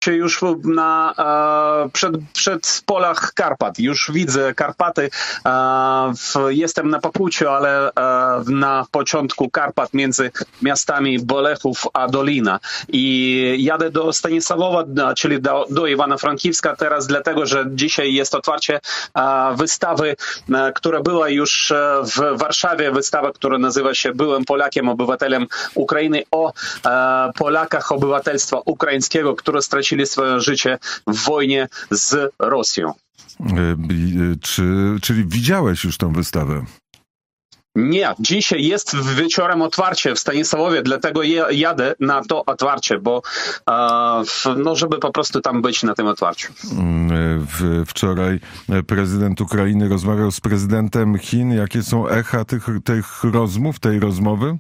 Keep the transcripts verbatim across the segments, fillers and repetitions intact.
już na, e, przed, przed polach Karpat. Już widzę Karpaty. E, w, jestem na Pakuciu, ale e, na początku Karpat między miastami Bolechów a Dolina. I jadę do Stanisławowa, czyli do, do Iwano-Frankiwska teraz, dlatego że dzisiaj jest otwarcie e, wystawy, e, która była już w Warszawie. Wystawa, która nazywa się Byłem Polakiem, obywatelem Ukrainy, o e, Polakach obywatelstwa ukraińskiego, które stracili swoje życie w wojnie z Rosją. Czy, czyli widziałeś już tą wystawę? Nie, dzisiaj jest wieczorem otwarcie w Stanisławowie, dlatego jadę na to otwarcie, bo e, no, żeby po prostu tam być na tym otwarciu. Wczoraj prezydent Ukrainy rozmawiał z prezydentem Chin. Jakie są echa tych, tych rozmów, tej rozmowy?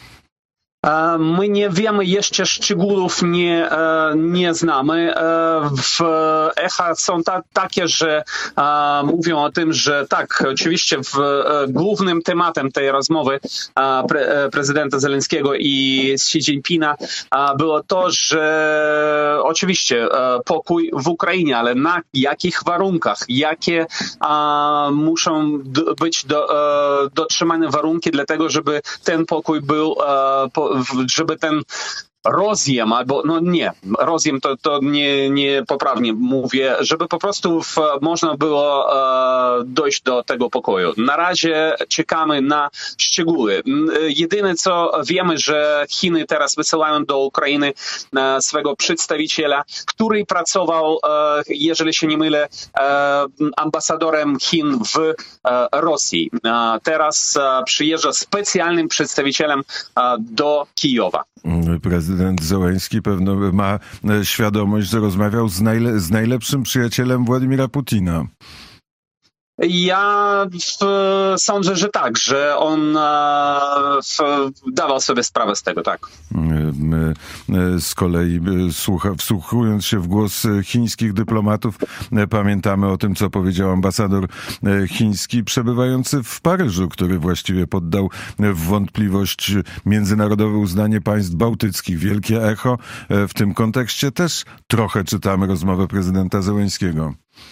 My nie wiemy jeszcze szczegółów, nie, nie znamy. W echa są ta, takie, że mówią o tym, że tak, oczywiście w głównym tematem tej rozmowy pre, prezydenta Zelenskiego i Xi Jinpinga było to, że oczywiście pokój w Ukrainie, ale na jakich warunkach, jakie muszą być do, dotrzymane warunki dla tego, żeby ten pokój był żeby ten rozjem, albo no nie, rozjem to, to nie, nie poprawnie mówię, żeby po prostu w, można było e, dojść do tego pokoju. Na razie czekamy na szczegóły. Jedyne co wiemy, że Chiny teraz wysyłają do Ukrainy e, swego przedstawiciela, który pracował, e, jeżeli się nie mylę, e, ambasadorem Chin w e, Rosji. E, teraz e, przyjeżdża specjalnym przedstawicielem e, do Kijowa. Prezydent Zełenski pewno ma świadomość, że rozmawiał z, najle z najlepszym przyjacielem Władimira Putina. Ja w, sądzę, że tak, że on w, dawał sobie sprawę z tego, tak. My z kolei słucha, wsłuchując się w głos chińskich dyplomatów, pamiętamy o tym, co powiedział ambasador chiński przebywający w Paryżu, który właściwie poddał w wątpliwość międzynarodowe uznanie państw bałtyckich. Wielkie echo. W tym kontekście też trochę czytamy rozmowę prezydenta Zełenskiego.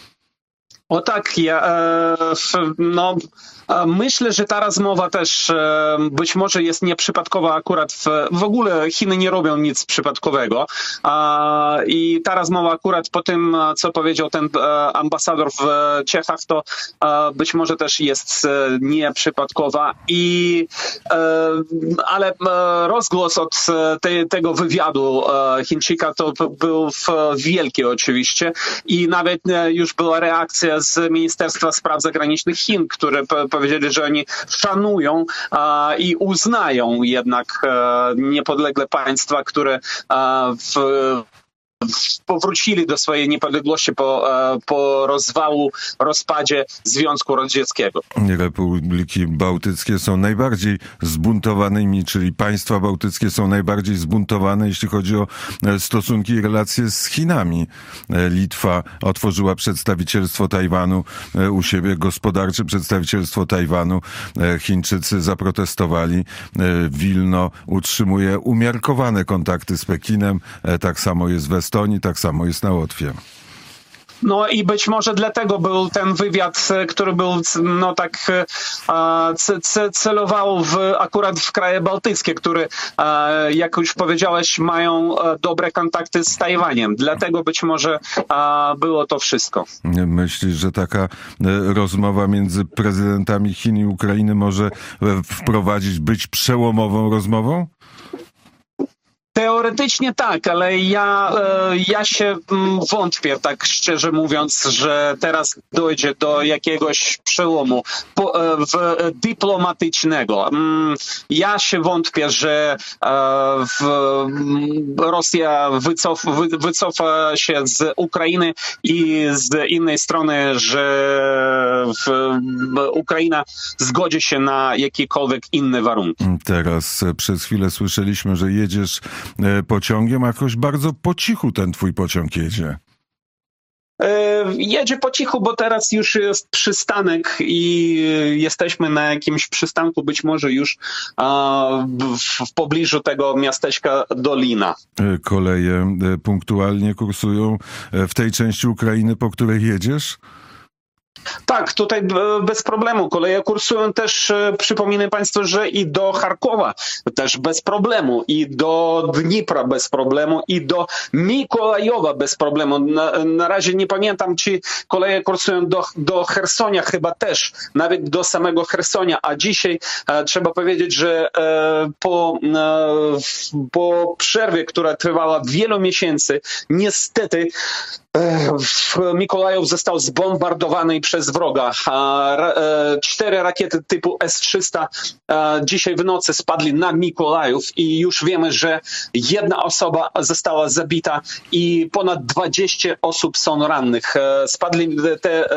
O tak, ja e, no, e, myślę, że ta rozmowa też e, być może jest nieprzypadkowa akurat w, w ogóle Chiny nie robią nic przypadkowego e, i ta rozmowa akurat po tym, co powiedział ten e, ambasador w Czechach, to e, być może też jest e, nieprzypadkowa i e, ale e, rozgłos od te, tego wywiadu e, Chińczyka to był wielki oczywiście i nawet e, już była reakcja z Ministerstwa Spraw Zagranicznych Chin, które powiedzieli, że oni szanują a, i uznają jednak a, niepodległe państwa, które a, w powrócili do swojej niepodległości po, po rozwału, rozpadzie Związku Radzieckiego. Republiki Bałtyckie są najbardziej zbuntowanymi, czyli państwa bałtyckie są najbardziej zbuntowane, jeśli chodzi o stosunki i relacje z Chinami. Litwa otworzyła przedstawicielstwo Tajwanu u siebie, gospodarcze przedstawicielstwo Tajwanu. Chińczycy zaprotestowali. Wilno utrzymuje umiarkowane kontakty z Pekinem. Tak samo jest w Estonii, tak samo jest na Łotwie. No i być może dlatego był ten wywiad, który był, no tak, c- celował w, akurat w kraje bałtyckie, które, jak już powiedziałeś, mają dobre kontakty z Tajwaniem. Dlatego być może było to wszystko. Myślisz, że taka rozmowa między prezydentami Chin i Ukrainy może wprowadzić, być przełomową rozmową? Teoretycznie tak, ale ja, ja się wątpię, tak szczerze mówiąc, że teraz dojdzie do jakiegoś przełomu w, dyplomatycznego. Ja się wątpię, że w, Rosja wycof, wycofa się z Ukrainy i z innej strony, że w, Ukraina zgodzi się na jakiekolwiek inne warunki. Teraz przez chwilę słyszeliśmy, że jedziesz pociągiem, a jakoś bardzo po cichu ten twój pociąg jedzie. Jedzie po cichu, bo teraz już jest przystanek i jesteśmy na jakimś przystanku, być może już w pobliżu tego miasteczka Dolina. Koleje punktualnie kursują w tej części Ukrainy, po której jedziesz? Tak, tutaj bez problemu. Koleje kursują też, przypominam Państwu, że i do Charkowa też bez problemu, i do Dnipra bez problemu, i do Mikołajowa bez problemu. Na, na razie nie pamiętam, czy koleje kursują do, do Chersonia, chyba też, nawet do samego Chersonia, a dzisiaj e, trzeba powiedzieć, że e, po, e, po przerwie, która trwała wielu miesięcy, niestety Mikołajów został zbombardowany przez wroga. Cztery rakiety typu S trzysta dzisiaj w nocy spadli na Mikołajów i już wiemy, że jedna osoba została zabita i ponad dwadzieścia osób są rannych. Spadli te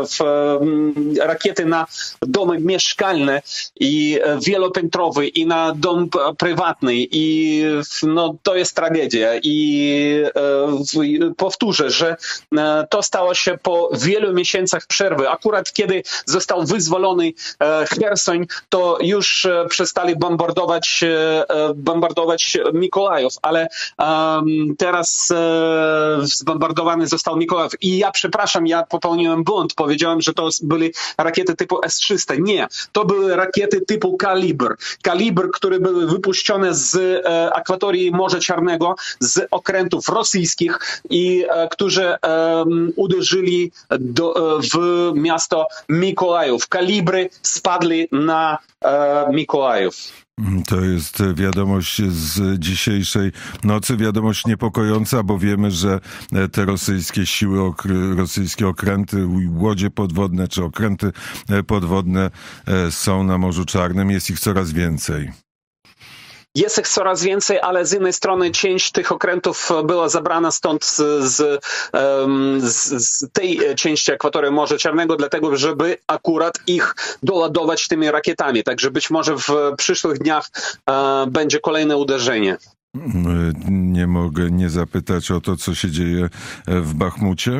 rakiety na domy mieszkalne i wielopiętrowe i na dom prywatny i no, to jest tragedia. I powtórzę, że to stało się po wielu miesiącach przerwy. Akurat kiedy został wyzwolony Chersoń, to już przestali bombardować, bombardować Mikołajów, ale teraz zbombardowany został Mikołajów. I ja przepraszam, ja popełniłem błąd. Powiedziałem, że to były rakiety typu S trzysta. Nie, to były rakiety typu Kalibr. Kalibr, które były wypuszczone z akwatorii Morza Czarnego, z okrętów rosyjskich i którzy um, uderzyli do, w miasto Mikołajów. Kalibry spadli na e, Mikołajów. To jest wiadomość z dzisiejszej nocy, wiadomość niepokojąca, bo wiemy, że te rosyjskie siły, rosyjskie okręty, łodzie podwodne czy okręty podwodne są na Morzu Czarnym. Jest ich coraz więcej. Jest ich coraz więcej, ale z innej strony część tych okrętów była zabrana stąd z, z, z, z tej części akwatorii Morza Czarnego, dlatego żeby akurat ich doładować tymi rakietami. Także być może w przyszłych dniach e, będzie kolejne uderzenie. Nie mogę nie zapytać o to, co się dzieje w Bachmucie.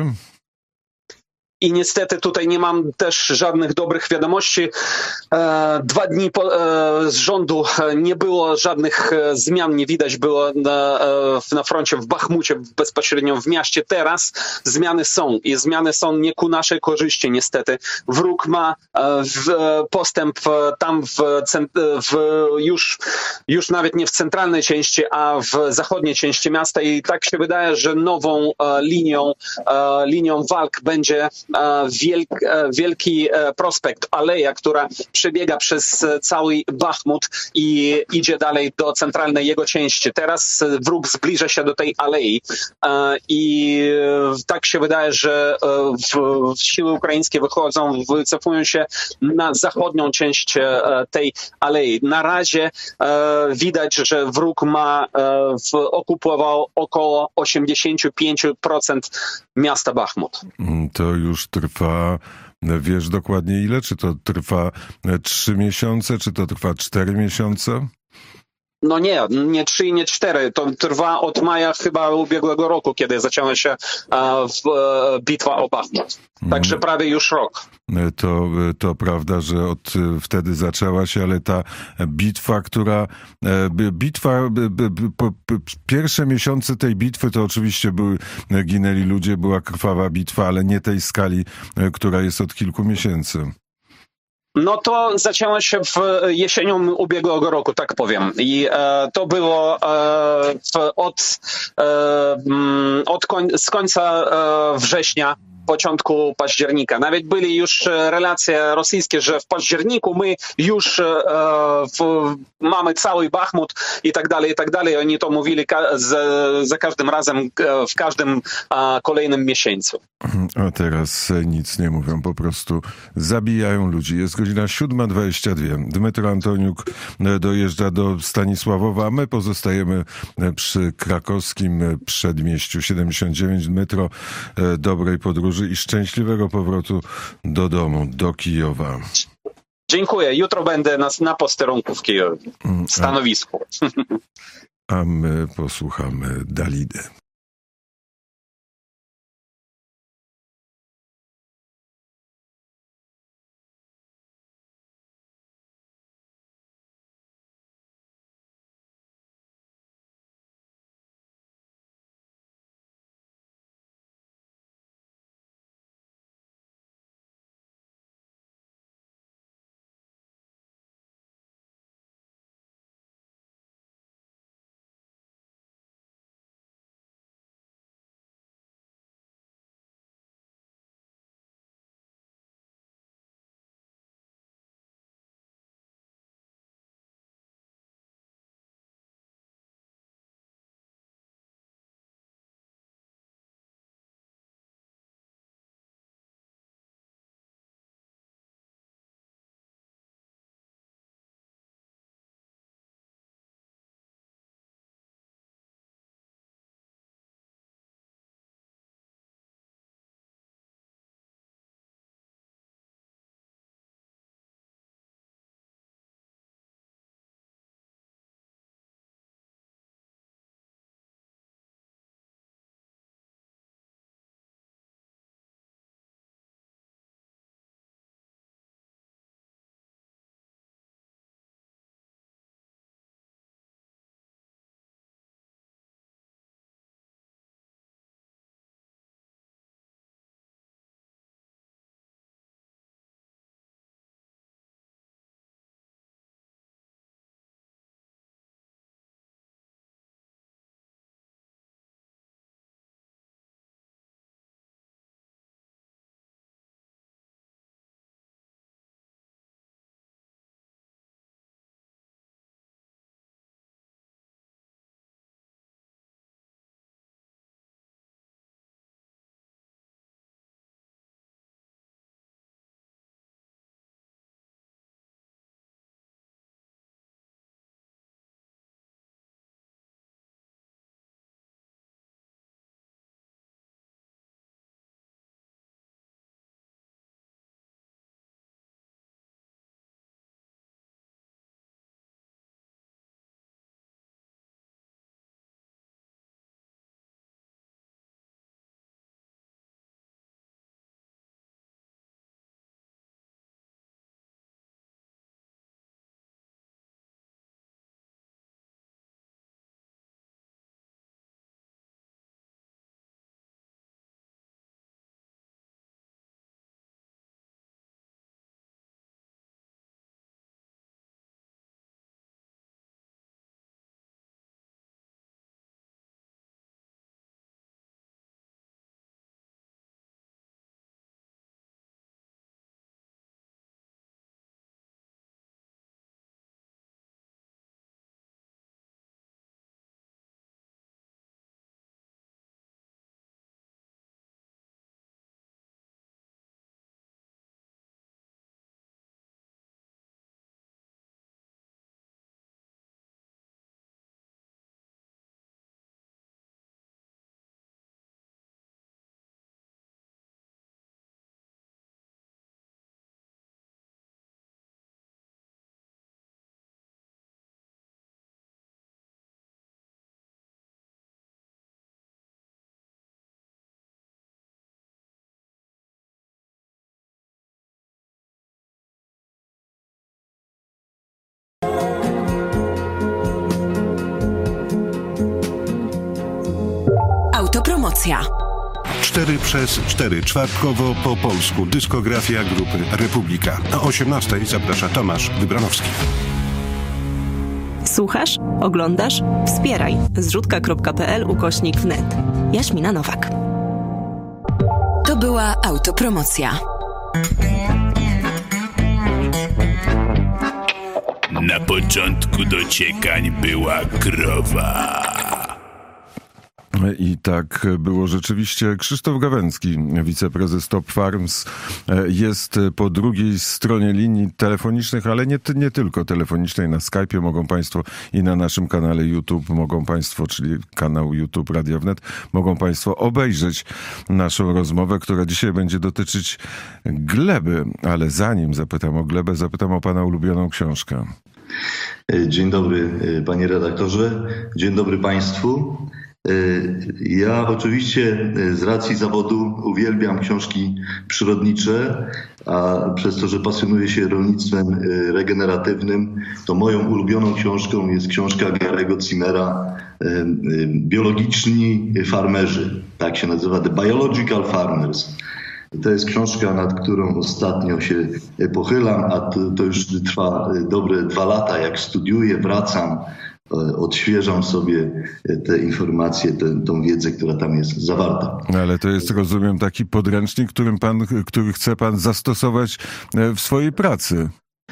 I niestety tutaj nie mam też żadnych dobrych wiadomości. E, dwa dni po, e, z rządu nie było żadnych e, zmian, nie widać było na, e, na froncie w Bachmucie, bezpośrednio w mieście. Teraz zmiany są i zmiany są nie ku naszej korzyści niestety. Wróg ma e, w, e, postęp e, tam w, w, już, już nawet nie w centralnej części, a w zachodniej części miasta i tak się wydaje, że nową e, linią, e, linią walk będzie Wielk, wielki prospekt, aleja, która przebiega przez cały Bachmut i idzie dalej do centralnej jego części. Teraz wróg zbliża się do tej alei i tak się wydaje, że siły ukraińskie wychodzą, wycofują się na zachodnią część tej alei. Na razie widać, że wróg ma okupował około osiemdziesiąt pięć procent miasta Bachmut. To już trwa, wiesz dokładnie ile? Czy to trwa trzy miesiące, czy to trwa cztery miesiące? No nie, nie trzy i nie cztery. To trwa od maja chyba ubiegłego roku, kiedy zaczęła się uh, w, uh, bitwa o Bachmut. Także prawie już rok. To, to prawda, że od wtedy zaczęła się, ale ta bitwa, która... Bitwa, pierwsze miesiące tej bitwy to oczywiście były, ginęli ludzie, była krwawa bitwa, ale nie tej skali, która jest od kilku miesięcy. No to zaczęło się w jesienią ubiegłego roku, tak powiem. I e, to było e, w, od, e, od koń, z końca e, września, początku października. Nawet byli już relacje rosyjskie, że w październiku my już e, w, mamy cały Bachmut i tak dalej, i tak dalej. Oni to mówili ka- za, za każdym razem, w każdym a, kolejnym miesiącu. A teraz nic nie mówią, po prostu zabijają ludzi. Jest godzina siódma dwadzieścia dwa. Dmytro Antoniuk dojeżdża do Stanisławowa, a my pozostajemy przy krakowskim przedmieściu siedemdziesiąt dziewięć. Dmytro, dobrej podróży i szczęśliwego powrotu do domu, do Kijowa. Dziękuję. Jutro będę na, na posterunku w Kijowie, w stanowisku. A my posłuchamy Dalidy. Autopromocja. cztery przez cztery czwartkowo po polsku. Dyskografia grupy Republika. O osiemnastej zaprasza Tomasz Wybranowski. Słuchasz? Oglądasz? Wspieraj. zrzutka.pl ukośnik wnet. Jaśmina Nowak. To była autopromocja. Na początku dociekań była krowa. I tak było rzeczywiście. Krzysztof Gawęcki, wiceprezes Top Farms, jest po drugiej stronie linii telefonicznych, ale nie, nie tylko telefonicznej. Na Skype'ie mogą Państwo i na naszym kanale YouTube mogą Państwo, czyli kanał YouTube Radia Wnet, mogą Państwo obejrzeć naszą rozmowę, która dzisiaj będzie dotyczyć gleby. Ale zanim zapytam o glebę, zapytam o Pana ulubioną książkę. Dzień dobry, panie redaktorze. Dzień dobry Państwu. Ja oczywiście z racji zawodu uwielbiam książki przyrodnicze, a przez to, że pasjonuję się rolnictwem regeneratywnym, to moją ulubioną książką jest książka Gary'ego Zimmera Biologiczni farmerzy. Tak się nazywa, The Biological Farmers. To jest książka, nad którą ostatnio się pochylam, a to, to już trwa dobre dwa lata, jak studiuję, wracam, odświeżam sobie te informacje, tę, tą wiedzę, która tam jest zawarta. Ale to jest, rozumiem, taki podręcznik, którym pan, który chce pan zastosować w swojej pracy.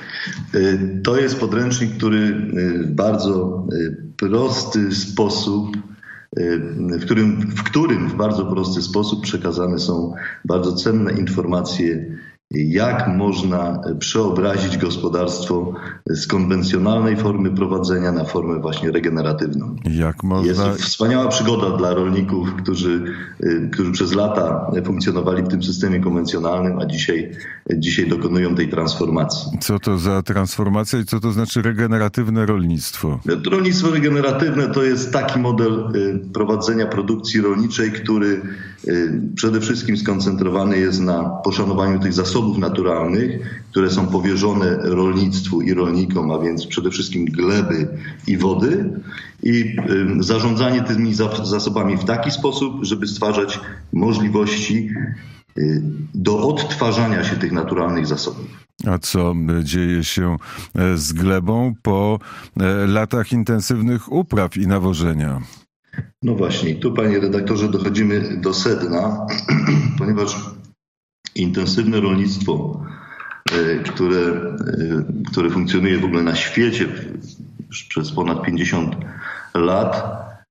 To jest podręcznik, który w bardzo prosty sposób W którym, w którym w bardzo prosty sposób przekazane są bardzo cenne informacje, jak można przeobrazić gospodarstwo z konwencjonalnej formy prowadzenia na formę właśnie regeneratywną. Jak można... Jest wspaniała przygoda dla rolników, którzy, którzy przez lata funkcjonowali w tym systemie konwencjonalnym, a dzisiaj, dzisiaj dokonują tej transformacji. Co to za transformacja i co to znaczy regeneratywne rolnictwo? Rolnictwo regeneratywne to jest taki model prowadzenia produkcji rolniczej, który przede wszystkim skoncentrowany jest na poszanowaniu tych zasobów naturalnych, które są powierzone rolnictwu i rolnikom, a więc przede wszystkim gleby i wody, i zarządzanie tymi zasobami w taki sposób, żeby stwarzać możliwości do odtwarzania się tych naturalnych zasobów. A co dzieje się z glebą po latach intensywnych upraw i nawożenia? No właśnie, tu, panie redaktorze, dochodzimy do sedna, ponieważ intensywne rolnictwo, które, które funkcjonuje w ogóle na świecie już przez ponad pięćdziesiąt lat,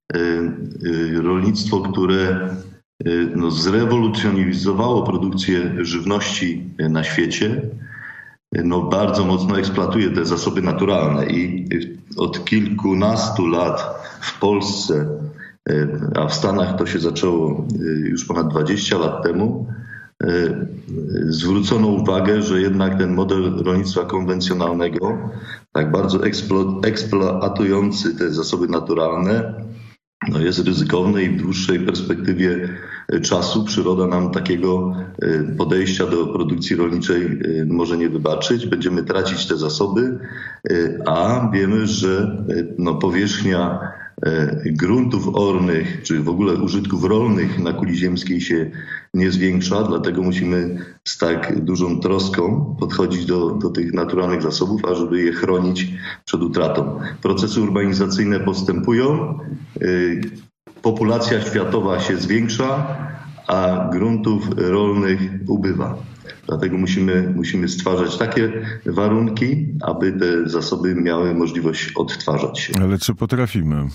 rolnictwo, które no, zrewolucjonizowało produkcję żywności na świecie, no, bardzo mocno eksploatuje te zasoby naturalne i od kilkunastu lat w Polsce, a w Stanach to się zaczęło już ponad dwadzieścia lat temu, zwrócono uwagę, że jednak ten model rolnictwa konwencjonalnego, tak bardzo eksplo- eksploatujący te zasoby naturalne, no jest ryzykowny i w dłuższej perspektywie czasu przyroda nam takiego podejścia do produkcji rolniczej może nie wybaczyć. Będziemy tracić te zasoby, a wiemy, że no powierzchnia gruntów ornych, czy w ogóle użytków rolnych na kuli ziemskiej się nie zwiększa, dlatego musimy z tak dużą troską podchodzić do, do tych naturalnych zasobów, ażeby je chronić przed utratą. Procesy urbanizacyjne postępują, populacja światowa się zwiększa, a gruntów rolnych ubywa. Dlatego musimy, musimy stwarzać takie warunki, aby te zasoby miały możliwość odtwarzać się. Ale czy potrafimy?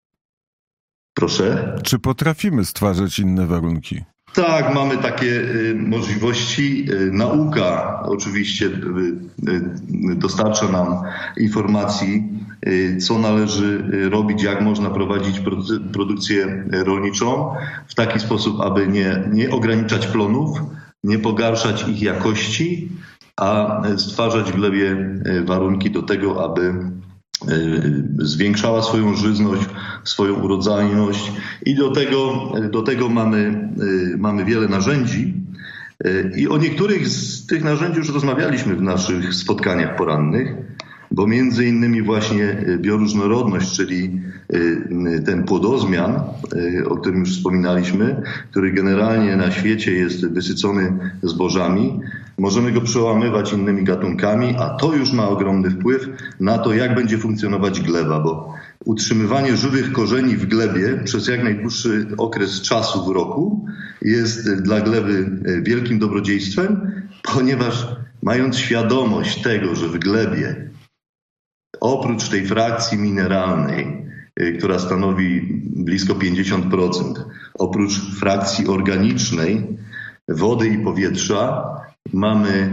Proszę? Czy potrafimy stwarzać inne warunki? Tak, mamy takie y, możliwości. Y, nauka oczywiście y, y, dostarcza nam informacji, y, co należy robić, jak można prowadzić produ- produkcję rolniczą w taki sposób, aby nie, nie ograniczać plonów, nie pogarszać ich jakości, a stwarzać w glebie warunki do tego, aby zwiększała swoją żyzność, swoją urodzajność i do tego, do tego mamy, mamy wiele narzędzi i o niektórych z tych narzędzi już rozmawialiśmy w naszych spotkaniach porannych, bo między innymi właśnie bioróżnorodność, czyli ten płodozmian, o którym już wspominaliśmy, który generalnie na świecie jest wysycony zbożami, możemy go przełamywać innymi gatunkami, a to już ma ogromny wpływ na to, jak będzie funkcjonować gleba, bo utrzymywanie żywych korzeni w glebie przez jak najdłuższy okres czasu w roku jest dla gleby wielkim dobrodziejstwem, ponieważ mając świadomość tego, że w glebie oprócz tej frakcji mineralnej, która stanowi blisko pięćdziesiąt procent, oprócz frakcji organicznej wody i powietrza, mamy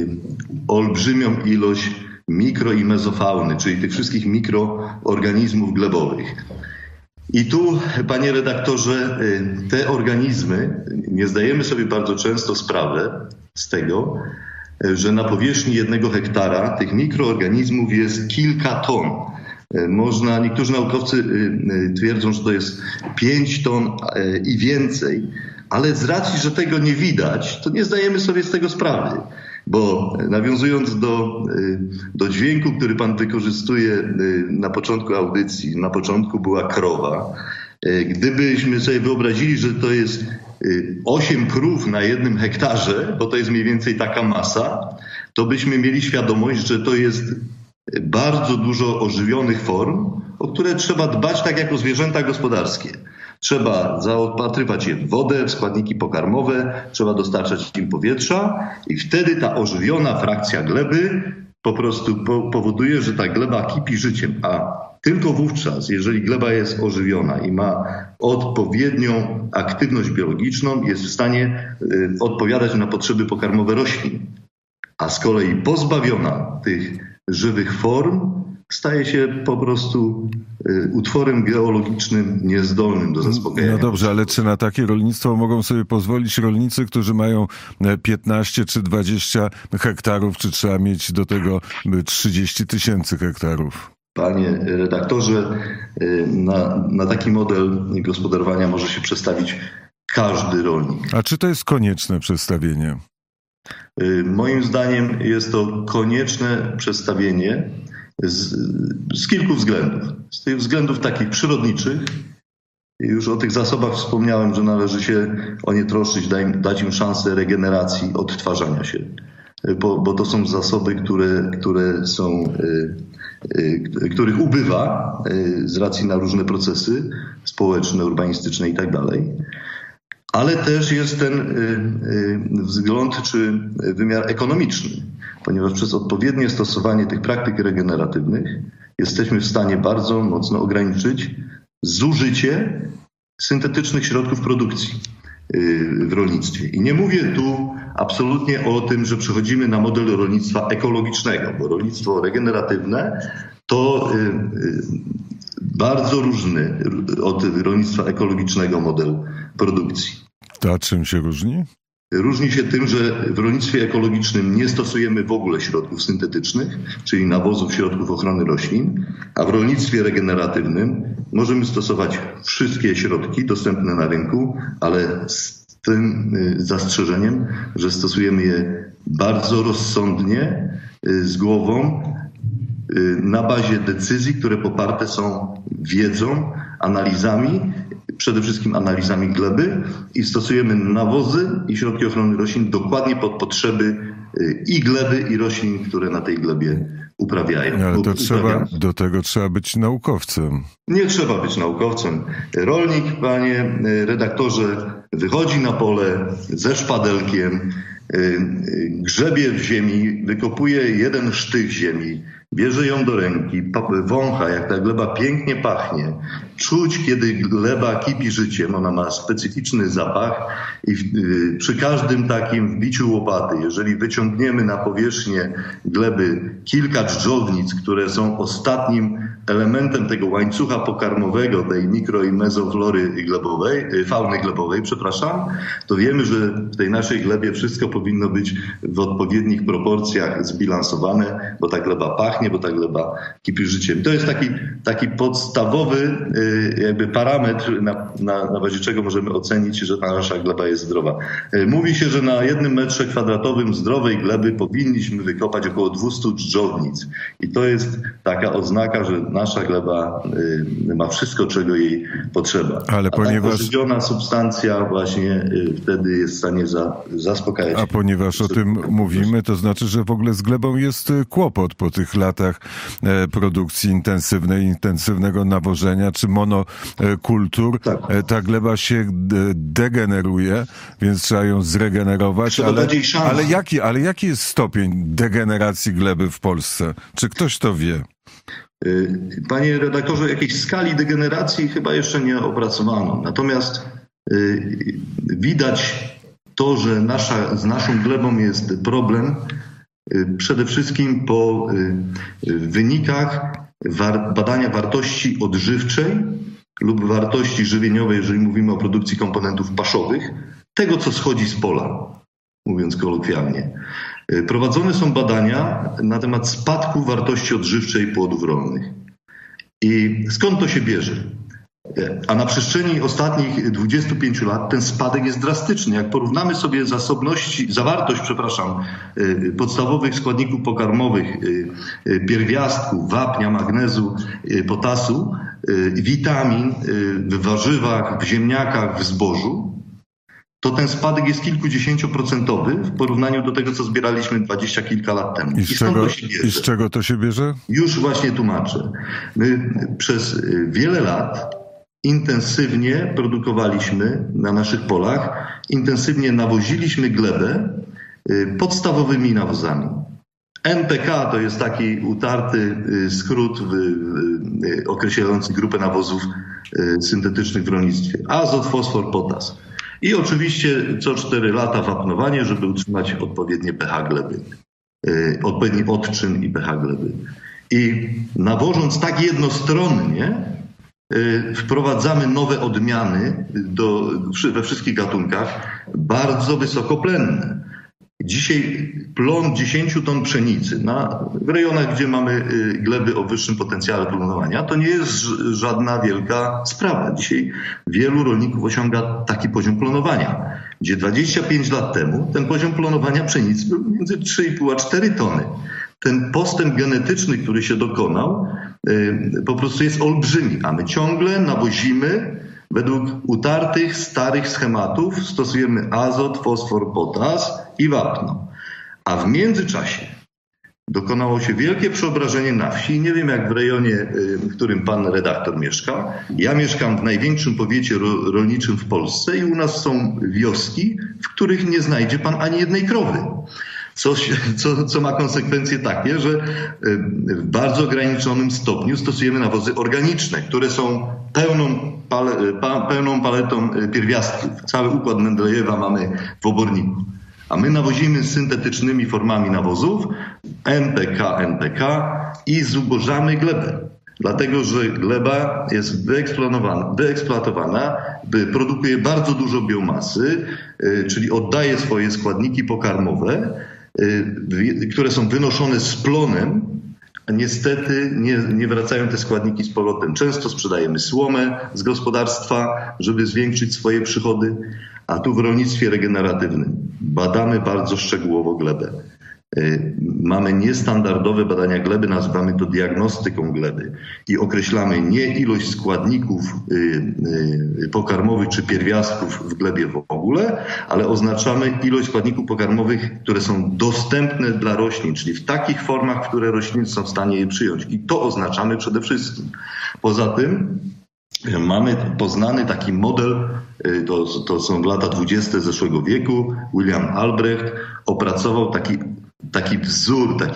olbrzymią ilość mikro- i mezofauny, czyli tych wszystkich mikroorganizmów glebowych. I tu, panie redaktorze, te organizmy, nie zdajemy sobie bardzo często sprawy z tego, że na powierzchni jednego hektara tych mikroorganizmów jest kilka ton. Można, niektórzy naukowcy twierdzą, że to jest pięć ton i więcej, ale z racji, że tego nie widać, to nie zdajemy sobie z tego sprawy. Bo nawiązując do, do dźwięku, który pan wykorzystuje na początku audycji, na początku była krowa. Gdybyśmy sobie wyobrazili, że to jest osiem krów na jednym hektarze, bo to jest mniej więcej taka masa, to byśmy mieli świadomość, że to jest bardzo dużo ożywionych form, o które trzeba dbać tak jak o zwierzęta gospodarskie. Trzeba zaopatrywać je w wodę, w składniki pokarmowe, trzeba dostarczać im powietrza i wtedy ta ożywiona frakcja gleby po prostu po- powoduje, że ta gleba kipi życiem. A tylko wówczas, jeżeli gleba jest ożywiona i ma odpowiednią aktywność biologiczną, jest w stanie y, odpowiadać na potrzeby pokarmowe roślin. A z kolei pozbawiona tych żywych form staje się po prostu y, utworem geologicznym niezdolnym do zaspokojenia. No dobrze, ale czy na takie rolnictwo mogą sobie pozwolić rolnicy, którzy mają piętnaście czy dwadzieścia hektarów, czy trzeba mieć do tego trzydzieści tysięcy hektarów? Panie redaktorze, y, na, na taki model gospodarowania może się przestawić każdy rolnik. A czy to jest konieczne przestawienie? Y, Moim zdaniem jest to konieczne przestawienie z, z kilku względów. Z tych względów takich przyrodniczych. Już o tych zasobach wspomniałem, że należy się o nie troszczyć, dać, dać im szansę regeneracji, odtwarzania się. Bo, bo to są zasoby, które, które są, y, y, których ubywa y, z racji na różne procesy społeczne, urbanistyczne i tak dalej. Ale też jest ten y, y, wzgląd czy wymiar ekonomiczny, ponieważ przez odpowiednie stosowanie tych praktyk regeneratywnych jesteśmy w stanie bardzo mocno ograniczyć zużycie syntetycznych środków produkcji y, w rolnictwie. I nie mówię tu absolutnie o tym, że przechodzimy na model rolnictwa ekologicznego, bo rolnictwo regeneratywne to y, y, bardzo różny od rolnictwa ekologicznego model produkcji. To czym się różni? Różni się tym, że w rolnictwie ekologicznym nie stosujemy w ogóle środków syntetycznych, czyli nawozów, środków ochrony roślin, a w rolnictwie regeneratywnym możemy stosować wszystkie środki dostępne na rynku, ale z tym zastrzeżeniem, że stosujemy je bardzo rozsądnie, z głową, na bazie decyzji, które poparte są wiedzą, analizami, przede wszystkim analizami gleby i stosujemy nawozy i środki ochrony roślin dokładnie pod potrzeby i gleby, i roślin, które na tej glebie uprawiają. Ale to trzeba, uprawiają. do tego trzeba być naukowcem. Nie trzeba być naukowcem. Rolnik, panie redaktorze, wychodzi na pole ze szpadelkiem, grzebie w ziemi, wykopuje jeden sztych ziemi, bierze ją do ręki, wącha, jak ta gleba pięknie pachnie. Czuć, kiedy gleba kipi życiem, ona ma specyficzny zapach i w, y, przy każdym takim wbiciu łopaty, jeżeli wyciągniemy na powierzchnię gleby kilka dżdżownic, które są ostatnim elementem tego łańcucha pokarmowego, tej mikro i mezoflory glebowej, fauny glebowej, przepraszam, to wiemy, że w tej naszej glebie wszystko powinno być w odpowiednich proporcjach zbilansowane, bo ta gleba pachnie, pachnie, bo ta gleba kipi życiem. To jest taki, taki podstawowy jakby parametr, na, na, na bazie czego możemy ocenić, że ta nasza gleba jest zdrowa. Mówi się, że na jednym metrze kwadratowym zdrowej gleby powinniśmy wykopać około dwieście dżdżownic. I to jest taka oznaka, że nasza gleba ma wszystko, czego jej potrzeba. Ale A ponieważ... ta pożywiona substancja właśnie wtedy jest w stanie za, zaspokajać. A ponieważ o tym mówimy, to znaczy, że w ogóle z glebą jest kłopot po tych latach produkcji intensywnej, intensywnego nawożenia czy monokultur. Tak. Ta gleba się degeneruje, więc trzeba ją zregenerować. Trzeba ale, dać szansę. ale, jaki, ale jaki jest stopień degeneracji gleby w Polsce? Czy ktoś to wie? Panie redaktorze, jakiejś skali degeneracji chyba jeszcze nie opracowano. Natomiast y, widać to, że nasza, z naszą glebą jest problem y, przede wszystkim po y, wynikach war, badania wartości odżywczej lub wartości żywieniowej, jeżeli mówimy o produkcji komponentów paszowych, tego co schodzi z pola, mówiąc kolokwialnie. Prowadzone są badania na temat spadku wartości odżywczej płodów rolnych. I skąd to się bierze? A na przestrzeni ostatnich dwudziestu pięciu lat ten spadek jest drastyczny. Jak porównamy sobie zasobności, zawartość, przepraszam, podstawowych składników pokarmowych, pierwiastków, wapnia, magnezu, potasu, witamin w warzywach, w ziemniakach, w zbożu, to ten spadek jest kilkudziesięcioprocentowy w porównaniu do tego, co zbieraliśmy dwadzieścia kilka lat temu. I z, I czego, I z czego to się bierze? Już właśnie tłumaczę. My przez wiele lat intensywnie produkowaliśmy na naszych polach, intensywnie nawoziliśmy glebę podstawowymi nawozami. N P K to jest taki utarty skrót określający grupę nawozów syntetycznych w rolnictwie. Azot, fosfor, potas. I oczywiście co cztery lata wapnowanie, żeby utrzymać odpowiednie pH gleby, yy, odpowiedni odczyn i pH gleby. I nawożąc tak jednostronnie yy, wprowadzamy nowe odmiany do, we wszystkich gatunkach, bardzo wysokoplenne. Dzisiaj plon dziesięć ton pszenicy na, w rejonach, gdzie mamy gleby o wyższym potencjale plonowania, to nie jest żadna wielka sprawa. Dzisiaj wielu rolników osiąga taki poziom plonowania, gdzie dwadzieścia pięć lat temu ten poziom plonowania pszenicy był między trzy i pół a cztery tony. Ten postęp genetyczny, który się dokonał, po prostu jest olbrzymi, a my ciągle nawozimy według utartych, starych schematów, stosujemy azot, fosfor, potas i wapno. A w międzyczasie dokonało się wielkie przeobrażenie na wsi. Nie wiem, jak w rejonie, w którym pan redaktor mieszka. Ja mieszkam w największym powiecie rolniczym w Polsce i u nas są wioski, w których nie znajdzie pan ani jednej krowy. Co, co, co ma konsekwencje takie, że w bardzo ograniczonym stopniu stosujemy nawozy organiczne, które są pełną, pale, pa, pełną paletą pierwiastków. Cały układ Mendelejewa mamy w oborniku. A my nawozimy syntetycznymi formami nawozów N P K, N P K i zubożamy glebę. Dlatego, że gleba jest wyeksploatowana, wyeksploatowana, produkuje bardzo dużo biomasy, czyli oddaje swoje składniki pokarmowe, które są wynoszone z plonem, a niestety nie, nie wracają te składniki z powrotem. Często sprzedajemy słomę z gospodarstwa, żeby zwiększyć swoje przychody, a tu w rolnictwie regeneratywnym badamy bardzo szczegółowo glebę. Mamy niestandardowe badania gleby, nazywamy to diagnostyką gleby i określamy nie ilość składników pokarmowych czy pierwiastków w glebie w ogóle, ale oznaczamy ilość składników pokarmowych, które są dostępne dla roślin, czyli w takich formach, w które rośliny są w stanie je przyjąć. I to oznaczamy przede wszystkim. Poza tym mamy poznany taki model, to, to są lata dwudzieste zeszłego wieku, William Albrecht opracował taki taki wzór, taki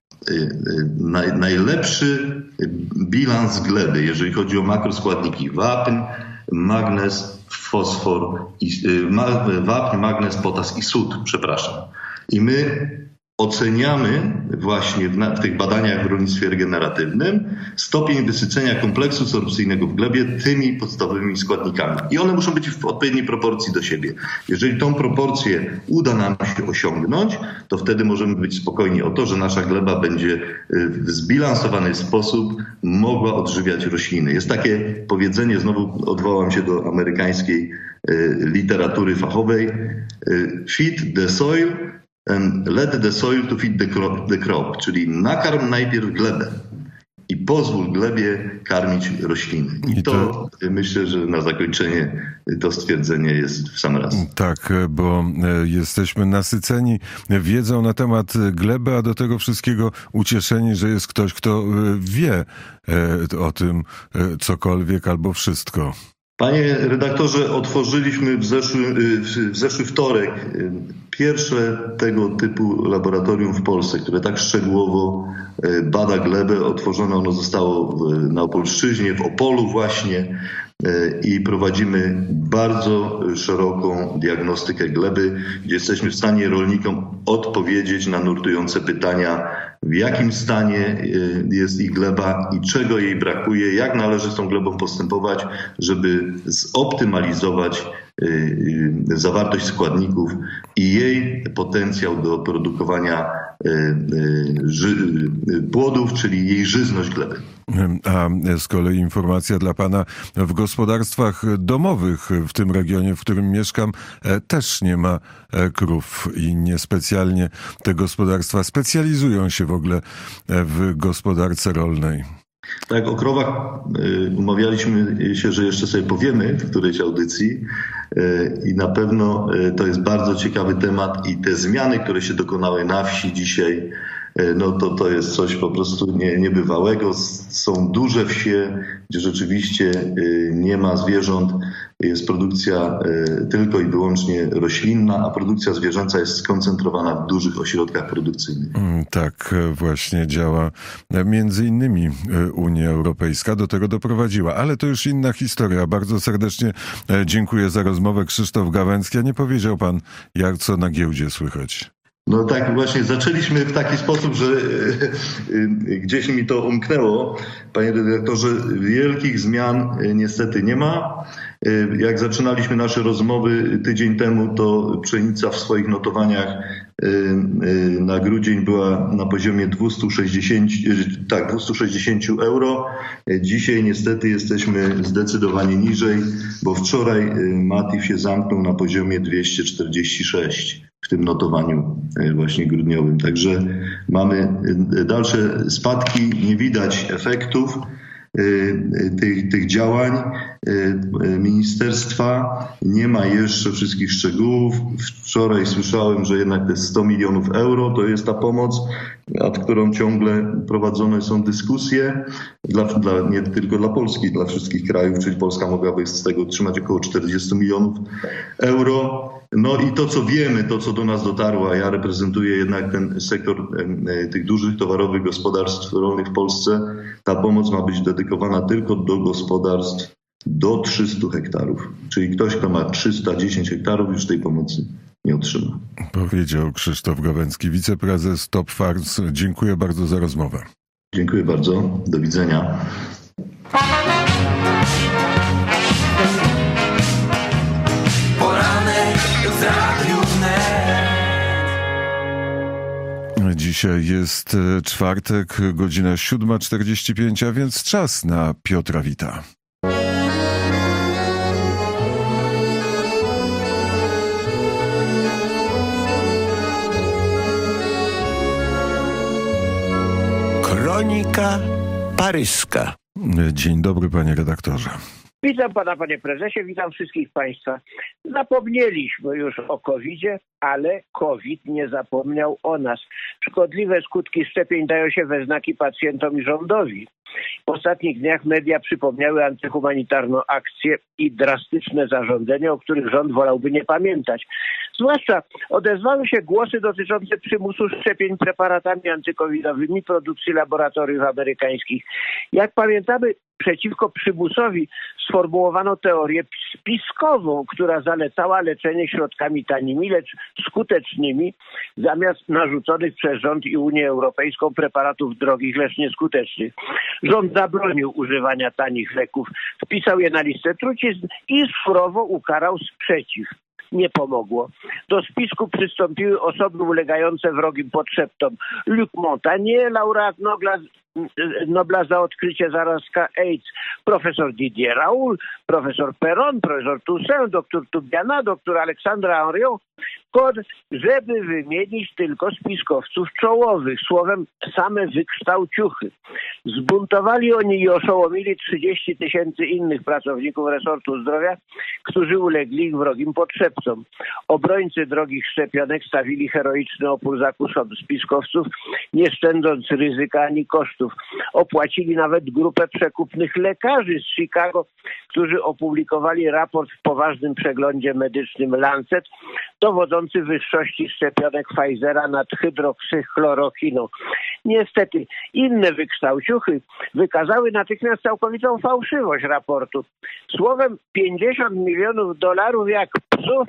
naj, najlepszy bilans gleby, jeżeli chodzi o makroskładniki wapń, magnez, fosfor, i, wapń, magnez, potas i sód, przepraszam. I my oceniamy właśnie w, na, w tych badaniach w rolnictwie regeneratywnym stopień wysycenia kompleksu sorpcyjnego w glebie tymi podstawowymi składnikami. I one muszą być w odpowiedniej proporcji do siebie. Jeżeli tą proporcję uda nam się osiągnąć, to wtedy możemy być spokojni o to, że nasza gleba będzie w zbilansowany sposób mogła odżywiać rośliny. Jest takie powiedzenie, znowu odwołam się do amerykańskiej literatury fachowej, feed the soil and let the soil to feed the crop, the crop, czyli nakarm najpierw glebę i pozwól glebie karmić rośliny. I to, to myślę, że na zakończenie to stwierdzenie jest w sam raz. Tak, bo jesteśmy nasyceni wiedzą na temat gleby, a do tego wszystkiego ucieszeni, że jest ktoś, kto wie o tym cokolwiek albo wszystko. Panie redaktorze, otworzyliśmy w zeszły, w zeszły wtorek pierwsze tego typu laboratorium w Polsce, które tak szczegółowo bada glebę. Otworzone ono zostało na Opolszczyźnie, w Opolu właśnie, i prowadzimy bardzo szeroką diagnostykę gleby, gdzie jesteśmy w stanie rolnikom odpowiedzieć na nurtujące pytania, w jakim stanie jest ich gleba i czego jej brakuje, jak należy z tą glebą postępować, żeby zoptymalizować zawartość składników i jej potencjał do produkowania płodów, czyli jej żyzność gleby. A z kolei informacja dla pana: w gospodarstwach domowych w tym regionie, w którym mieszkam, też nie ma krów i niespecjalnie te gospodarstwa specjalizują się w ogóle w gospodarce rolnej. Tak, o krowach umawialiśmy się, że jeszcze sobie powiemy w którejś audycji i na pewno to jest bardzo ciekawy temat i te zmiany, które się dokonały na wsi dzisiaj, no to to jest coś po prostu nie, niebywałego. Są duże wsie, gdzie rzeczywiście nie ma zwierząt, jest produkcja tylko i wyłącznie roślinna, a produkcja zwierzęca jest skoncentrowana w dużych ośrodkach produkcyjnych. Tak właśnie działa między innymi Unia Europejska, do tego doprowadziła, ale to już inna historia. Bardzo serdecznie dziękuję za rozmowę. Krzysztof Gawęcki, a nie powiedział pan, jak co na giełdzie słychać? No tak, właśnie zaczęliśmy w taki sposób, że gdzieś mi to umknęło. Panie redaktorze, wielkich zmian niestety nie ma. Jak zaczynaliśmy nasze rozmowy tydzień temu, to pszenica w swoich notowaniach na grudzień była na poziomie dwieście sześćdziesiąt, tak, dwieście sześćdziesiąt euro. Dzisiaj niestety jesteśmy zdecydowanie niżej, bo wczoraj Matif się zamknął na poziomie dwieście czterdzieści sześć. W tym notowaniu właśnie grudniowym. Także mamy dalsze spadki, nie widać efektów tych, tych działań ministerstwa. Nie ma jeszcze wszystkich szczegółów. Wczoraj słyszałem, że jednak te sto milionów euro to jest ta pomoc, nad którą ciągle prowadzone są dyskusje, dla, dla, nie tylko dla Polski, dla wszystkich krajów, czyli Polska mogłaby z tego otrzymać około czterdzieści milionów euro. No i to, co wiemy, to, co do nas dotarło, a ja reprezentuję jednak ten sektor tych dużych towarowych gospodarstw rolnych w Polsce, ta pomoc ma być dedykowana tylko do gospodarstw do trzystu hektarów. Czyli ktoś, kto ma trzysta dziesięć hektarów, już tej pomocy nie otrzyma. Powiedział Krzysztof Gawęcki, wiceprezes Top Farms. Dziękuję bardzo za rozmowę. Dziękuję bardzo. Do widzenia. Dzisiaj jest czwartek, godzina siódma czterdzieści pięć, a więc czas na Piotra Wita. Kronika paryska. Dzień dobry, panie redaktorze. Witam pana, panie prezesie, witam wszystkich państwa. Zapomnieliśmy już o kowidzie, ale COVID nie zapomniał o nas. Szkodliwe skutki szczepień dają się we znaki pacjentom i rządowi. W ostatnich dniach media przypomniały antyhumanitarną akcję i drastyczne zarządzenie, o których rząd wolałby nie pamiętać. Zwłaszcza odezwały się głosy dotyczące przymusu szczepień preparatami antykowidowymi produkcji laboratoriów amerykańskich. Jak pamiętamy, przeciwko przymusowi sformułowano teorię spiskową, która zalecała leczenie środkami tanimi, lecz skutecznymi, zamiast narzuconych przez rząd i Unię Europejską preparatów drogich, lecz nieskutecznych. Rząd zabronił używania tanich leków, wpisał je na listę trucizn i surowo ukarał sprzeciw. Nie pomogło. Do spisku przystąpiły osoby ulegające wrogim podszeptom. Luc Montagnier, laureat Nobla, Nobla za odkrycie zarazka AIDS, profesor Didier Raoult, profesor Perron, profesor Toussaint, doktor Tubiana, doktor Aleksandra Henriot, kod, żeby wymienić tylko spiskowców czołowych, słowem same wykształciuchy. Zbuntowali oni i oszołomili trzydzieści tysięcy innych pracowników resortu zdrowia, którzy ulegli ich wrogim podszeptom. Obrońcy drogich szczepionek stawili heroiczny opór zakusom spiskowców, nie szczędząc ryzyka ani kosztów. Opłacili nawet grupę przekupnych lekarzy z Chicago, którzy opublikowali raport w poważnym przeglądzie medycznym Lancet, dowodzący wyższości szczepionek Pfizera nad hydroksykchlorochiną. Niestety inne wykształciuchy wykazały natychmiast całkowitą fałszywość raportu. Słowem pięćdziesiąt milionów dolarów jak psów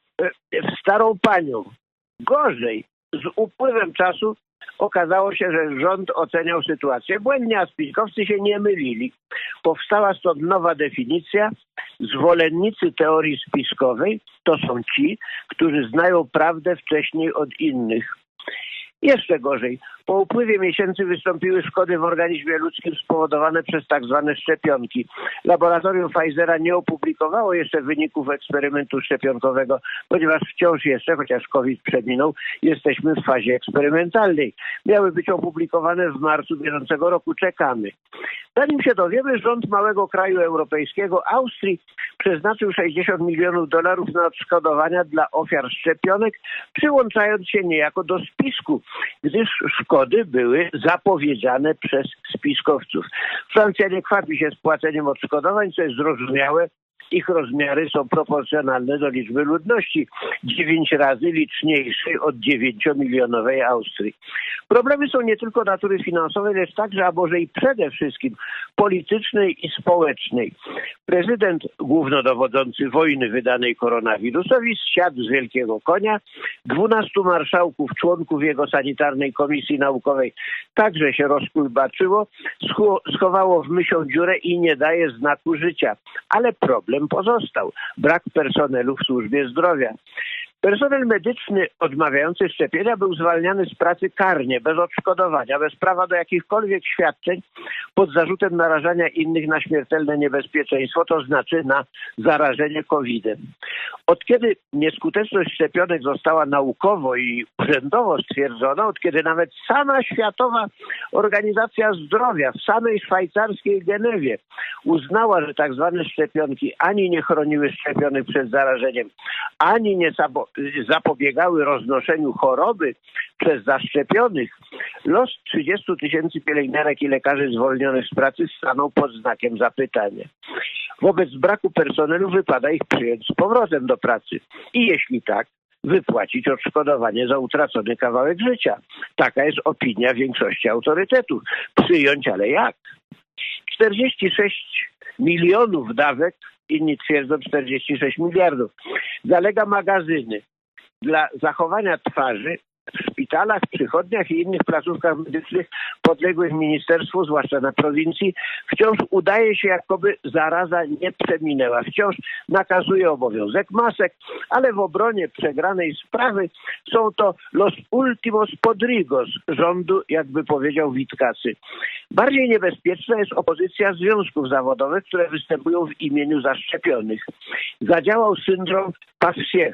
w starą panią. Gorzej, z upływem czasu okazało się, że rząd oceniał sytuację błędnie, a spiskowcy się nie mylili. Powstała stąd nowa definicja. Zwolennicy teorii spiskowej to są ci, którzy znają prawdę wcześniej od innych. Jeszcze gorzej. Po upływie miesięcy wystąpiły szkody w organizmie ludzkim spowodowane przez tak zwane szczepionki. Laboratorium Pfizera nie opublikowało jeszcze wyników eksperymentu szczepionkowego, ponieważ wciąż jeszcze, chociaż COVID przeminął, jesteśmy w fazie eksperymentalnej. Miały być opublikowane w marcu bieżącego roku. Czekamy. Zanim się dowiemy, rząd małego kraju europejskiego, Austrii, przeznaczył sześćdziesiąt milionów dolarów na odszkodowania dla ofiar szczepionek, przyłączając się niejako do spisku, gdyż szkody były zapowiedziane przez spiskowców. Francja nie kwapi się z płaceniem odszkodowań, co jest zrozumiałe. Ich rozmiary są proporcjonalne do liczby ludności, dziewięć razy liczniejszej od dziewięciomilionowej Austrii. Problemy są nie tylko natury finansowej, lecz także, a może i przede wszystkim politycznej i społecznej. Prezydent, głównodowodzący wojny wydanej koronawirusowi, zsiadł z wielkiego konia. Dwunastu marszałków, członków jego sanitarnej komisji naukowej także się rozkulbaczyło, schowało w mysią dziurę i nie daje znaku życia. Ale problem pozostał. Brak personelu w służbie zdrowia. Personel medyczny odmawiający szczepienia był zwalniany z pracy karnie, bez odszkodowania, bez prawa do jakichkolwiek świadczeń, pod zarzutem narażania innych na śmiertelne niebezpieczeństwo, to znaczy na zarażenie kowidem. Od kiedy nieskuteczność szczepionek została naukowo i urzędowo stwierdzona, od kiedy nawet sama Światowa Organizacja Zdrowia w samej szwajcarskiej Genewie uznała, że tak zwane szczepionki ani nie chroniły szczepionych przed zarażeniem, ani nie zapobiegały roznoszeniu choroby przez zaszczepionych, los trzydziestu tysięcy pielęgniarek i lekarzy zwolnionych z pracy stanął pod znakiem zapytania. Wobec braku personelu wypada ich przyjąć z powrotem do pracy. I jeśli tak, wypłacić odszkodowanie za utracony kawałek życia. Taka jest opinia większości autorytetów. Przyjąć, ale jak? czterdzieści sześć milionów dawek, inni twierdzą czterdzieści sześć miliardów. Zalega magazyny. Dla zachowania twarzy w szpitalach, przychodniach i innych placówkach medycznych podległych ministerstwu, zwłaszcza na prowincji, wciąż udaje się, jakoby zaraza nie przeminęła. Wciąż nakazuje obowiązek masek, ale w obronie przegranej sprawy są to los ultimos podrigos rządu, jakby powiedział Witkacy. Bardziej niebezpieczna jest opozycja związków zawodowych, które występują w imieniu zaszczepionych. Zadziałał syndrom Pawsiech.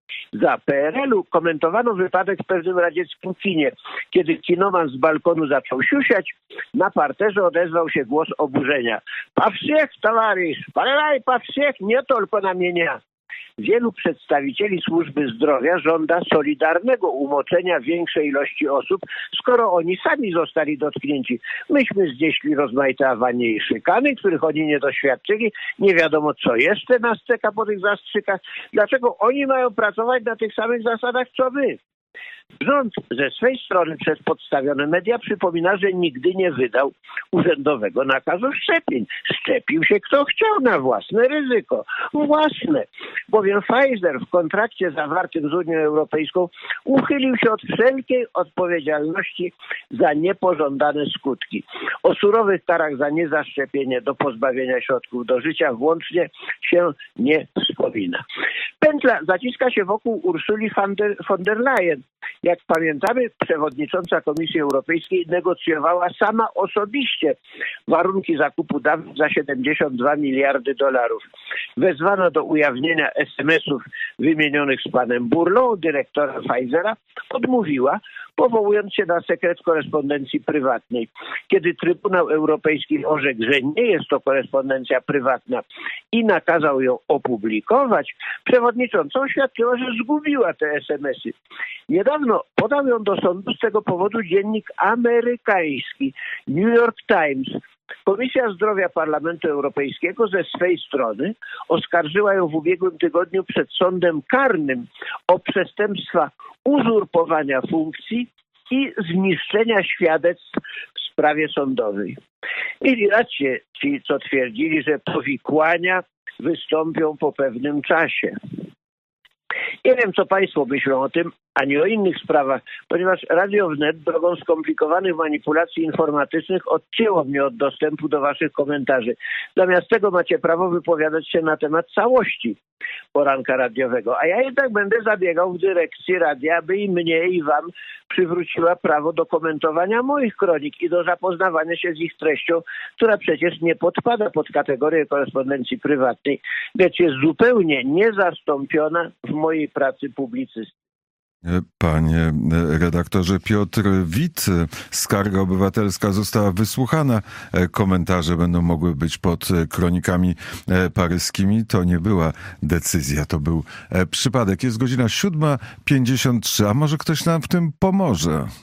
Za P R L u komentowano wypadek w pewnym radzieckim kinie. Kiedy kinoman z balkonu zaczął siusiać, na parterze odezwał się głos oburzenia. Pawsiech, towarzysz, parelaj, pawsiech, nie tylko na mnie. Wielu przedstawicieli służby zdrowia żąda solidarnego umoczenia większej ilości osób, skoro oni sami zostali dotknięci. Myśmy znieśli rozmaite awanie i szykany, których oni nie doświadczyli. Nie wiadomo, co jeszcze nas czeka po tych zastrzykach. Dlaczego oni mają pracować na tych samych zasadach, co my? Rząd ze swej strony przez podstawione media przypomina, że nigdy nie wydał urzędowego nakazu szczepień. Szczepił się kto chciał na własne ryzyko. Własne. Bowiem Pfizer w kontrakcie zawartym z Unią Europejską uchylił się od wszelkiej odpowiedzialności za niepożądane skutki. O surowych karach za niezaszczepienie do pozbawienia środków do życia włącznie się nie wspomina. Pętla zaciska się wokół Ursuli von der, von der Leyen. Jak pamiętamy, przewodnicząca Komisji Europejskiej negocjowała sama osobiście warunki zakupu dawek za siedemdziesiąt dwa miliardy dolarów. Wezwano do ujawnienia es em esów wymienionych z panem Burlą, dyrektorem Pfizera, odmówiła, powołując się na sekret korespondencji prywatnej. Kiedy Trybunał Europejski orzekł, że nie jest to korespondencja prywatna i nakazał ją opublikować, przewodnicząca oświadczyła, że zgubiła te es em esy. Niedawno podał ją do sądu z tego powodu dziennik amerykański New York Times. Komisja Zdrowia Parlamentu Europejskiego ze swej strony oskarżyła ją w ubiegłym tygodniu przed sądem karnym o przestępstwa uzurpowania funkcji i zniszczenia świadectw w sprawie sądowej. Mieli rację ci, co twierdzili, że powikłania wystąpią po pewnym czasie. Nie wiem, co państwo myślą o tym, ani o innych sprawach, ponieważ Radio Wnet drogą skomplikowanych manipulacji informatycznych odcięło mnie od dostępu do waszych komentarzy. Zamiast tego macie prawo wypowiadać się na temat całości poranka radiowego, a ja jednak będę zabiegał w dyrekcji radia, aby i mnie, i wam przywróciła prawo do komentowania moich kronik i do zapoznawania się z ich treścią, która przecież nie podpada pod kategorię korespondencji prywatnej, lecz jest zupełnie niezastąpiona w mojej pracy publicystycznej. Panie redaktorze, Piotr Wit, skarga obywatelska została wysłuchana. Komentarze będą mogły być pod kronikami paryskimi. To nie była decyzja, to był przypadek. Jest godzina siódma pięćdziesiąt trzy, a może ktoś nam w tym pomoże?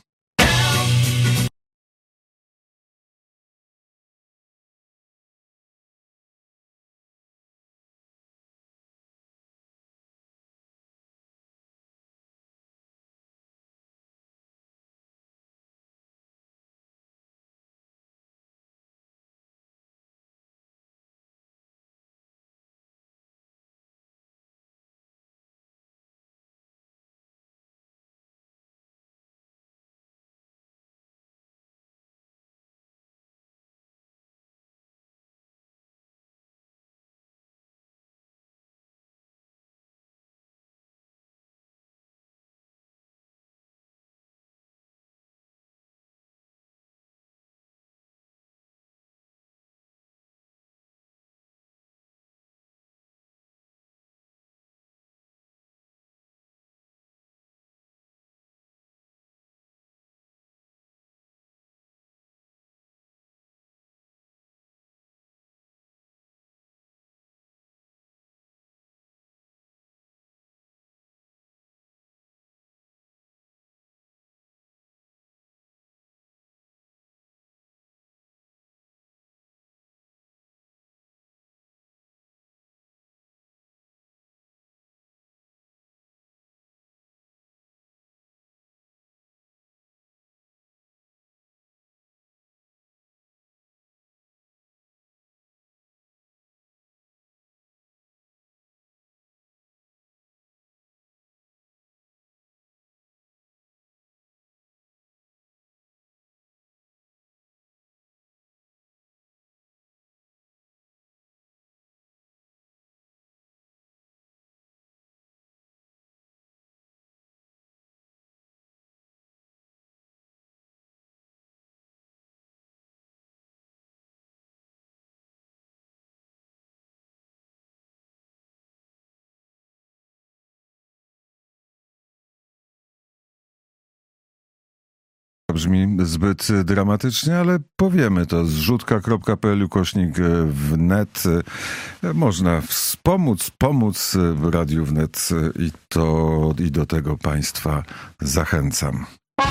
brzmi zbyt dramatycznie, ale powiemy to. Zrzutka kropka pe el ukośnik wnet. Można wspomóc, pomóc Radiu Wnet i, to, i do tego Państwa zachęcam.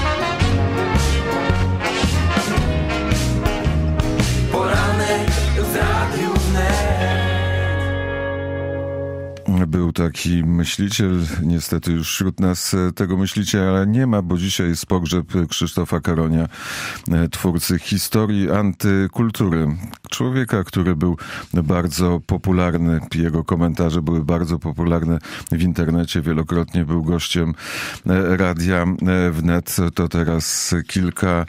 Był taki myśliciel, niestety już wśród nas tego myśliciela nie ma, bo dzisiaj jest pogrzeb Krzysztofa Karonia, twórcy historii antykultury. Człowieka, który był bardzo popularny, jego komentarze były bardzo popularne w internecie, wielokrotnie był gościem Radia Wnet. To teraz kilka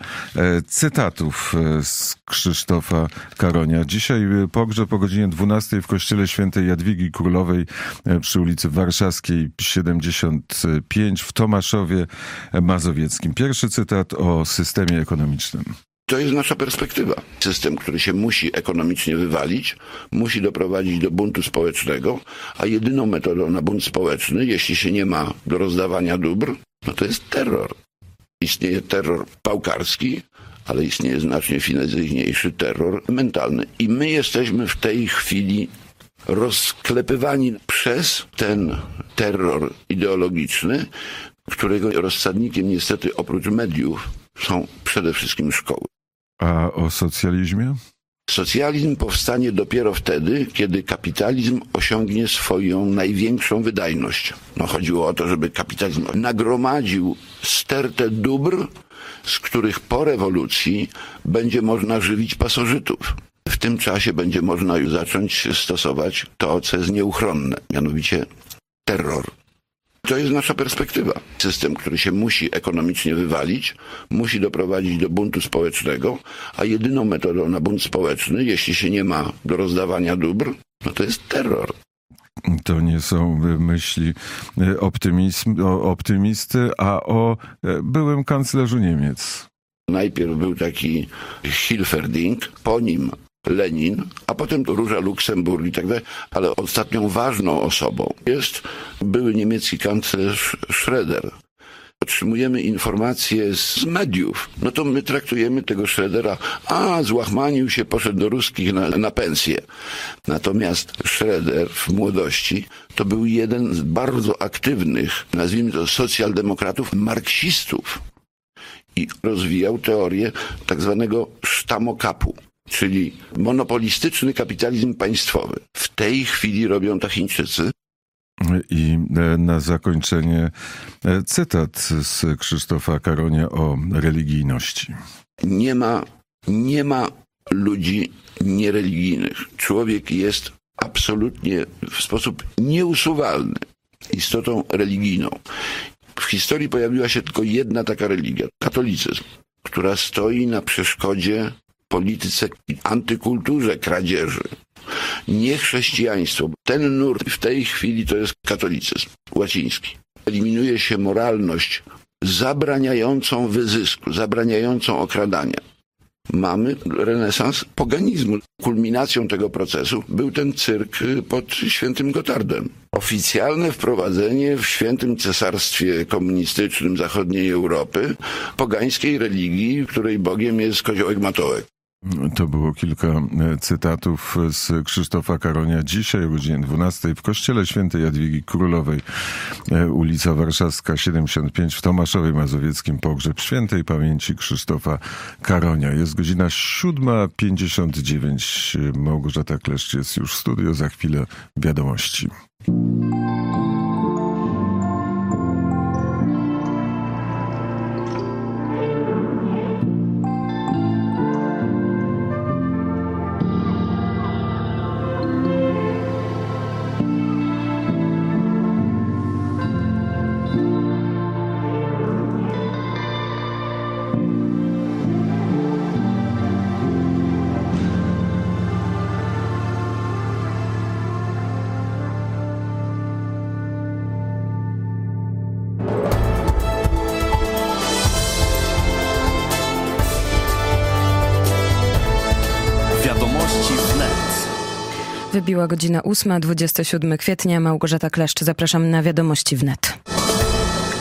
cytatów z Krzysztofa Karonia. Dzisiaj pogrzeb o godzinie dwunastej w kościele świętej Jadwigi Królowej przy ulicy Warszawskiej siedemdziesiąt pięć w Tomaszowie Mazowieckim. Pierwszy cytat o systemie ekonomicznym. To jest nasza perspektywa. System, który się musi ekonomicznie wywalić, musi doprowadzić do buntu społecznego, a jedyną metodą na bunt społeczny, jeśli się nie ma do rozdawania dóbr, no to jest terror. Istnieje terror pałkarski, ale istnieje znacznie fizyjniejszy terror mentalny. I my jesteśmy w tej chwili rozklepywani przez ten terror ideologiczny, którego rozsadnikiem niestety oprócz mediów są przede wszystkim szkoły. A o socjalizmie? Socjalizm powstanie dopiero wtedy, kiedy kapitalizm osiągnie swoją największą wydajność. No, chodziło o to, żeby kapitalizm nagromadził stertę dóbr, z których po rewolucji będzie można żywić pasożytów. W tym czasie będzie można już zacząć stosować to, co jest nieuchronne, mianowicie terror. To jest nasza perspektywa. System, który się musi ekonomicznie wywalić, musi doprowadzić do buntu społecznego, a jedyną metodą na bunt społeczny, jeśli się nie ma do rozdawania dóbr, no to jest terror. To nie są myśli optymizm, optymisty, a o byłym kanclerzu Niemiec. Najpierw był taki Hilferding, po nim Lenin, a potem to Róża Luksemburg i tak dalej, ale ostatnią ważną osobą jest były niemiecki kanclerz Schröder. Otrzymujemy informacje z mediów, no to my traktujemy tego Schrödera, a złachmanił się, poszedł do ruskich na, na pensję. Natomiast Schröder w młodości to był jeden z bardzo aktywnych, nazwijmy to socjaldemokratów, marksistów i rozwijał teorię tak zwanego sztamokapu, czyli monopolistyczny kapitalizm państwowy. W tej chwili robią to Chińczycy. I na zakończenie cytat z Krzysztofa Karonia o religijności. Nie ma, nie ma ludzi niereligijnych. Człowiek jest absolutnie w sposób nieusuwalny istotą religijną. W historii pojawiła się tylko jedna taka religia, katolicyzm, która stoi na przeszkodzie polityce i antykulturze kradzieży. Nie chrześcijaństwo. Ten nurt w tej chwili to jest katolicyzm łaciński. Eliminuje się moralność zabraniającą wyzysku, zabraniającą okradania. Mamy renesans poganizmu. Kulminacją tego procesu był ten cyrk pod świętym Gotthardem. Oficjalne wprowadzenie w świętym cesarstwie komunistycznym zachodniej Europy pogańskiej religii, której Bogiem jest koziołek Matołek. To było kilka cytatów z Krzysztofa Karonia. Dzisiaj o godzinie dwunastej w kościele świętej Jadwigi Królowej, ulica Warszawska siedemdziesiąt pięć w Tomaszowie Mazowieckim, pogrzeb świętej pamięci Krzysztofa Karonia. Jest godzina siódma pięćdziesiąt dziewięć. Małgorzata Kleszcz jest już w studio. Za chwilę wiadomości. Wybiła godzina ósma, dwudziestego siódmego kwietnia. Małgorzata Kleszcz, zapraszam na Wiadomości Wnet.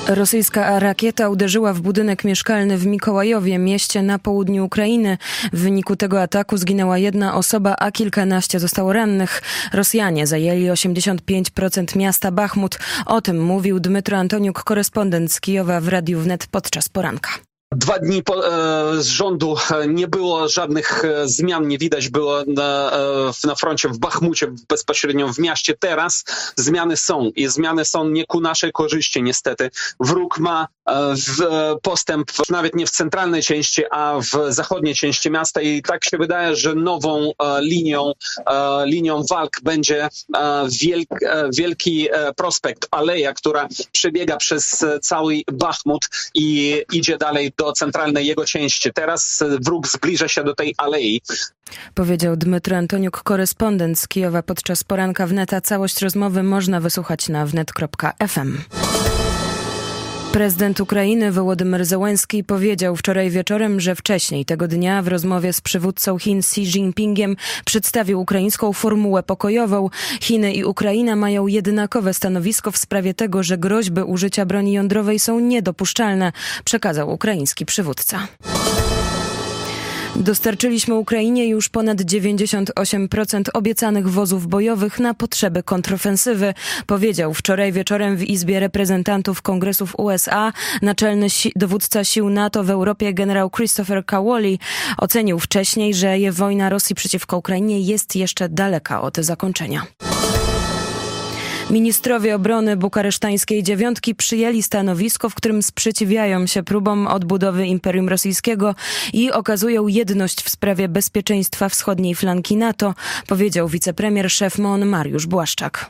Rosyjska rakieta uderzyła w budynek mieszkalny w Mikołajowie, mieście na południu Ukrainy. W wyniku tego ataku zginęła jedna osoba, a kilkanaście zostało rannych. Rosjanie zajęli osiemdziesiąt pięć procent miasta Bachmut. O tym mówił Dmytro Antoniuk, korespondent z Kijowa w Radiu Wnet podczas poranka. Dwa dni po, e, z rządu nie było żadnych e, zmian, nie widać było na, e, na froncie w Bachmucie, bezpośrednio w mieście. Teraz zmiany są i zmiany są nie ku naszej korzyści niestety. Wróg ma e, w, e, postęp w, nawet nie w centralnej części, a w zachodniej części miasta i tak się wydaje, że nową e, linią, e, linią walk będzie e, wielk, e, wielki e, prospekt, aleja, która przebiega przez cały Bachmut i idzie dalej do centralnej jego części. Teraz wróg zbliża się do tej alei. Powiedział Dmytro Antoniuk, korespondent z Kijowa podczas poranka Wneta. Całość rozmowy można wysłuchać na wnet kropka ef em. Prezydent Ukrainy Wołodymyr Zełenski powiedział wczoraj wieczorem, że wcześniej tego dnia w rozmowie z przywódcą Chin Xi Jinpingiem przedstawił ukraińską formułę pokojową. Chiny i Ukraina mają jednakowe stanowisko w sprawie tego, że groźby użycia broni jądrowej są niedopuszczalne, przekazał ukraiński przywódca. Dostarczyliśmy Ukrainie już ponad dziewięćdziesiąt osiem procent obiecanych wozów bojowych na potrzeby kontrofensywy, powiedział wczoraj wieczorem w Izbie Reprezentantów Kongresów U S A naczelny si- dowódca sił NATO w Europie generał Christopher Cawley. Ocenił wcześniej, że wojna Rosji przeciwko Ukrainie jest jeszcze daleka od zakończenia. Ministrowie obrony bukaresztańskiej dziewiątki przyjęli stanowisko, w którym sprzeciwiają się próbom odbudowy Imperium Rosyjskiego i okazują jedność w sprawie bezpieczeństwa wschodniej flanki NATO, powiedział wicepremier szef M O N Mariusz Błaszczak.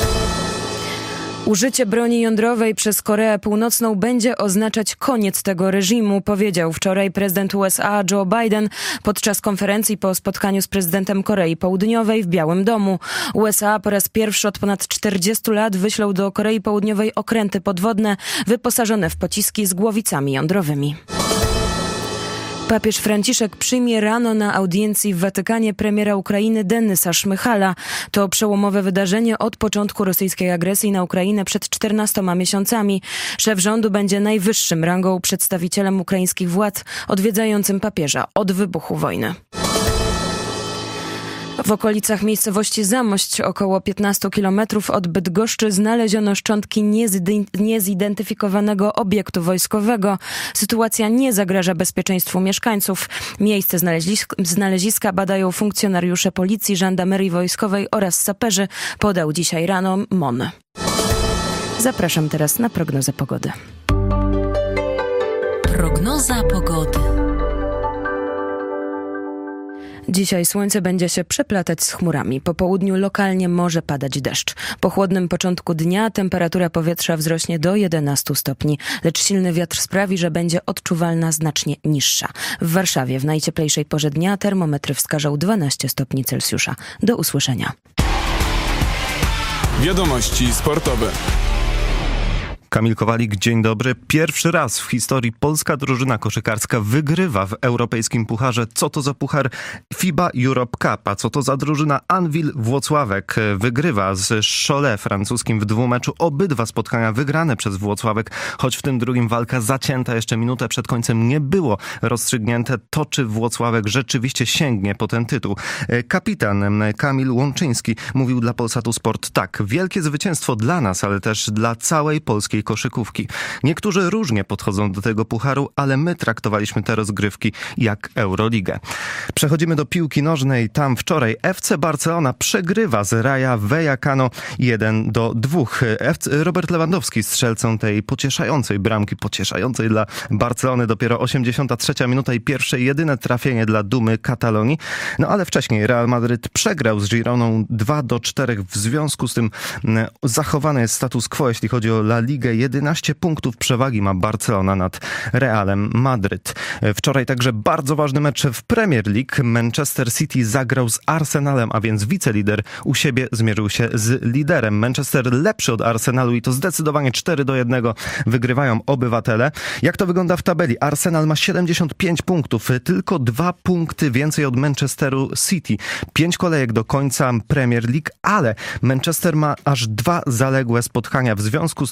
Użycie broni jądrowej przez Koreę Północną będzie oznaczać koniec tego reżimu, powiedział wczoraj prezydent U S A Joe Biden podczas konferencji po spotkaniu z prezydentem Korei Południowej w Białym Domu. U S A po raz pierwszy od ponad czterdziestu lat wyślą do Korei Południowej okręty podwodne wyposażone w pociski z głowicami jądrowymi. Papież Franciszek przyjmie rano na audiencji w Watykanie premiera Ukrainy Denysa Szmychala. To przełomowe wydarzenie od początku rosyjskiej agresji na Ukrainę przed czternastoma miesiącami. Szef rządu będzie najwyższym rangą przedstawicielem ukraińskich władz odwiedzającym papieża od wybuchu wojny. W okolicach miejscowości Zamość, około piętnastu kilometrów od Bydgoszczy, znaleziono szczątki niezidentyfikowanego obiektu wojskowego. Sytuacja nie zagraża bezpieczeństwu mieszkańców. Miejsce znalezisk- znaleziska badają funkcjonariusze policji, żandarmerii wojskowej oraz saperzy, podał dzisiaj rano M O N. Zapraszam teraz na prognozę pogody. Prognoza pogody. Dzisiaj słońce będzie się przeplatać z chmurami. Po południu lokalnie może padać deszcz. Po chłodnym początku dnia temperatura powietrza wzrośnie do jedenastu stopni, lecz silny wiatr sprawi, że będzie odczuwalna znacznie niższa. W Warszawie w najcieplejszej porze dnia termometry wskażą dwanaście stopni Celsjusza. Do usłyszenia. Wiadomości sportowe. Kamil Kowalik, dzień dobry. Pierwszy raz w historii polska drużyna koszykarska wygrywa w europejskim pucharze. Co to za puchar FIBA Europe Cup? A co to za drużyna Anwil Włocławek? Wygrywa z Cholet francuskim w dwumeczu. Obydwa spotkania wygrane przez Włocławek, choć w tym drugim walka zacięta jeszcze minutę przed końcem nie było rozstrzygnięte. To, czy Włocławek rzeczywiście sięgnie po ten tytuł. Kapitan Kamil Łączyński mówił dla Polsatu Sport tak. Wielkie zwycięstwo dla nas, ale też dla całej polskiej koszykówki. Niektórzy różnie podchodzą do tego pucharu, ale my traktowaliśmy te rozgrywki jak Euroligę. Przechodzimy do piłki nożnej. Tam wczoraj F C Barcelona przegrywa z Raja Vallecano jeden do dwóch. Robert Lewandowski strzelcą tej pocieszającej bramki, pocieszającej dla Barcelony. Dopiero osiemdziesiąta trzecia minuta i pierwsze jedyne trafienie dla dumy Katalonii. No ale wcześniej Real Madryt przegrał z Gironą dwa do czterech. W związku z tym zachowany jest status quo, jeśli chodzi o La Ligę. jedenaście punktów przewagi ma Barcelona nad Realem Madryt. Wczoraj także bardzo ważny mecz w Premier League. Manchester City zagrał z Arsenalem, a więc wicelider u siebie zmierzył się z liderem. Manchester lepszy od Arsenalu i to zdecydowanie cztery do jednego wygrywają obywatele. Jak to wygląda w tabeli? Arsenal ma siedemdziesiąt pięć punktów, tylko dwa punkty więcej od Manchesteru City. Pięć kolejek do końca Premier League, ale Manchester ma aż dwa zaległe spotkania. W związku z tym to obrońca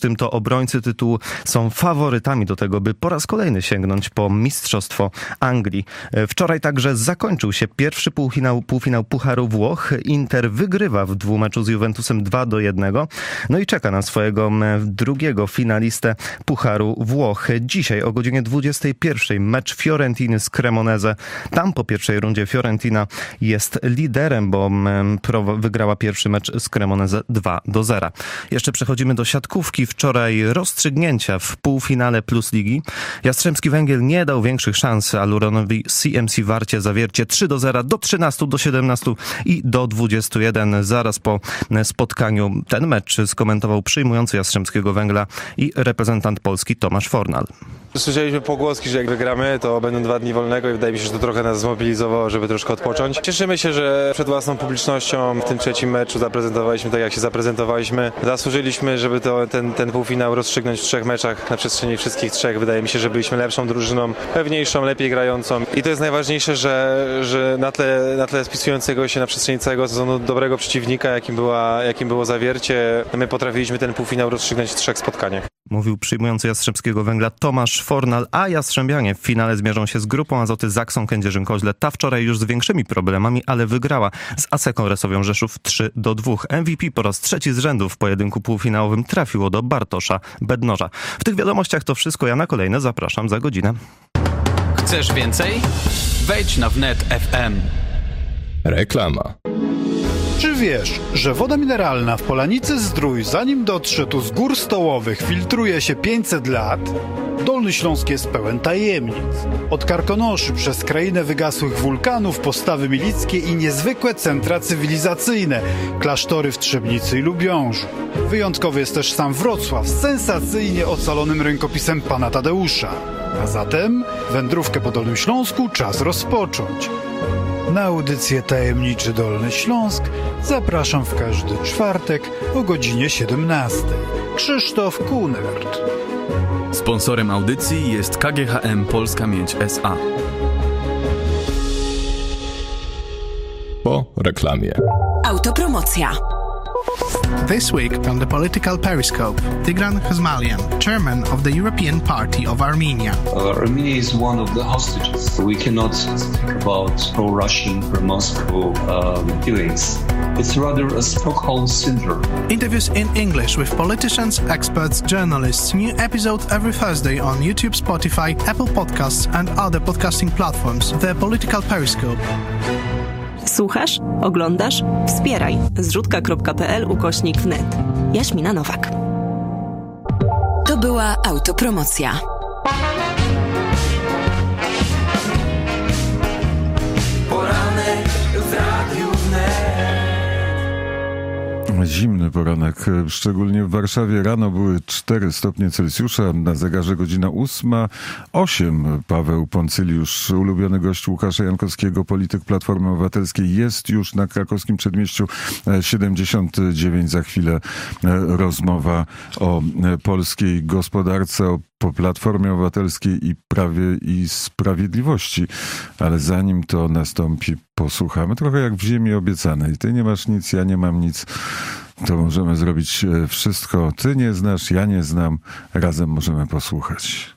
obrońcy tytułu są faworytami do tego, by po raz kolejny sięgnąć po Mistrzostwo Anglii. Wczoraj także zakończył się pierwszy półfinał, półfinał Pucharu Włoch. Inter wygrywa w dwumeczu z Juventusem dwa do jednego. No i czeka na swojego drugiego finalistę Pucharu Włoch. Dzisiaj o godzinie dwudziestej pierwszej mecz Fiorentiny z Cremonese. Tam po pierwszej rundzie Fiorentina jest liderem, bo wygrała pierwszy mecz z Cremonese dwa do zera. Jeszcze przechodzimy do siatkówki. Wczoraj rozstrzygnięcia w półfinale Plus Ligi. Jastrzębski Węgiel nie dał większych szans Aluronowi C M C Warcie Zawiercie trzy do zera do trzynastu, do siedemnastu i do dwudziestu jeden. Zaraz po spotkaniu ten mecz skomentował przyjmujący Jastrzębskiego Węgla i reprezentant Polski Tomasz Fornal. Słyszeliśmy pogłoski, że jak wygramy, to będą dwa dni wolnego i wydaje mi się, że to trochę nas zmobilizowało, żeby troszkę odpocząć. Cieszymy się, że przed własną publicznością w tym trzecim meczu zaprezentowaliśmy tak, jak się zaprezentowaliśmy. Zasłużyliśmy, żeby to, ten, ten półfinał rozstrzygnąć w trzech meczach na przestrzeni wszystkich trzech. Wydaje mi się, że byliśmy lepszą drużyną, pewniejszą, lepiej grającą. I to jest najważniejsze, że, że na tle, na tle spisującego się na przestrzeni całego sezonu dobrego przeciwnika, jakim, była, jakim było Zawiercie, my potrafiliśmy ten półfinał rozstrzygnąć w trzech spotkaniach. Mówił przyjmujący Jastrzębskiego Węgla Tomasz Fornal, a Jastrzębianie w finale zmierzą się z Grupą Azoty Zaksą Kędzierzyn-Koźle. Ta wczoraj już z większymi problemami, ale wygrała z Aseką Resowią Rzeszów trzy do dwóch. M V P po raz trzeci z rzędu w pojedynku półfinałowym trafiło do Bartosza Bednoża. W tych wiadomościach to wszystko. Ja na kolejne zapraszam za godzinę. Chcesz więcej? Wejdź na wnet kropka f m. Reklama. Czy wiesz, że woda mineralna w Polanicy Zdrój, zanim dotrze tu z gór stołowych, filtruje się pięćset lat? Dolny Śląsk jest pełen tajemnic. Od Karkonoszy przez krainę wygasłych wulkanów, postawy milickie i niezwykłe centra cywilizacyjne, klasztory w Trzebnicy i Lubiążu. Wyjątkowy jest też sam Wrocław z sensacyjnie ocalonym rękopisem pana Tadeusza. A zatem wędrówkę po Dolnym Śląsku czas rozpocząć. Na audycję Tajemniczy Dolny Śląsk zapraszam w każdy czwartek o godzinie siedemnastej. Krzysztof Kunert. Sponsorem audycji jest K G H M Polska Miedź S A. Po reklamie. Autopromocja. This week on the Political Periscope, Tigran Khazmalian, chairman of the European Party of Armenia. Uh, Armenia is one of the hostages. We cannot think about pro-Russian, pro-Moscow um, feelings. It's rather a Stockholm syndrome. Interviews in English with politicians, experts, journalists. New episode every Thursday on YouTube, Spotify, Apple Podcasts and other podcasting platforms. The Political Periscope. Słuchasz? Oglądasz? Wspieraj. zrzutka kropka p l ukośnik wnet. Jaśmina Nowak. To była autopromocja. Poranek w Radiu Wnet. Zimny poranek, szczególnie w Warszawie. Rano były cztery stopnie Celsjusza, na zegarze godzina ósma, osiem. Paweł Poncyliusz, ulubiony gość Łukasza Jankowskiego, polityk Platformy Obywatelskiej, jest już na krakowskim przedmieściu siedemdziesiąt dziewięć. Za chwilę rozmowa o polskiej gospodarce, o po Platformie Obywatelskiej i Prawie i Sprawiedliwości. Ale zanim to nastąpi, posłuchamy trochę jak w Ziemi Obiecanej. Ty nie masz nic, ja nie mam nic. To możemy zrobić wszystko. Ty nie znasz, ja nie znam. Razem możemy posłuchać.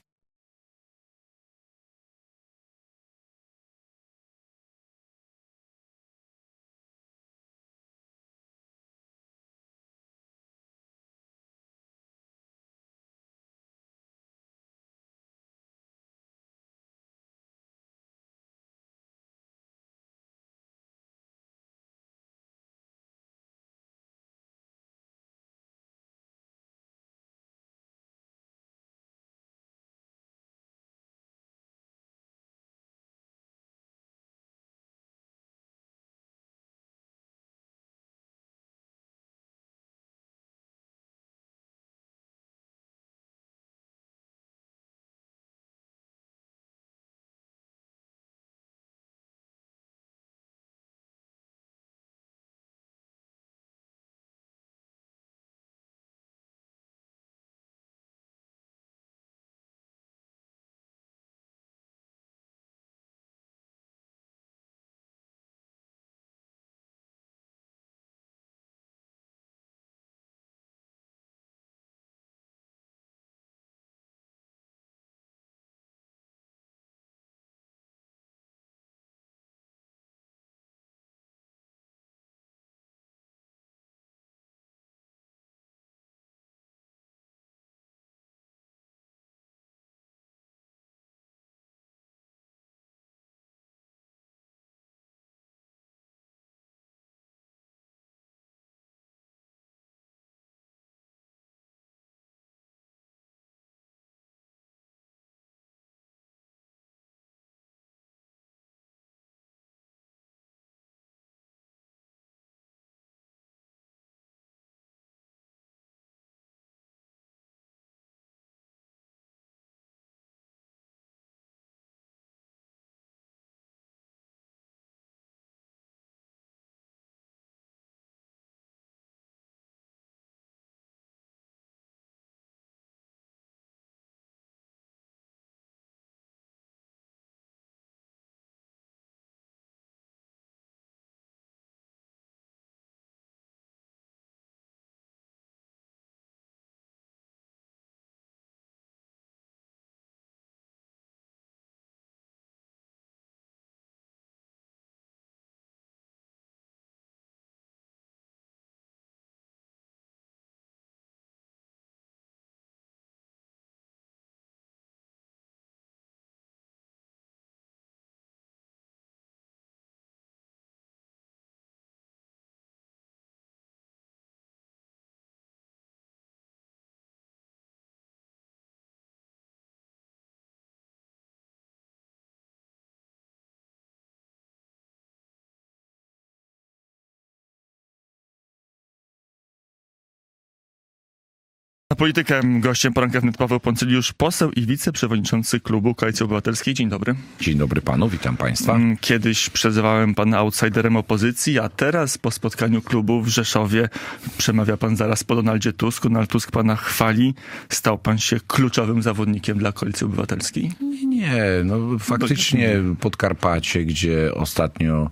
Politykiem, gościem poranka wnet Paweł Poncyliusz, poseł i wiceprzewodniczący klubu Koalicji Obywatelskiej. Dzień dobry. Dzień dobry panu, witam państwa. Kiedyś przezywałem pana outsiderem opozycji, a teraz po spotkaniu klubu w Rzeszowie przemawia pan zaraz po Donaldzie Tusku. Donald Tusk pana chwali. Stał pan się kluczowym zawodnikiem dla Koalicji Obywatelskiej? Nie, nie no faktycznie Podkarpacie, gdzie ostatnio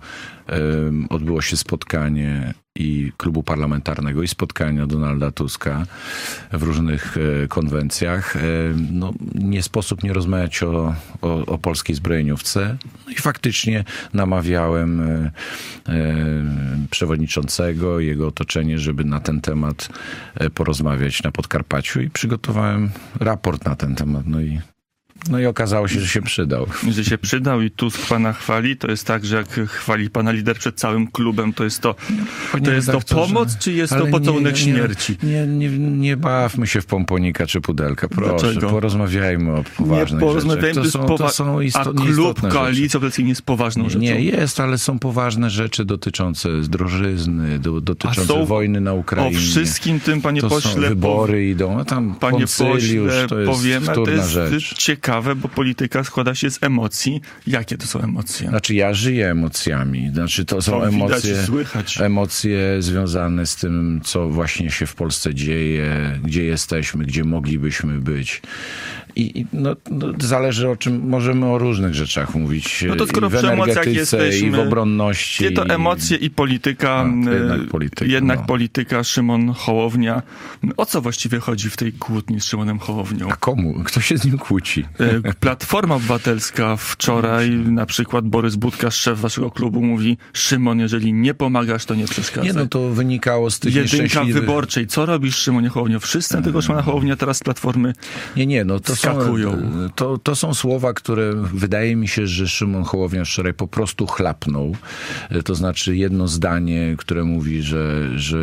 um, odbyło się spotkanie i klubu parlamentarnego, i spotkania Donalda Tuska w różnych e, konwencjach. E, no, nie sposób nie rozmawiać o, o, o polskiej zbrojeniówce. No i faktycznie namawiałem e, e, przewodniczącego i jego otoczenie, żeby na ten temat e, porozmawiać na Podkarpaciu i przygotowałem raport na ten temat. No i No i okazało się, że się przydał. Że się przydał i Tusk pana chwali. To jest tak, że jak chwali pana lider przed całym klubem, to jest to, to, jest to pomoc, czy jest to pocałunek nie, nie, śmierci? Nie, nie, nie bawmy się w pomponika czy pudelka. Proszę, Dlaczego? Porozmawiajmy o poważnych nie rzeczach. To są, to są isto- A klub Koalicji Obywatelskiej nie jest poważną rzeczą? Nie, jest, ale są poważne rzeczy dotyczące drożyzny, do, dotyczące są, wojny na Ukrainie. O wszystkim tym, panie to pośle... Są wybory idą, a tam panie Poncyliusz, pośle, to jest powiemy, wtórna to jest rzecz. Ciekawe, bo polityka składa się z emocji. Jakie to są emocje? Znaczy ja żyję emocjami. Znaczy to są to emocje, widać, słychać. emocje związane z tym, co właśnie się w Polsce dzieje, gdzie jesteśmy, gdzie moglibyśmy być. I, i no, no, zależy o czym, możemy o różnych rzeczach mówić. No to skoro i w energetyce, i w obronności. Nie to emocje i polityka. No, jednak polityka. Jednak no. polityka, Szymon Hołownia. O co właściwie chodzi w tej kłótni z Szymonem Hołownią? A komu? Kto się z nim kłóci? Platforma Obywatelska wczoraj, na przykład Borys Budka, szef waszego klubu, mówi: Szymon, jeżeli nie pomagasz, to nie przeszkadzaj. Nie, no to wynikało z tych Jedynka nieszczęśliwych... wyborczej. Co robisz, Szymonie Hołownia? Wszyscy na tego Szymona Hołownia teraz z Platformy Nie, nie, no to są, to, to są słowa, które wydaje mi się, że Szymon Hołownia wczoraj po prostu chlapnął. To znaczy jedno zdanie, które mówi, że, że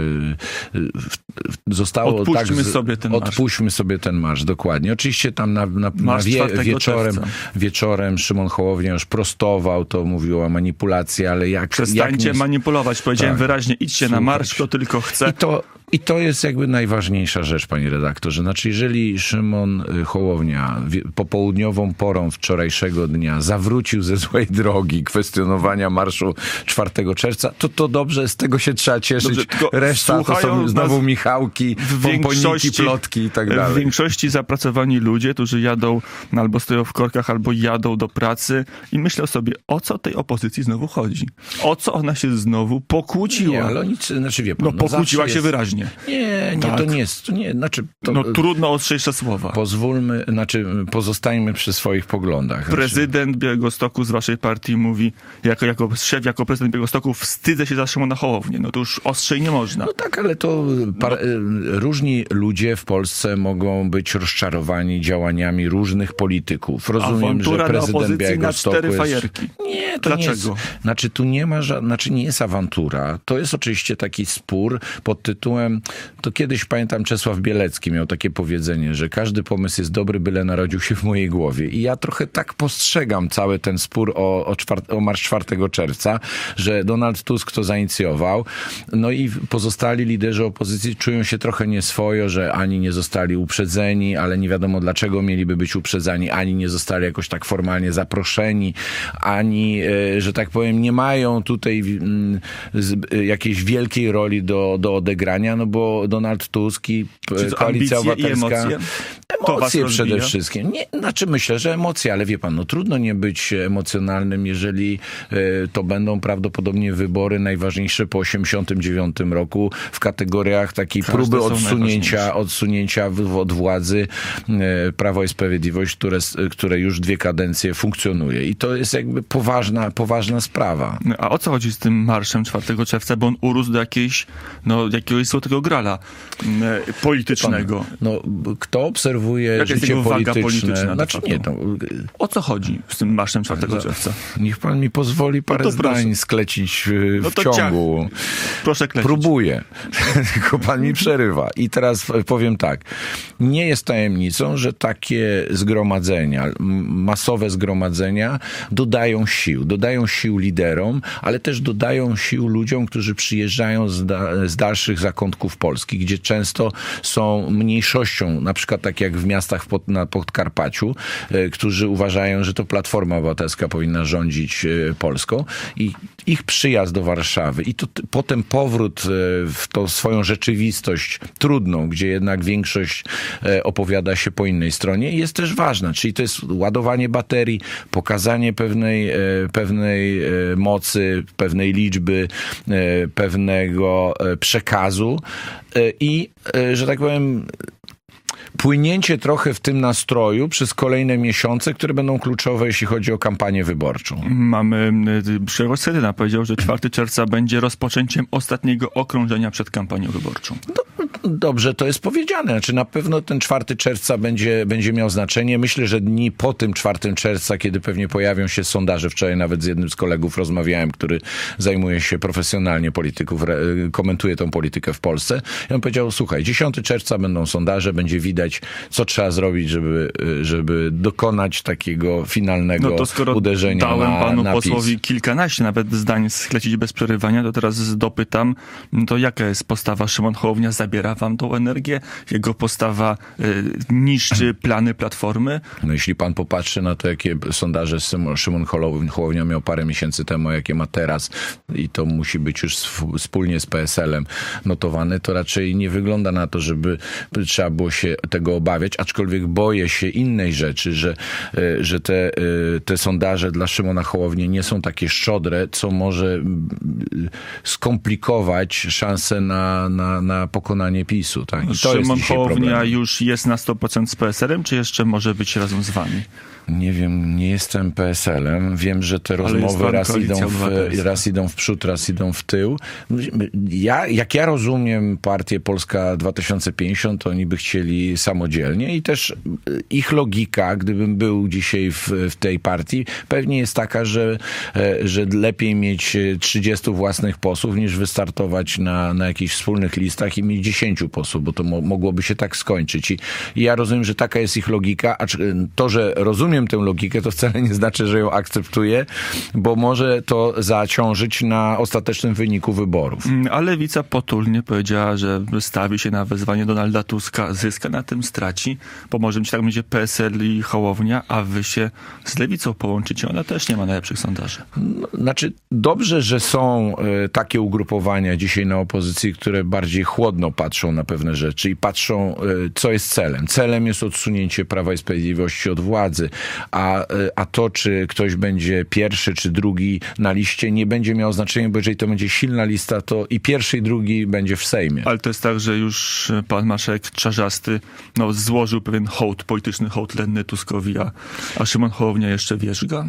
zostało odpuśćmy tak... Z, sobie ten marsz. Odpuśćmy sobie ten marsz, dokładnie. Oczywiście tam na, na, na wie, wieczorem, wieczorem Szymon Hołownia już prostował, to mówił o manipulacji, ale jak... Przestańcie jak nie... manipulować. Powiedziałem tak. wyraźnie, idźcie Słuchaj. na marsz, kto tylko chce. I to, I to jest jakby najważniejsza rzecz, panie redaktorze. Znaczy, jeżeli Szymon Hołownia popołudniową porą wczorajszego dnia zawrócił ze złej drogi kwestionowania marszu czwartego czerwca, to to dobrze, z tego się trzeba cieszyć. Dobrze, reszta to są znowu Michałki, pomponiki, plotki i tak dalej. W większości zapracowani ludzie, którzy jadą, albo stoją w korkach, albo jadą do pracy i myślą sobie, o co tej opozycji znowu chodzi? O co ona się znowu pokłóciła? Nie, ale nic, znaczy wie pan, no, no pokłóciła się jest... wyraźnie. Nie, nie, tak. to nie jest, to nie, znaczy... To, no trudno ostrzejsze słowa. Pozwólmy, znaczy pozostańmy przy swoich poglądach. Znaczy... Prezydent Białegostoku z waszej partii mówi, jako, jako szef, jako prezydent Białegostoku wstydzę się za Szymona Hołownię. No to już ostrzej nie można. No tak, ale to par... no. różni ludzie w Polsce mogą być rozczarowani działaniami różnych polityków. Rozumiem, awantura że prezydent na Białegostoku cztery jest... fajerki. Nie, to Dlaczego? nie jest... Znaczy tu nie ma ża... znaczy nie jest awantura. To jest oczywiście taki spór pod tytułem, to kiedyś pamiętam Czesław Bielecki miał takie powiedzenie, że każdy pomysł jest dobry, byle narodził się w mojej głowie. I ja trochę tak postrzegam cały ten spór o, o, czwart... o marsz czwartego czerwca, że Donald Tusk to zainicjował, no i pozostali liderzy opozycji czują się trochę nieswojo, że ani nie zostali uprzedzeni, ale nie wiadomo dlaczego mieliby być uprzedzani, ani nie zostali jakoś tak formalnie zaproszeni, ani, że tak powiem, nie mają tutaj jakiejś wielkiej roli do, do odegrania, no bo Donald Tusk i Koalicja Obywatelska... I emocje? Emocje przede wszystkim. Nie, znaczy myślę, że emocje, ale wie pan, no trudno nie być emocjonalnym, jeżeli y, to będą prawdopodobnie wybory najważniejsze po osiemdziesiątym dziewiątym roku w kategoriach takiej Każde próby odsunięcia, odsunięcia od władzy y, Prawo i Sprawiedliwość, które, które już dwie kadencje funkcjonuje. I to jest jakby poważna, poważna sprawa. A o co chodzi z tym marszem czwartego czerwca? Bo on urósł do jakiejś, no, jakiegoś złotego grala y, politycznego. Pan, no, kto obserwuje Jak życie jest polityczne... polityczna znaczy nie, no, o co chodzi z tym marszem czwartego czerwca? Niech pan mi pozwoli parę no zdań proszę. sklecić w no ciągu. Ciach. Proszę klecić. Próbuję. Tylko pan mi przerywa. I teraz powiem tak. Nie jest tajemnicą, że takie zgromadzenia, masowe zgromadzenia dodają sił. sił. Dodają sił liderom, ale też dodają sił ludziom, którzy przyjeżdżają z, da, z dalszych zakątków Polski, gdzie często są mniejszością, na przykład tak jak w miastach pod, na Podkarpaciu, e, którzy uważają, że to Platforma Obywatelska powinna rządzić e, Polską i ich przyjazd do Warszawy i to t- potem powrót e, w tą swoją rzeczywistość trudną, gdzie jednak większość e, opowiada się po innej stronie, jest też ważna. Czyli to jest ładowanie baterii, pokazanie pewnej, e, pewnej e, mocy, pewnej liczby, e, pewnego e, przekazu e, i, e, że tak powiem, płynięcie trochę w tym nastroju przez kolejne miesiące, które będą kluczowe, jeśli chodzi o kampanię wyborczą. Mamy, Grzegorz Schetyna powiedział, że czwartego czerwca będzie rozpoczęciem ostatniego okrążenia przed kampanią wyborczą. Do, dobrze to jest powiedziane. Znaczy na pewno ten czwartego czerwca będzie, będzie miał znaczenie. Myślę, że dni po tym czwartego czerwca, kiedy pewnie pojawią się sondaże, wczoraj nawet z jednym z kolegów rozmawiałem, który zajmuje się profesjonalnie polityków, komentuje tą politykę w Polsce. I on powiedział, słuchaj, dziesiątego czerwca będą sondaże, będzie widać, co trzeba zrobić, żeby, żeby dokonać takiego finalnego no to skoro uderzenia dałem na, panu na posłowi PiS. kilkanaście nawet zdań sklecić bez przerywania, to teraz dopytam, to jaka jest postawa Szymon Hołownia? Zabiera wam tą energię? Jego postawa y, niszczy plany Platformy? No jeśli pan popatrzy na to, jakie sondaże Szymon Hołownia miał parę miesięcy temu, jakie ma teraz i to musi być już wspólnie z P S L-em notowane, to raczej nie wygląda na to, żeby trzeba było się tego obawiać, aczkolwiek boję się innej rzeczy, że, że te, te sondaże dla Szymona Hołowni nie są takie szczodre, co może skomplikować szanse na, na, na pokonanie PiSu. Tak? I to Szymon jest Hołownia problem. już jest na sto procent z P S L-em, czy jeszcze może być razem z wami? Nie wiem, nie jestem P S L-em. Wiem, że te rozmowy raz idą, w, raz idą w przód, raz idą w tył. Ja, jak ja rozumiem partię Polska dwa tysiące pięćdziesiąt, to oni by chcieli samodzielnie i też ich logika, gdybym był dzisiaj w, w tej partii, pewnie jest taka, że, że lepiej mieć trzydziestu własnych posłów, niż wystartować na, na jakichś wspólnych listach i mieć dziesięciu posłów, bo to mo, mogłoby się tak skończyć. I, I ja rozumiem, że taka jest ich logika, a to, że rozumiem tę logikę, to wcale nie znaczy, że ją akceptuję, bo może to zaciążyć na ostatecznym wyniku wyborów. A Lewica potulnie powiedziała, że stawi się na wezwanie Donalda Tuska, zyska na tym, straci, bo może być tak będzie P S L i Hołownia, a wy się z Lewicą połączycie. Ona też nie ma najlepszych sondaży. No, znaczy, dobrze, że są y, takie ugrupowania dzisiaj na opozycji, które bardziej chłodno patrzą na pewne rzeczy i patrzą, y, co jest celem. Celem jest odsunięcie Prawa i Sprawiedliwości od władzy, a, a to, czy ktoś będzie pierwszy, czy drugi na liście, nie będzie miało znaczenia, bo jeżeli to będzie silna lista, to i pierwszy, i drugi będzie w Sejmie. Ale to jest tak, że już pan marszałek Czarzasty no, złożył pewien hołd, polityczny hołd lenny Tuskowi, a, a Szymon Hołownia jeszcze wierzga?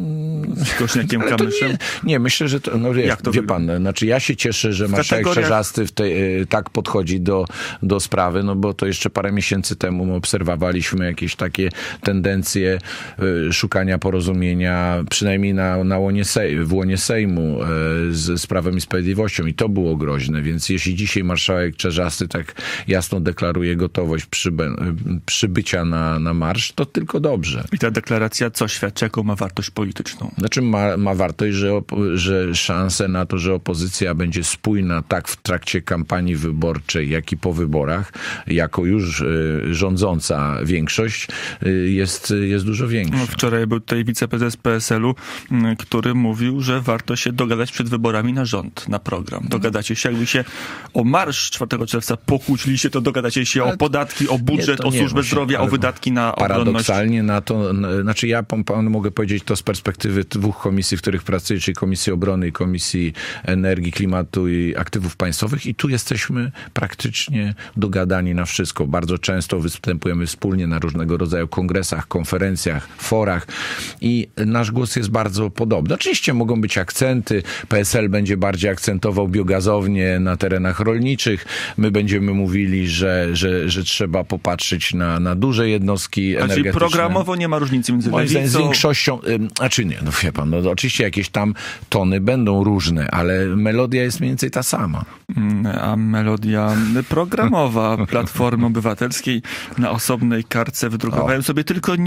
Z Kośniakiem Kamyszem? Nie, nie, myślę, że to, no wie, Jak to wie pan, znaczy ja się cieszę, że marszałek kategoriach... Czarzasty w tej, y, tak podchodzi do, do sprawy, no bo to jeszcze parę miesięcy temu obserwowaliśmy jakieś takie tendencje y, szukania porozumienia, przynajmniej na, na łonie sej, w łonie Sejmu y, z, z Prawem i Sprawiedliwością i to było groźne, więc jeśli dzisiaj marszałek Czarzasty tak jasno deklaruje gotowość przyby, przybycia na, na marsz, to tylko dobrze. I ta deklaracja co świadczy, jaką ma wartość polityczną? Znaczy ma, ma wartość, że, że szanse na to, że opozycja będzie spójna tak w trakcie kampanii wyborczej, jak i po wyborach, jako już y, rządząca większość, y, jest, jest dużo większa. No, wczoraj był tutaj wiceprezes P S L-u, y, który mówił, że warto się dogadać przed wyborami na rząd, na program. Dogadacie się, jakby się o marsz czwartego czerwca pokłóciliście, to dogadacie się ale o podatki, o budżet, nie, o służbę nie, zdrowia, o wydatki na obronność. Paradoksalnie na to, na, znaczy ja panu mogę powiedzieć to z perspektywy dwóch komisji, w których pracuję, czyli Komisji Obrony i Komisji Energii, Klimatu i Aktywów Państwowych i tu jesteśmy praktycznie dogadani na wszystko. Bardzo często występujemy wspólnie na różnego rodzaju kongresach, konferencjach, forach i nasz głos jest bardzo podobny. Oczywiście mogą być akcenty, P S L będzie bardziej akcentował biogazownie na terenach rolniczych, my będziemy mówili, że, że, że trzeba popatrzeć na, na duże jednostki energetyczne. Czyli programowo nie ma różnicy między Moim zdaniem z większością, a czy nie, no wie pan, no oczywiście jakieś tam tony będą różne, ale melodia jest mniej więcej ta sama. A melodia programowa Platformy Obywatelskiej na osobnej kartce wydrukowałem o. sobie tylko niektóre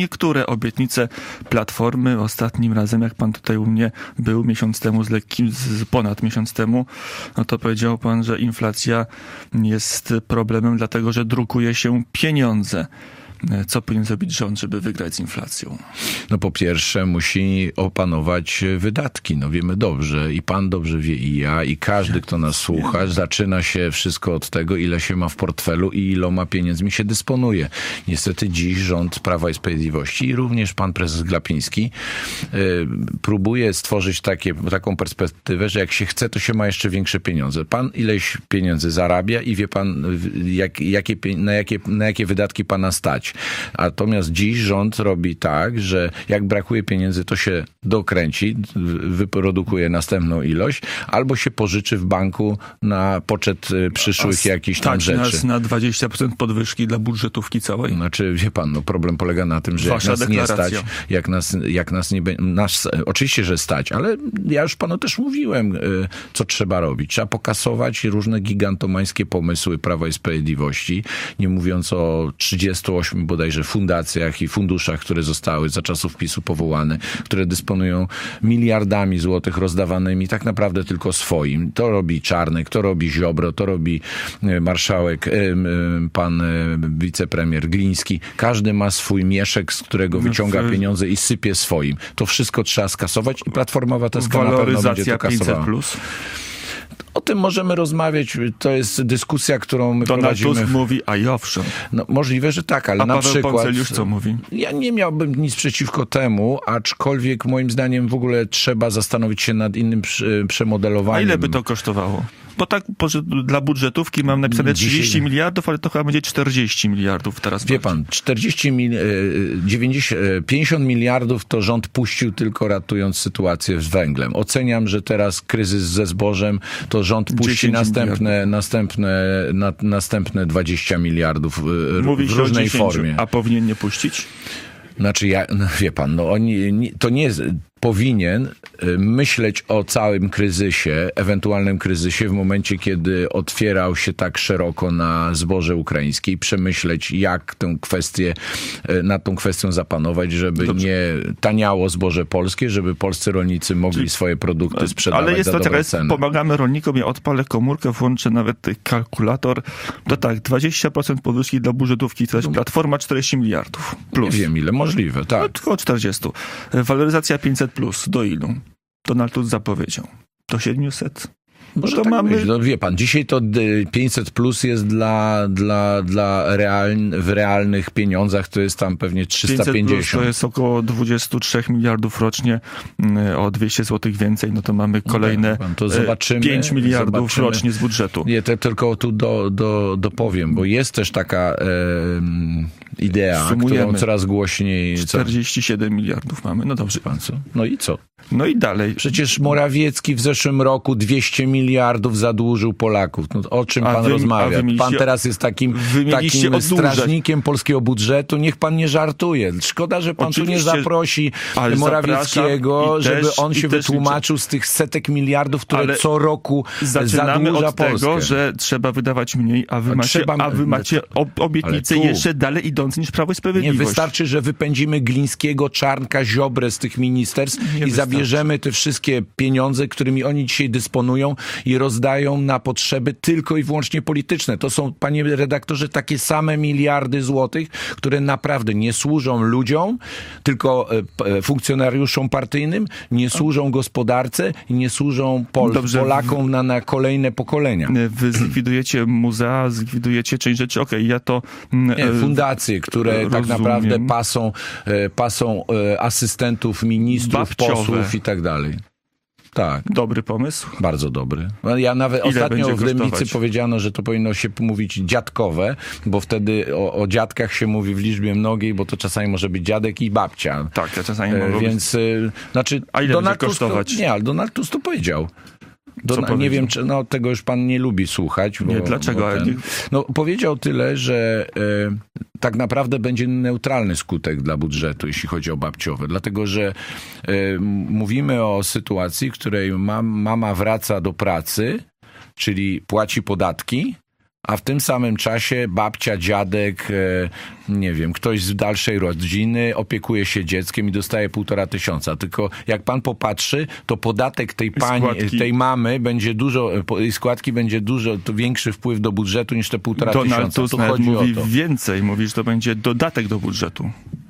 te obietnice Platformy ostatnim razem, jak pan tutaj u mnie był miesiąc temu, z lekkim, z ponad miesiąc temu, no to powiedział pan, że inflacja jest problemem, dlatego że drukuje się pieniądze. Co powinien zrobić rząd, żeby wygrać z inflacją? No po pierwsze musi opanować wydatki. No wiemy dobrze i pan dobrze wie i ja i każdy, kto nas słucha, zaczyna się wszystko od tego, ile się ma w portfelu i iloma pieniędzmi się dysponuje. Niestety dziś rząd Prawa i Sprawiedliwości i również pan prezes Glapiński yy, próbuje stworzyć takie, taką perspektywę, że jak się chce, to się ma jeszcze większe pieniądze. Pan ileś pieniędzy zarabia i wie pan, jak, jakie, na, jakie, na jakie wydatki pana stać. Natomiast dziś rząd robi tak, że jak brakuje pieniędzy, to się dokręci, wyprodukuje następną ilość, albo się pożyczy w banku na poczet przyszłych jakichś tam rzeczy. Nas na dwadzieścia procent podwyżki dla budżetówki całej? Znaczy, wie pan, no problem polega na tym, że Wasza jak nas deklaracja. nie stać, jak nas, jak nas nie będzie, nas, oczywiście, że stać, ale ja już panu też mówiłem, co trzeba robić. Trzeba pokasować różne gigantomańskie pomysły Prawa i Sprawiedliwości, nie mówiąc o trzydziestu ośmiu bodajże fundacjach i funduszach, które zostały za czasów PiSu powołane, które dysponują miliardami złotych rozdawanymi tak naprawdę tylko swoim. To robi Czarnek, to robi Ziobro, to robi marszałek, pan wicepremier Gliński. Każdy ma swój mieszek, z którego wyciąga pieniądze i sypie swoim. To wszystko trzeba skasować i Platforma Obywatelska na pewno będzie to kasowała. Plus. O tym możemy rozmawiać, to jest dyskusja, którą my Donald prowadzimy. Tusk mówi, a i owszem. No, możliwe, że tak, ale a na Paweł przykład... Ponceliusz co mówi? Ja nie miałbym nic przeciwko temu, aczkolwiek moim zdaniem w ogóle trzeba zastanowić się nad innym przemodelowaniem. A ile by to kosztowało? Bo tak dla budżetówki mam napisane trzydzieści Dzisiaj... miliardów, ale to chyba będzie czterdzieści miliardów teraz. Wie pan, czterdzieści mil... dziewięćdziesiąt, pięćdziesiąt miliardów to rząd puścił tylko ratując sytuację z węglem. Oceniam, że teraz kryzys ze zbożem, to rząd puści następne, następne, na, następne dwadzieścia miliardów Mówi w różnej dziesięciu, formie. A powinien nie puścić? Znaczy, ja, no wie pan, no oni, to nie jest... powinien myśleć o całym kryzysie, ewentualnym kryzysie w momencie, kiedy otwierał się tak szeroko na zboże ukraińskie i przemyśleć, jak tę kwestię, nad tą kwestią zapanować, żeby Dobrze. nie taniało zboże polskie, żeby polscy rolnicy mogli Czyli, swoje produkty sprzedawać ale jest za to dobre teraz, ceny. Pomagamy rolnikom, ja odpalę komórkę, włączę nawet kalkulator. To tak, dwadzieścia procent podwyżki dla budżetówki, to jest Platforma czterdzieści miliardów. Plus. Nie wiem ile, możliwe, tak. No, tylko czterdzieści. Waloryzacja pięćset plus. Do ilu? Donald Tusk zapowiedział. Do siedmiuset? Może to tak mamy... no, wie pan, dzisiaj to pięćset plus jest dla, dla, dla realn, w realnych pieniądzach to jest tam pewnie trzysta pięćdziesiąt. pięćset plus to jest około dwadzieścia trzy miliardów rocznie, o dwieście złotych więcej, no to mamy kolejne no tak, to zobaczymy, pięć miliardów zobaczymy. rocznie z budżetu. Nie, to tylko tu do, do, dopowiem, bo jest też taka e, idea, Sumujemy. którą coraz głośniej... czterdzieści siedem miliardów mamy, no dobrze. Pan co? No i co? No i dalej. Przecież Morawiecki w zeszłym roku dwieście miliardów zadłużył Polaków. No, o czym a pan wy, rozmawia? mieliście, pan teraz jest takim, takim strażnikiem polskiego budżetu. Niech pan nie żartuje. Szkoda, że pan Oczywiście, tu nie zaprosi Morawieckiego, żeby też, on się wytłumaczył z tych setek miliardów, które ale co roku zaczynamy zadłuża od Polskę. tego, że trzeba wydawać mniej, a wy macie, trzeba, a wy macie obietnice tu, jeszcze dalej idące niż Prawo i Sprawiedliwość. Nie, wystarczy, że wypędzimy Glińskiego, Czarnka, Ziobrę z tych ministerstw nie i wystarczy. Zabierzemy te wszystkie pieniądze, którymi oni dzisiaj dysponują i rozdają na potrzeby tylko i wyłącznie polityczne. To są, panie redaktorze, takie same miliardy złotych, które naprawdę nie służą ludziom, tylko funkcjonariuszom partyjnym, nie służą gospodarce i nie służą Pol- Dobrze, Polakom na, na kolejne pokolenia. Wy zlikwidujecie muzea, zlikwidujecie część rzeczy. Okej, okay, ja to... Nie, fundacje, które rozumiem. Tak naprawdę pasą, pasą asystentów ministrów, Babciowe. posłów i tak dalej. Tak. Dobry pomysł? Bardzo dobry. Ja nawet Ile ostatnio w Dębicy kosztować? powiedziano, że to powinno się mówić dziadkowe, bo wtedy o, o dziadkach się mówi w liczbie mnogiej, bo to czasami może być dziadek i babcia. Tak, a czasami e, mogą Więc, być... znaczy, A ile Donald będzie kosztować? Tusk, nie, ale Donald Tusk to powiedział. Do, nie wiem, czy no, tego już pan nie lubi słuchać. Bo, nie, dlaczego? Bo ten, no, powiedział tyle, że e, tak naprawdę będzie neutralny skutek dla budżetu, jeśli chodzi o babciowe. Dlatego, że e, mówimy o sytuacji, w której mam, mama wraca do pracy, czyli płaci podatki, a w tym samym czasie babcia, dziadek, nie wiem, ktoś z dalszej rodziny opiekuje się dzieckiem i dostaje półtora tysiąca. Tylko jak pan popatrzy, to podatek tej pani, składki. tej mamy będzie dużo, i składki będzie dużo, to większy wpływ do budżetu niż te półtora tysiąca. Donald Tusk nawet mówi więcej, mówi, że to będzie dodatek do budżetu.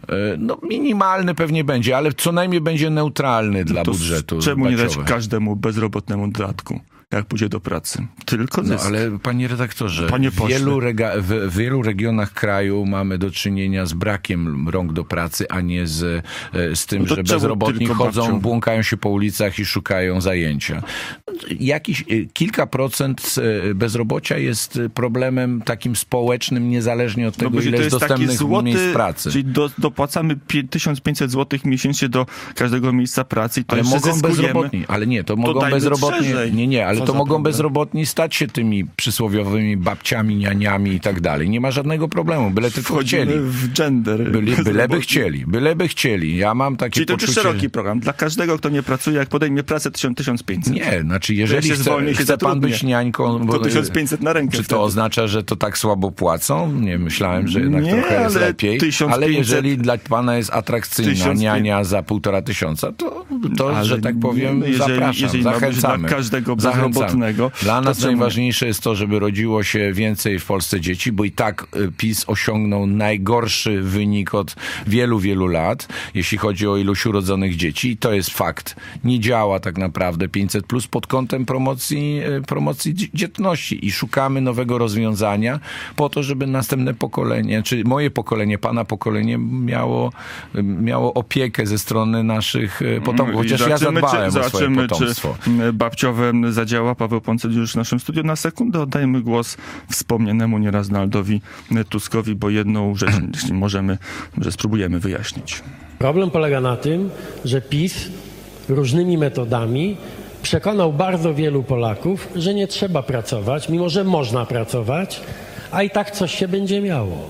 No minimalny pewnie będzie, ale co najmniej będzie neutralny dla to budżetu. Czemu baciowe. nie dać każdemu bezrobotnemu dodatku, jak pójdzie do pracy? Tylko zysk. No ale panie redaktorze, panie w, wielu rega- w, w wielu regionach kraju mamy do czynienia z brakiem rąk do pracy, a nie z, z tym, no że bezrobotni chodzą, babcią? błąkają się po ulicach i szukają zajęcia. Jakiś, kilka procent bezrobocia jest problemem takim społecznym, niezależnie od tego, no, ile jest dostępnych złoty, miejsc pracy. Czyli do, dopłacamy tysiąc pięćset złotych miesięcznie do każdego miejsca pracy i to ale jeszcze mogą zyskujemy. bezrobotni, ale nie, to, to mogą bezrobotni, nie, nie, ale to mogą problem? bezrobotni stać się tymi przysłowiowymi babciami, nianiami i tak dalej. Nie ma żadnego problemu, byle tylko Wchodzimy chcieli. w gender. Byli, byleby chcieli, byleby chcieli. Ja mam takie Czyli to poczucie... jest szeroki program. Dla każdego, kto nie pracuje, jak podejmie pracę, tysiąc pięćset. Nie, znaczy jeżeli ja chce, zwolnię, chce pan być niańką... To tysiąc pięćset na rękę. Czy wtedy. to oznacza, że to tak słabo płacą? Nie, myślałem, że jednak nie, trochę jest ale lepiej. tysiąc pięćset... Ale jeżeli dla pana jest atrakcyjna tysiąc... niania za półtora tysiąca, to, to ale że tak powiem, jeżeli, zapraszam, jeżeli zachęcamy. Dla każdego bezrobotnego. Dla nas czemu... najważniejsze jest to, żeby rodziło się więcej w Polsce dzieci, bo i tak PiS osiągnął najgorszy wynik od wielu, wielu lat, jeśli chodzi o ilość urodzonych dzieci. I to jest fakt. Nie działa tak naprawdę pięćset plus pod kątem promocji, promocji dzietności i szukamy nowego rozwiązania po to, żeby następne pokolenie, czy moje pokolenie, pana pokolenie miało, miało opiekę ze strony naszych potomków. Chociaż ja zadbałem czy, o swoje potomstwo. Czy babciowe zadziała. Paweł Poncyljusz już w naszym studiu. Na sekundę oddajmy głos wspomnianemu nieraz Donaldowi Tuskowi, bo jedną rzecz, jeśli możemy, że spróbujemy wyjaśnić. Problem polega na tym, że PiS różnymi metodami przekonał bardzo wielu Polaków, że nie trzeba pracować, mimo że można pracować, a i tak coś się będzie miało.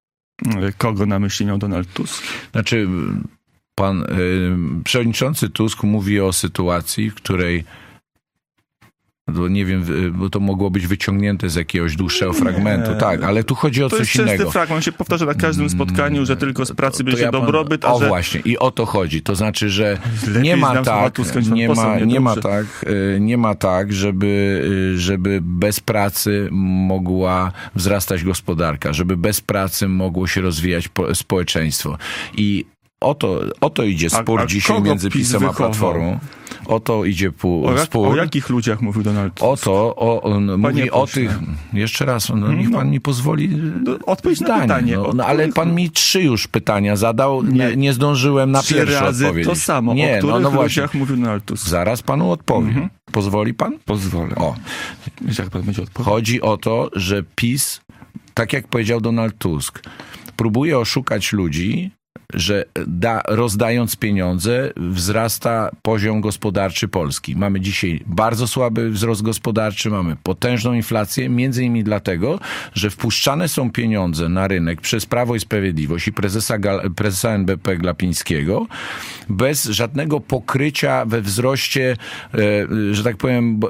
Kogo na myśli miał Donald Tusk? Znaczy, pan y, przewodniczący Tusk mówi o sytuacji, w której nie wiem, bo to mogło być wyciągnięte z jakiegoś dłuższego nie, fragmentu. Tak, ale tu chodzi o to coś jest innego. To fragment się powtarza na każdym spotkaniu, że tylko z pracy będzie ja dobrobyt, a O że... właśnie, i o to chodzi. To znaczy, że nie ma tak, nie ma, nie ma tak, nie ma tak, żeby, żeby bez pracy mogła wzrastać gospodarka, żeby bez pracy mogło się rozwijać społeczeństwo. I O to, o to idzie spór a, a dzisiaj między PiS PiSem a Platformą. O to idzie pół, o jak, spór. O jakich ludziach mówił Donald Tusk? O to, o, on mówi o tych... Jeszcze raz, no, niech pan no, mi pozwoli no, odpowiedź zdanie. na pytanie. No, no, ale pan mi trzy już pytania zadał, nie, nie zdążyłem na trzy pierwsze razy odpowiedzieć. to samo. Nie, o których no, no właśnie. ludziach mówił Donald Tusk? Zaraz panu odpowiem. Mhm. Pozwoli pan? Pozwolę. O. Jak pan będzie odpowiedział? Chodzi o to, że PiS, tak jak powiedział Donald Tusk, próbuje oszukać ludzi, że da, rozdając pieniądze wzrasta poziom gospodarczy Polski. Mamy dzisiaj bardzo słaby wzrost gospodarczy, mamy potężną inflację, między innymi dlatego, że wpuszczane są pieniądze na rynek przez Prawo i Sprawiedliwość i prezesa, prezesa N B P Glapińskiego bez żadnego pokrycia we wzroście, że tak powiem,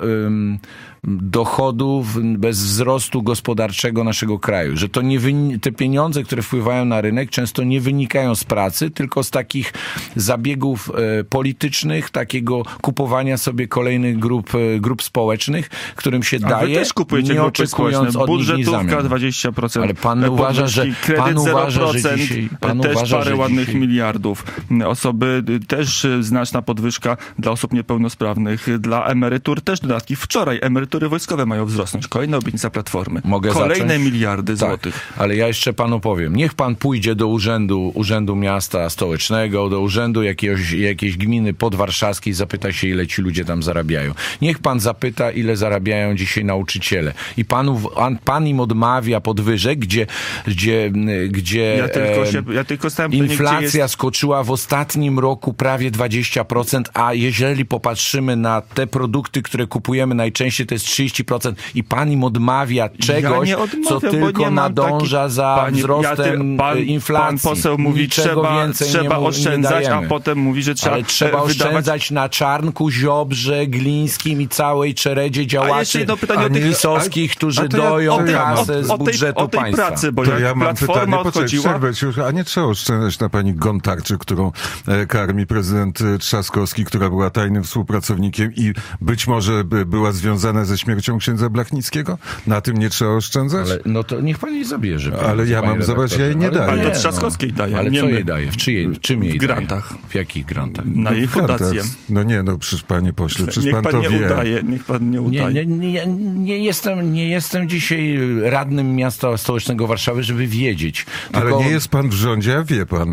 dochodów, bez wzrostu gospodarczego naszego kraju. Że to nie wyni- te pieniądze, które wpływają na rynek, często nie wynikają z pracy, tylko z takich zabiegów e, politycznych, takiego kupowania sobie kolejnych grup, e, grup społecznych, którym się A daje, wy też kupujecie nie grupy oczekując społeczne. od nich nic Budżetówka dwadzieścia procent. Ale pan uważa, że pan uważa, że dzisiaj, pan też uważa, parę że ładnych dzisiaj... miliardów. Osoby, też znaczna podwyżka dla osób niepełnosprawnych, dla emerytur też dodatki. Wczoraj emerytury wojskowe mają wzrosnąć. Kolejna obietnica Platformy. Mogę Kolejne zacząć? miliardy tak, złotych. Ale ja jeszcze panu powiem. Niech pan pójdzie do urzędu, urzędu miasta stołecznego, do urzędu jakiegoś, jakiejś gminy podwarszawskiej, zapyta się, ile ci ludzie tam zarabiają. Niech pan zapyta, ile zarabiają dzisiaj nauczyciele. I panów, pan im odmawia podwyżek, gdzie, gdzie, gdzie ja tylko się, ja tylko inflacja jest... skoczyła w ostatnim roku prawie dwadzieścia procent, a jeżeli popatrzymy na te produkty, które kupujemy najczęściej, to jest jest trzydzieści procent i pan im odmawia czegoś, ja nie odmawiam, co tylko nadąża taki, za pani, wzrostem ja, pan, inflacji. Pan poseł mówi, Niczego trzeba, więcej trzeba nie, oszczędzać, nie a potem mówi, że trzeba Ale trzeba wydawać... oszczędzać na Czarnku, Ziobrze, Glińskim i całej czeredzie działaczy pisowskich, którzy to ja, doją ja, kasę z o tej, budżetu o tej państwa. pracy, bo to jak ja mam Platforma pytanie, odchodziła... poczekaj, a nie trzeba oszczędzać na pani Gontarczy, którą e, karmi prezydent Trzaskowski, która była tajnym współpracownikiem i być może by była związana ze śmiercią księdza Blachnickiego? Na tym nie trzeba oszczędzać? Ale no to niech pani zabierze. Pani, ale ja mam, zobacz, ja jej nie daję. Ale to Trzaskowskiej daje. Ale nie co my. jej daje? W czyjej, czym jej W grantach. Daje? W jakich grantach? Na jej fundację. No nie, no przecież panie pośle, przecież niech pan, pan to nie wie. Udaje, niech pan nie udaje. Nie, nie, nie, nie, jestem, nie jestem dzisiaj radnym miasta stołecznego Warszawy, żeby wiedzieć. Tylko... Ale nie jest pan w rządzie, a wie pan.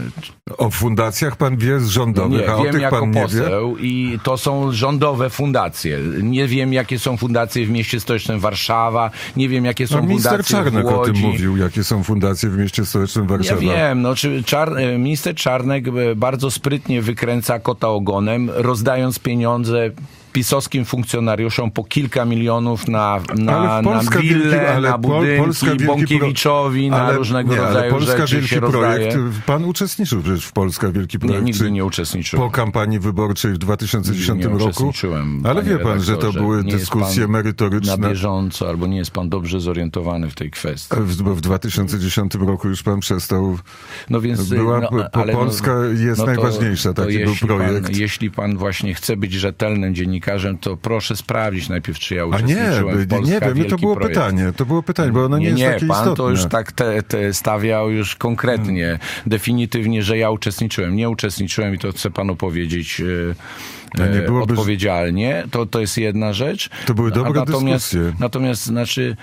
O fundacjach pan wie z rządowych, nie, a o wiem tych jako pan nie poseł wie? I to są rządowe fundacje. Nie wiem, jakie są fundacje w mieście stołecznym Warszawa, nie wiem, jakie są no, fundacje minister Czarnek w Łodzi. o tym mówił, jakie są fundacje w mieście stołecznym Warszawa. Ja wiem, no, czy Czar... minister Czarnek bardzo sprytnie wykręca kota ogonem, rozdając pieniądze pisowskim funkcjonariuszom po kilka milionów na, na, na wille, na budynki, Bąkiewiczowi, ale, na różnego nie, rodzaju ale Polska rzeczy Wielki się Projekt, rozdaje. pan uczestniczył przecież w Polska Wielki Projekt. Nie, nigdy nie uczestniczyłem. Po kampanii wyborczej w dwa tysiące dziesiątym nie roku. uczestniczyłem, Ale wie pan, że to były nie dyskusje merytoryczne. Na bieżąco, albo nie jest pan dobrze zorientowany w tej kwestii. W, bo w dwa tysiące dziesiątym roku już pan przestał. No więc była, no, po, ale Polska no, jest no to, najważniejsza, taki to był projekt. Pan, jeśli pan właśnie chce być rzetelnym dziennikarzem, to proszę sprawdzić najpierw, czy ja A uczestniczyłem nie, w Polska nie wiem, Wielki to było Projekt. pytanie, to było pytanie, bo ono nie, nie jest takie nie, pan istotne. to już tak te, te stawiał już konkretnie, hmm. definitywnie, że ja uczestniczyłem. Nie uczestniczyłem i to chcę panu powiedzieć e, nie byłoby... odpowiedzialnie. To, to jest jedna rzecz. To były dobre natomiast, dyskusje. Natomiast, znaczy...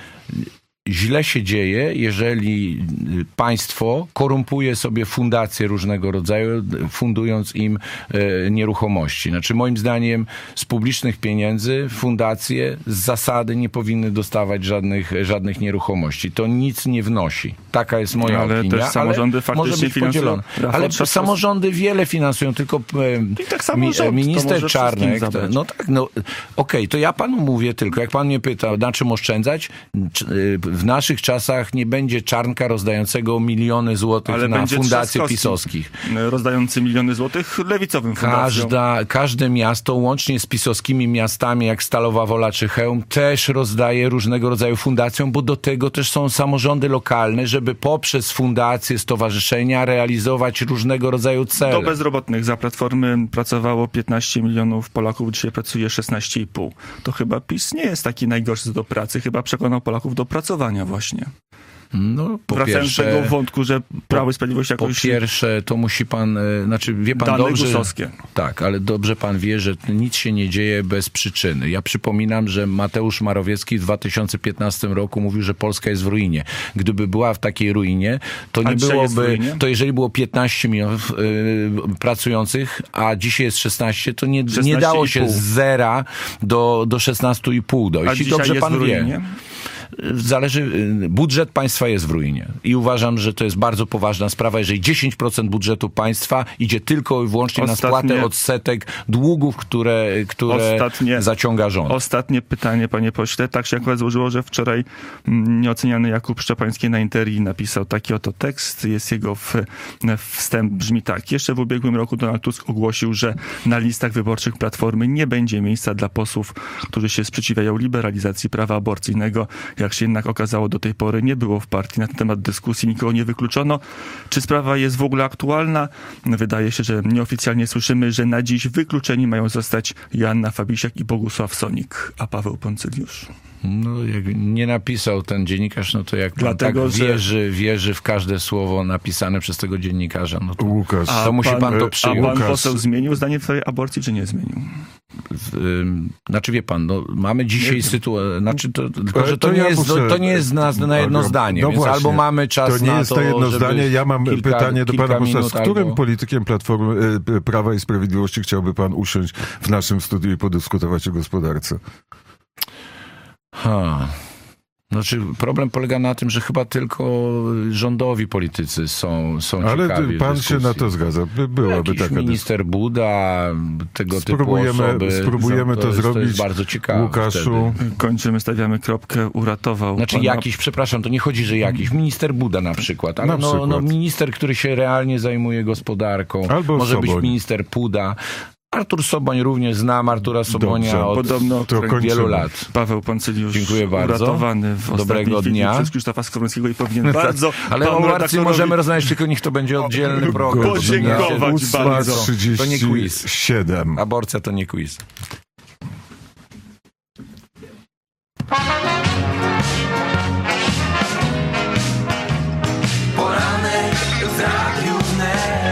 Źle się dzieje, jeżeli państwo korumpuje sobie fundacje różnego rodzaju, fundując im e, nieruchomości. Znaczy moim zdaniem z publicznych pieniędzy fundacje z zasady nie powinny dostawać żadnych, żadnych nieruchomości. To nic nie wnosi. Taka jest moja ale opinia. Też samorządy ale faktycznie może być finansują. podzielone. Ale samorządy wiele finansują, tylko e, tak samo rząd, minister Czarnek. To, no tak, no okej, okay, to ja panu mówię tylko, jak pan mnie pyta, na czym oszczędzać, w naszych czasach nie będzie Czarnka rozdającego miliony złotych ale na fundacje Trzaskowski pisowskich. Rozdający miliony złotych lewicowym fundacjom. Każda, każde miasto, łącznie z pisowskimi miastami, jak Stalowa Wola czy Chełm, też rozdaje różnego rodzaju fundacjom, bo do tego też są samorządy lokalne, żeby poprzez fundacje, stowarzyszenia realizować różnego rodzaju cele. Do bezrobotnych za Platformy pracowało piętnaście milionów Polaków, dzisiaj pracuje szesnaście i pół. To chyba PiS nie jest taki najgorszy do pracy, chyba przekonał Polaków do pracowania właśnie. No, po Wracając pierwsze, do tego wątku, że Prawo i Sprawiedliwość jakoś... Po pierwsze, to musi pan, znaczy wie pan dane dobrze... gusowskie. Tak, ale dobrze pan wie, że nic się nie dzieje bez przyczyny. Ja przypominam, że Mateusz Morawiecki w dwa tysiące piętnastym roku mówił, że Polska jest w ruinie. Gdyby była w takiej ruinie, to nie byłoby... To jeżeli było piętnaście milionów yy, pracujących, a dzisiaj jest szesnaście, to nie, nie dało się z zera do, do szesnastu i pół dojść. A I dobrze pan wie. Zależy, budżet państwa jest w ruinie i uważam, że to jest bardzo poważna sprawa, jeżeli dziesięć procent budżetu państwa idzie tylko i wyłącznie Ostatnie... na spłatę odsetek długów, które, które Ostatnie... zaciąga rząd. Ostatnie pytanie, panie pośle. Tak się akurat złożyło, że wczoraj nieoceniany Jakub Szczepański na Interii napisał taki oto tekst. Jest jego w, wstęp, brzmi tak. Jeszcze w ubiegłym roku Donald Tusk ogłosił, że na listach wyborczych Platformy nie będzie miejsca dla posłów, którzy się sprzeciwiają liberalizacji prawa aborcyjnego. Jak się jednak okazało, do tej pory nie było w partii na ten temat dyskusji, nikogo nie wykluczono. Czy sprawa jest w ogóle aktualna? Wydaje się, że nieoficjalnie słyszymy, że na dziś wykluczeni mają zostać Joanna Fabisiak i Bogusław Sonik, a Paweł Poncyliusz. No, jak nie napisał ten dziennikarz, no to jak pan Dlatego, tak wierzy, że... wierzy w każde słowo napisane przez tego dziennikarza, no to, Łukasz, to a musi pan, pan to przyjąć. A pan poseł zmienił zdanie w swojej aborcji, czy nie zmienił? Znaczy wie pan, no, mamy dzisiaj sytuację, znaczy to, tylko, że to, to nie, ja jest, muszę... to nie jest na, na jedno zdanie, no więc właśnie, albo mamy czas to nie na jest to, to jedno zdanie. Ja mam kilka, pytanie do pana posła. Z którym albo... politykiem Platformy Prawa i Sprawiedliwości chciałby pan usiąść w naszym studiu i podyskutować o gospodarce? Ha... Znaczy, problem polega na tym, że chyba tylko rządowi politycy są, są Ale ciekawi. Ale pan się na to zgadza. By, byłaby Jakiś taka minister Buda, tego spróbujemy, typu osoby. Spróbujemy to, to, jest, zrobić. To jest bardzo ciekawe. Łukaszu. Wtedy. Kończymy, stawiamy kropkę, uratował. Znaczy pana... jakiś, przepraszam, to nie chodzi, że jakiś. Minister Buda na przykład. Ale na no, przykład. no minister, który się realnie zajmuje gospodarką. Albo może Soboń. być minister Puda. Artur Soboń również znam Artura Sobonia Dobrze, od podobno wielu lat. Paweł Poncyliusz Dziękuję bardzo. uratowany w Dobrego dnia. przez Krzysztofa Skowrońskiego i powinien bardzo Ale o Marcji możemy rozmawiać, tylko niech to będzie oddzielny program. Podziękować bardzo. To nie quiz. siedem. Aborcja to nie quiz. Poranek w Radiu Wnet.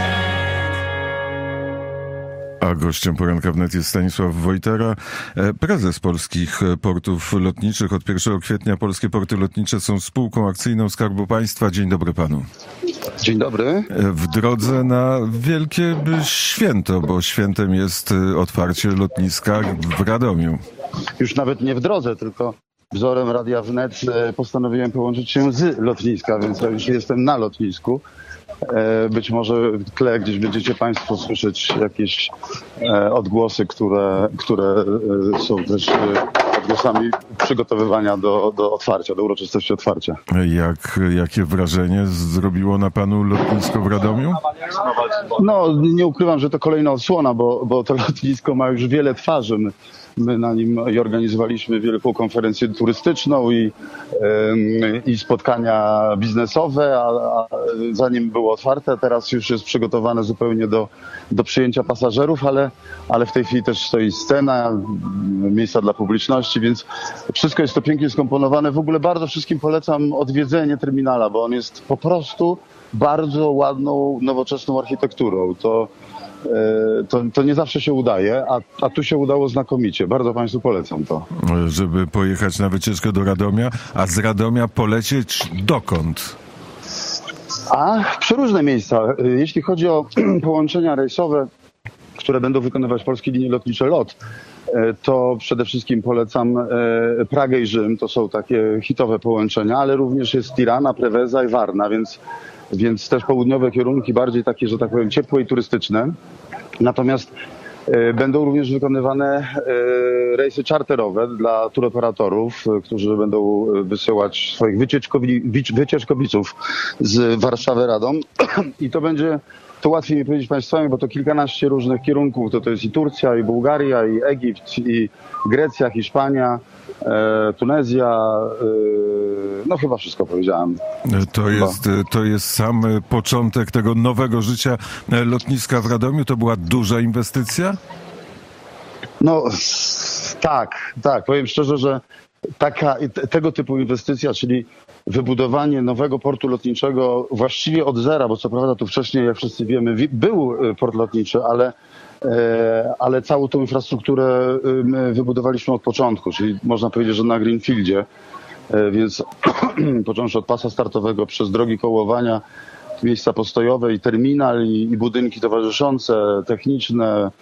A gościem poranka wnet jest Stanisław Wojtera, prezes Polskich Portów Lotniczych. Od pierwszego kwietnia Polskie Porty Lotnicze są spółką akcyjną Skarbu Państwa. Dzień dobry panu. Dzień dobry. W drodze na wielkie święto, bo świętem jest otwarcie lotniska w Radomiu. Już nawet nie w drodze, tylko wzorem Radia Wnet postanowiłem połączyć się z lotniska, więc ja już jestem na lotnisku. Być może w tle gdzieś będziecie państwo słyszeć jakieś odgłosy, które, które są też odgłosami przygotowywania do, do otwarcia, do uroczystości otwarcia. Jak, jakie wrażenie zrobiło na panu lotnisko w Radomiu? No, nie ukrywam, że to kolejna odsłona, bo, bo to lotnisko ma już wiele twarzy. My, my na nim i organizowaliśmy wielką konferencję turystyczną i, yy, i spotkania biznesowe, a, a zanim było otwarte, teraz już jest przygotowane zupełnie do, do przyjęcia pasażerów, ale, ale w tej chwili też stoi scena, miejsca dla publiczności, więc wszystko jest to pięknie skomponowane. W ogóle bardzo wszystkim polecam odwiedzenie terminala, bo on jest po prostu bardzo ładną, nowoczesną architekturą. To, to, to nie zawsze się udaje, a, a tu się udało znakomicie. Bardzo państwu polecam to. Żeby pojechać na wycieczkę do Radomia, a z Radomia polecieć dokąd? A przeróżne miejsca. Jeśli chodzi o połączenia rejsowe, które będą wykonywać Polskie Linie Lotnicze LOT, to przede wszystkim polecam Pragę i Rzym. To są takie hitowe połączenia, ale również jest Tirana, Preveza i Varna, więc, więc też południowe kierunki, bardziej takie, że tak powiem, ciepłe i turystyczne. Natomiast będą również wykonywane rejsy czarterowe dla turoperatorów, którzy będą wysyłać swoich wycieczkowi- wycieczkowiczów z Warszawy Radom. I to będzie, to łatwiej mi powiedzieć państwami, bo to kilkanaście różnych kierunków. To, to jest i Turcja, i Bułgaria, i Egipt, i Grecja, Hiszpania, e, Tunezja. E, no chyba wszystko powiedziałem. To jest, to jest sam początek tego nowego życia lotniska w Radomiu. To była duża inwestycja? No tak, tak. Powiem szczerze, że taka, tego typu inwestycja, czyli wybudowanie nowego portu lotniczego właściwie od zera, bo co prawda tu wcześniej, jak wszyscy wiemy, był port lotniczy, ale, ale całą tą infrastrukturę my wybudowaliśmy od początku, czyli można powiedzieć, że na greenfieldzie, więc począwszy od pasa startowego przez drogi kołowania, miejsca postojowe i terminal i, i budynki towarzyszące, techniczne.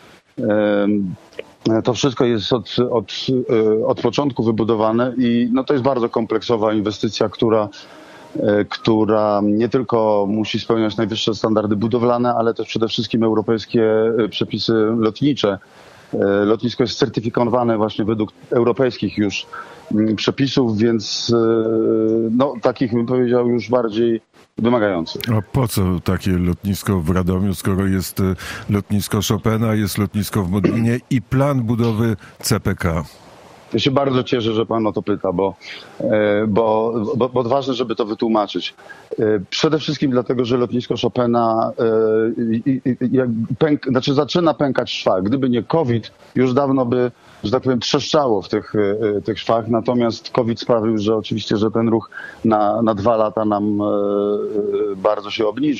To wszystko jest od, od, od początku wybudowane i no to jest bardzo kompleksowa inwestycja, która, która nie tylko musi spełniać najwyższe standardy budowlane, ale też przede wszystkim europejskie przepisy lotnicze. Lotnisko jest certyfikowane właśnie według europejskich już przepisów, więc no takich bym powiedział już bardziej wymagających. A po co takie lotnisko w Radomiu, skoro jest lotnisko Chopina, jest lotnisko w Modlinie i plan budowy C P K? Ja się bardzo cieszę, że pan o to pyta, bo, bo, bo, bo ważne, żeby to wytłumaczyć. Przede wszystkim dlatego, że lotnisko Chopina jak pęk, znaczy zaczyna pękać szwach. Gdyby nie COVID, już dawno by, że tak powiem, trzeszczało w tych, tych szwach. Natomiast COVID sprawił, że oczywiście, że ten ruch na, na dwa lata nam bardzo się obniżył.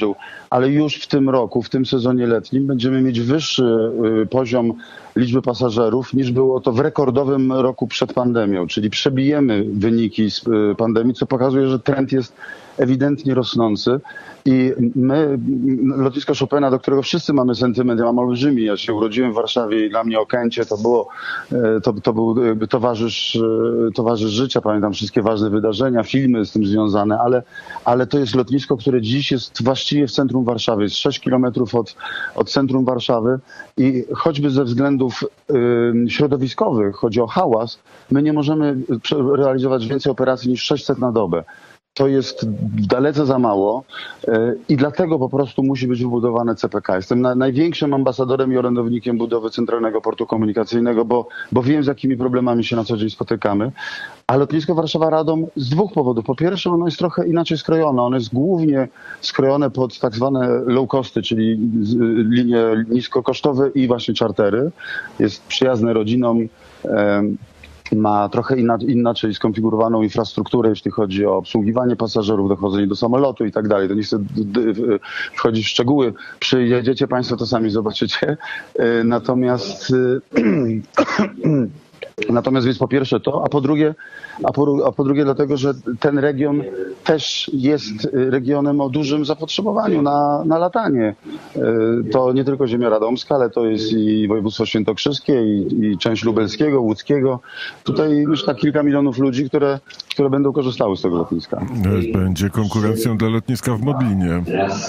ale już w tym roku, w tym sezonie letnim będziemy mieć wyższy poziom liczby pasażerów niż było to w rekordowym roku przed pandemią, czyli przebijemy wyniki z pandemii, co pokazuje, że trend jest ewidentnie rosnący i my, lotnisko Chopina, do którego wszyscy mamy sentyment, ja mam olbrzymi, ja się urodziłem w Warszawie i dla mnie Okęcie to było, to, to był towarzysz, towarzysz życia, pamiętam wszystkie ważne wydarzenia, filmy z tym związane, ale, ale to jest lotnisko, które dziś jest właściwie w centrum Warszawy, jest sześć kilometrów od, od centrum Warszawy i choćby ze względów y, środowiskowych, chodzi o hałas, my nie możemy realizować więcej operacji niż sześćset na dobę. To jest dalece za mało i dlatego po prostu musi być wybudowane C P K. Jestem na, największym ambasadorem i orędownikiem budowy Centralnego Portu Komunikacyjnego, bo, bo wiem, z jakimi problemami się na co dzień spotykamy. A lotnisko Warszawa-Radom z dwóch powodów. Po pierwsze, ono jest trochę inaczej skrojone. Ono jest głównie skrojone pod tak zwane low costy, czyli linie niskokosztowe i właśnie czartery. Jest przyjazne rodzinom. Ma trochę inaczej skonfigurowaną infrastrukturę, jeśli chodzi o obsługiwanie pasażerów, dochodzenie do samolotu i tak dalej. To nie chcę wchodzić w szczegóły. Przyjedziecie Państwo, to sami zobaczycie. Natomiast Natomiast więc po pierwsze to, a po drugie, a po, a po drugie dlatego, że ten region też jest regionem o dużym zapotrzebowaniu na, na latanie. To nie tylko ziemia radomska, ale to jest i województwo świętokrzyskie, i, i część lubelskiego, łódzkiego. Tutaj już tak kilka milionów ludzi, które, które będą korzystały z tego lotniska. Będzie konkurencją dla lotniska w Modlinie.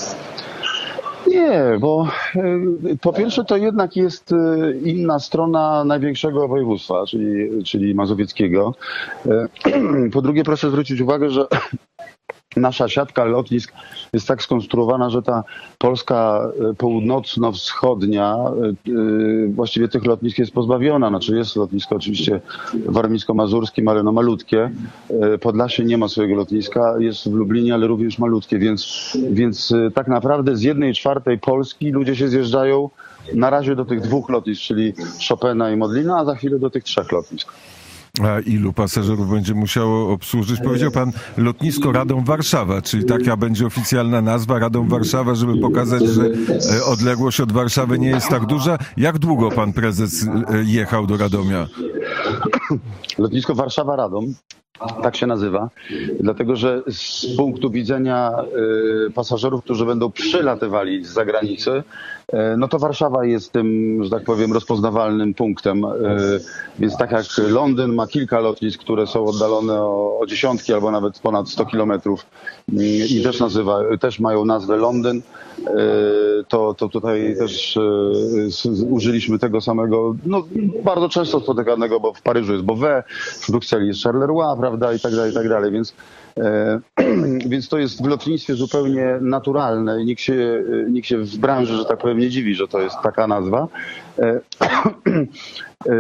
Nie, bo po pierwsze to jednak jest inna strona największego województwa, czyli, czyli mazowieckiego. Po drugie proszę zwrócić uwagę, że nasza siatka lotnisk jest tak skonstruowana, że ta Polska północno-wschodnia właściwie tych lotnisk jest pozbawiona. Znaczy jest lotnisko oczywiście warmińsko-mazurskim, ale no malutkie. Podlasie nie ma swojego lotniska, jest w Lublinie, ale również malutkie, więc, więc tak naprawdę z jednej czwartej Polski ludzie się zjeżdżają na razie do tych dwóch lotnisk, czyli Chopina i Modlina, a za chwilę do tych trzech lotnisk. A ilu pasażerów będzie musiało obsłużyć? Powiedział pan lotnisko Radom-Warszawa, czyli taka będzie oficjalna nazwa Radom-Warszawa, żeby pokazać, że odległość od Warszawy nie jest tak duża. Jak długo pan prezes jechał do Radomia? Lotnisko Warszawa-Radom. Tak się nazywa, dlatego że z punktu widzenia y, pasażerów, którzy będą przylatywali z zagranicy, y, no to Warszawa jest tym, że tak powiem, rozpoznawalnym punktem. Y, więc tak jak Londyn ma kilka lotnisk, które są oddalone o, o dziesiątki albo nawet ponad sto kilometrów y, i też, nazywa, też mają nazwę Londyn, y, to, to tutaj też y, użyliśmy tego samego, no bardzo często spotykanego, bo w Paryżu jest Beauvais, w Brukseli jest Charleroi, prawda, i tak dalej, i tak dalej, więc, e, więc to jest w lotnictwie zupełnie naturalne i nikt się, nikt się w branży, że tak powiem, nie dziwi, że to jest taka nazwa. E, e,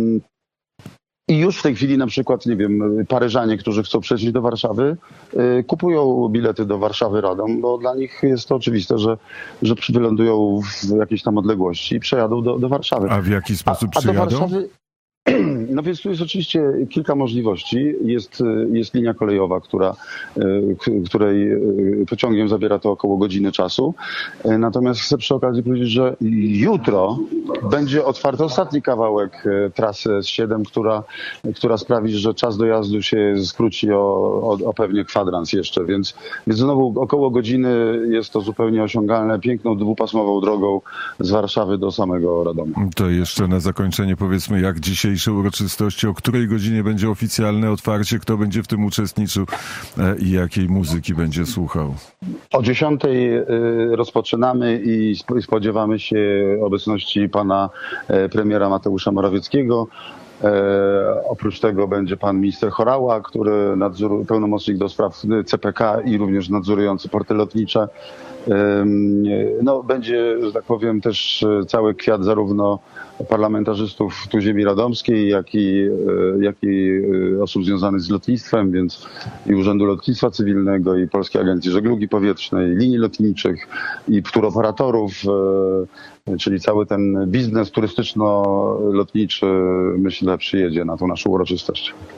I już w tej chwili na przykład, nie wiem, Paryżanie, którzy chcą przejść do Warszawy, y, kupują bilety do Warszawy Radom, bo dla nich jest to oczywiste, że, że wylądują w jakiejś tam odległości i przejadą do, do Warszawy. A w jaki sposób a, a przejadą? Do Warszawy, no więc tu jest oczywiście kilka możliwości. Jest, jest linia kolejowa, która, której pociągiem zabiera to około godziny czasu. Natomiast chcę przy okazji powiedzieć, że jutro będzie otwarty ostatni kawałek trasy S siedem, która, która sprawi, że czas dojazdu się skróci o, o, o pewnie kwadrans jeszcze. Więc, więc znowu około godziny jest to zupełnie osiągalne, piękną dwupasmową drogą z Warszawy do samego Radomia. To jeszcze na zakończenie powiedzmy, jak dzisiejsze uroczystości, o której godzinie będzie oficjalne otwarcie, kto będzie w tym uczestniczył i jakiej muzyki będzie słuchał? O dziesiątej rozpoczynamy i spodziewamy się obecności pana premiera Mateusza Morawieckiego. E, oprócz tego będzie pan minister Horała, który nadzór, pełnomocnik do spraw C P K i również nadzorujący porty lotnicze. E, no, będzie, że tak powiem, też cały kwiat zarówno parlamentarzystów tu ziemi radomskiej, jak i, jak i osób związanych z lotnictwem, więc i Urzędu Lotnictwa Cywilnego, i Polskiej Agencji Żeglugi Powietrznej, linii lotniczych, i turoperatorów, czyli cały ten biznes turystyczno-lotniczy, myślę, przyjedzie na tą naszą uroczystość.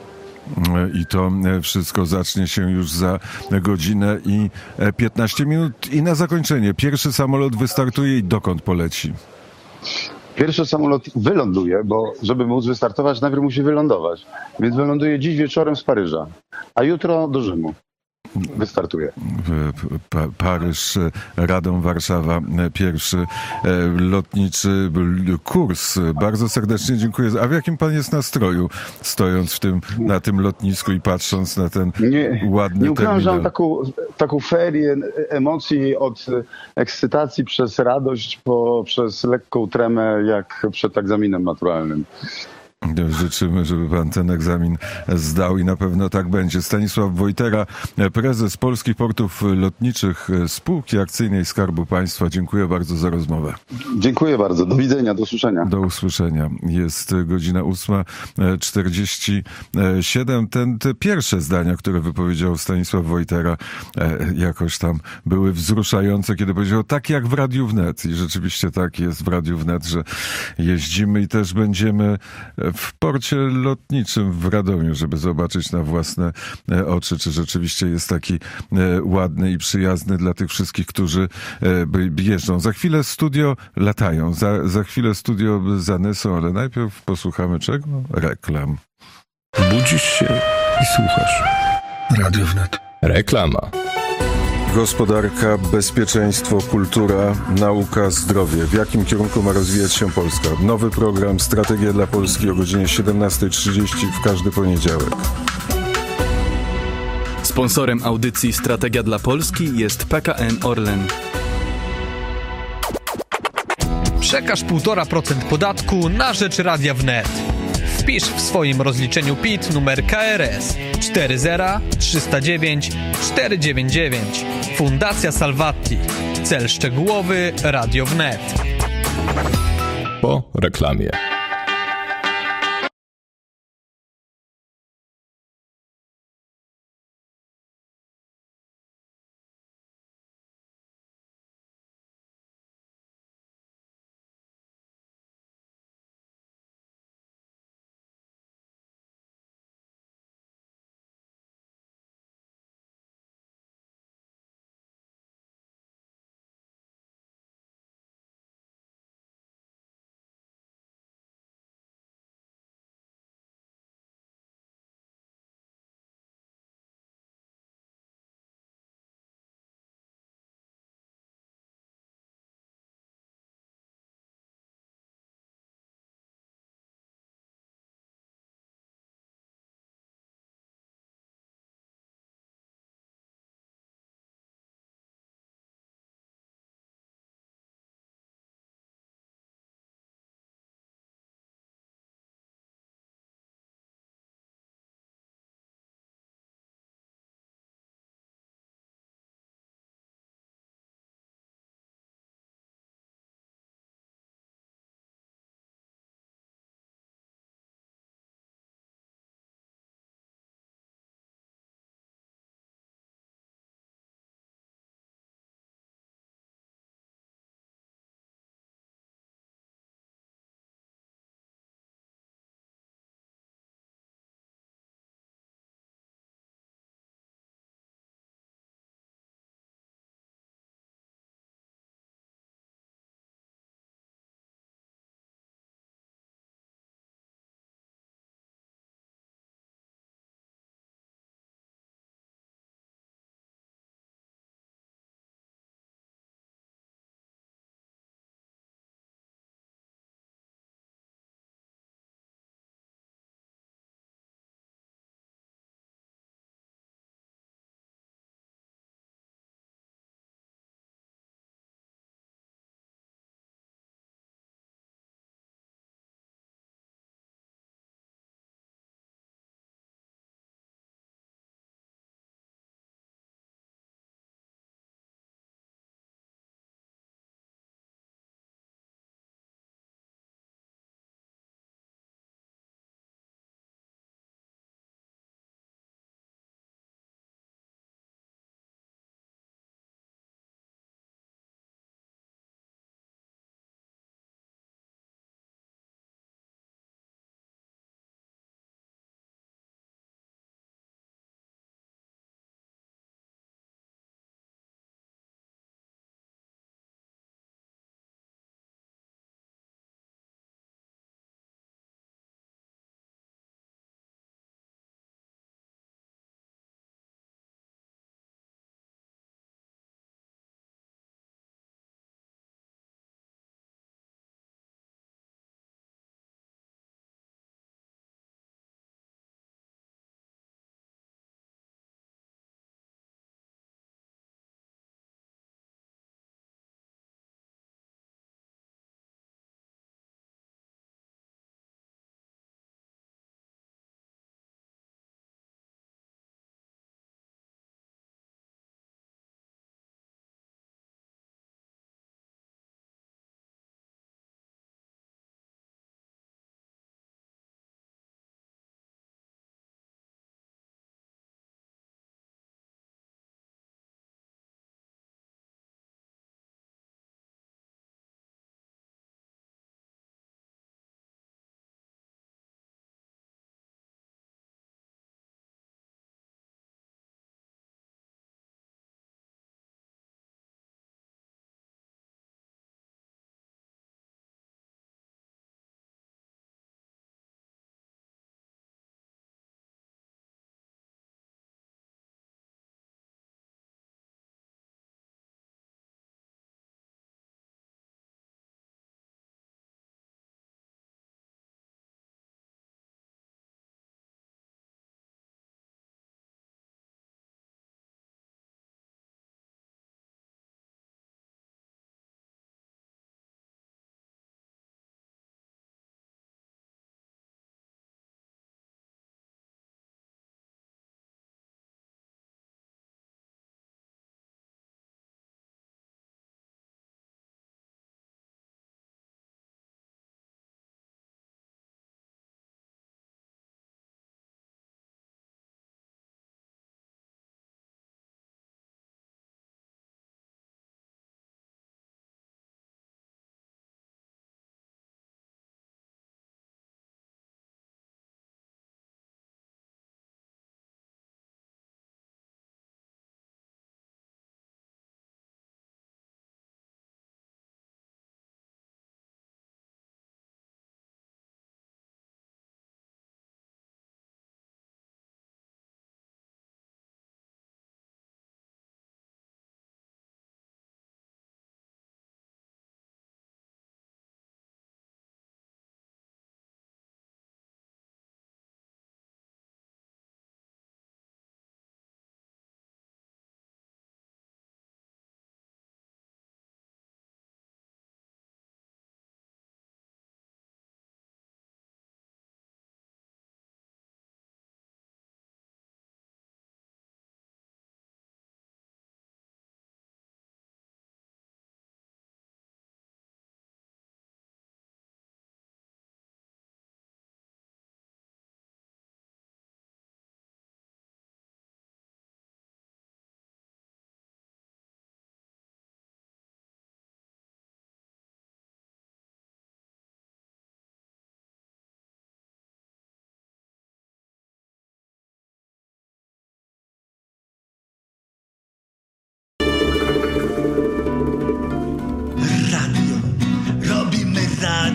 I to wszystko zacznie się już za godzinę i piętnaście minut. I na zakończenie, pierwszy samolot wystartuje i dokąd poleci? Pierwszy samolot wyląduje, bo żeby móc wystartować, najpierw musi wylądować. Więc wyląduje dziś wieczorem z Paryża, a jutro do Rzymu. Wystartuje. Pa- Paryż, Radom, Warszawa, pierwszy lotniczy kurs. Bardzo serdecznie dziękuję. A w jakim pan jest nastroju, stojąc w tym, na tym lotnisku i patrząc na ten nie, ładny Nie ukrywam, że mam terminal? taką, taką ferię emocji od ekscytacji przez radość, po, przez lekką tremę, jak przed egzaminem maturalnym. Życzymy, żeby pan ten egzamin zdał i na pewno tak będzie. Stanisław Wojtera, prezes Polskich Portów Lotniczych Spółki Akcyjnej Skarbu Państwa. Dziękuję bardzo za rozmowę. Dziękuję bardzo. Do widzenia, do usłyszenia. Do usłyszenia. Jest godzina ósma czterdzieści siedem. Ten, te pierwsze zdania, które wypowiedział Stanisław Wojtera, jakoś tam były wzruszające, kiedy powiedział tak jak w Radiu Wnet. I rzeczywiście tak jest w Radiu Wnet, że jeździmy i też będziemy w porcie lotniczym w Radomiu, żeby zobaczyć na własne oczy, czy rzeczywiście jest taki ładny i przyjazny dla tych wszystkich, którzy jeżdżą. Za chwilę studio latają, za, za chwilę studio zanesą, ale najpierw posłuchamy czego? Reklam. Budzisz się i słuchasz. Radio Wnet. Reklama. Gospodarka, bezpieczeństwo, kultura, nauka, zdrowie. W jakim kierunku ma rozwijać się Polska? Nowy program Strategia dla Polski o godzinie siedemnasta trzydzieści w każdy poniedziałek. Sponsorem audycji Strategia dla Polski jest P K N Orlen. Przekaż jeden i pół procent podatku na rzecz Radia Wnet. Wpisz w swoim rozliczeniu P I T numer K R S cztery zero trzysta dziewięć cztery dziewięć dziewięć. Fundacja Salvati. Cel szczegółowy Radio Wnet. Po reklamie.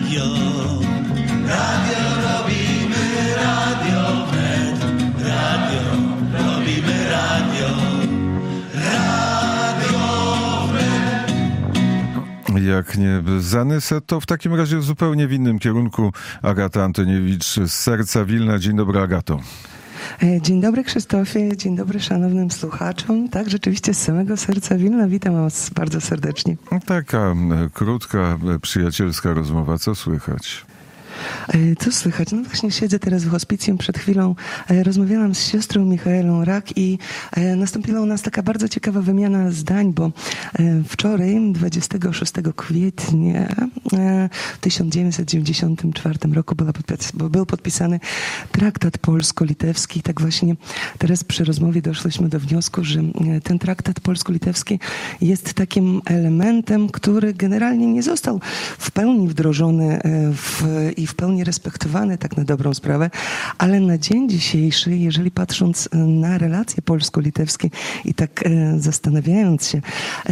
radio. Radio robimy, radio wnet. Radio robimy, radio. Radio wnet. Jak nie Zanysę, to w takim razie zupełnie w innym kierunku Agata Antoniewicz z Serca Wilna. Dzień dobry, Agato. Dzień dobry, Krzysztofie, dzień dobry szanownym słuchaczom. Tak, rzeczywiście z samego Serca Wilna witam was bardzo serdecznie. Taka krótka, przyjacielska rozmowa. Co słychać? Co słychać? No właśnie siedzę teraz w hospicjum. Przed chwilą rozmawiałam z siostrą Michaelą Rak i nastąpiła u nas taka bardzo ciekawa wymiana zdań, bo wczoraj, dwudziestego szóstego kwietnia tysiąc dziewięćset dziewięćdziesiątym czwartym roku była podpis- był podpisany traktat polsko-litewski. Tak właśnie teraz przy rozmowie doszliśmy do wniosku, że ten traktat polsko-litewski jest takim elementem, który generalnie nie został w pełni wdrożony w, i w pełni respektowany, tak na dobrą sprawę, ale na dzień dzisiejszy, jeżeli patrząc na relacje polsko-litewskie i tak e, zastanawiając się, e,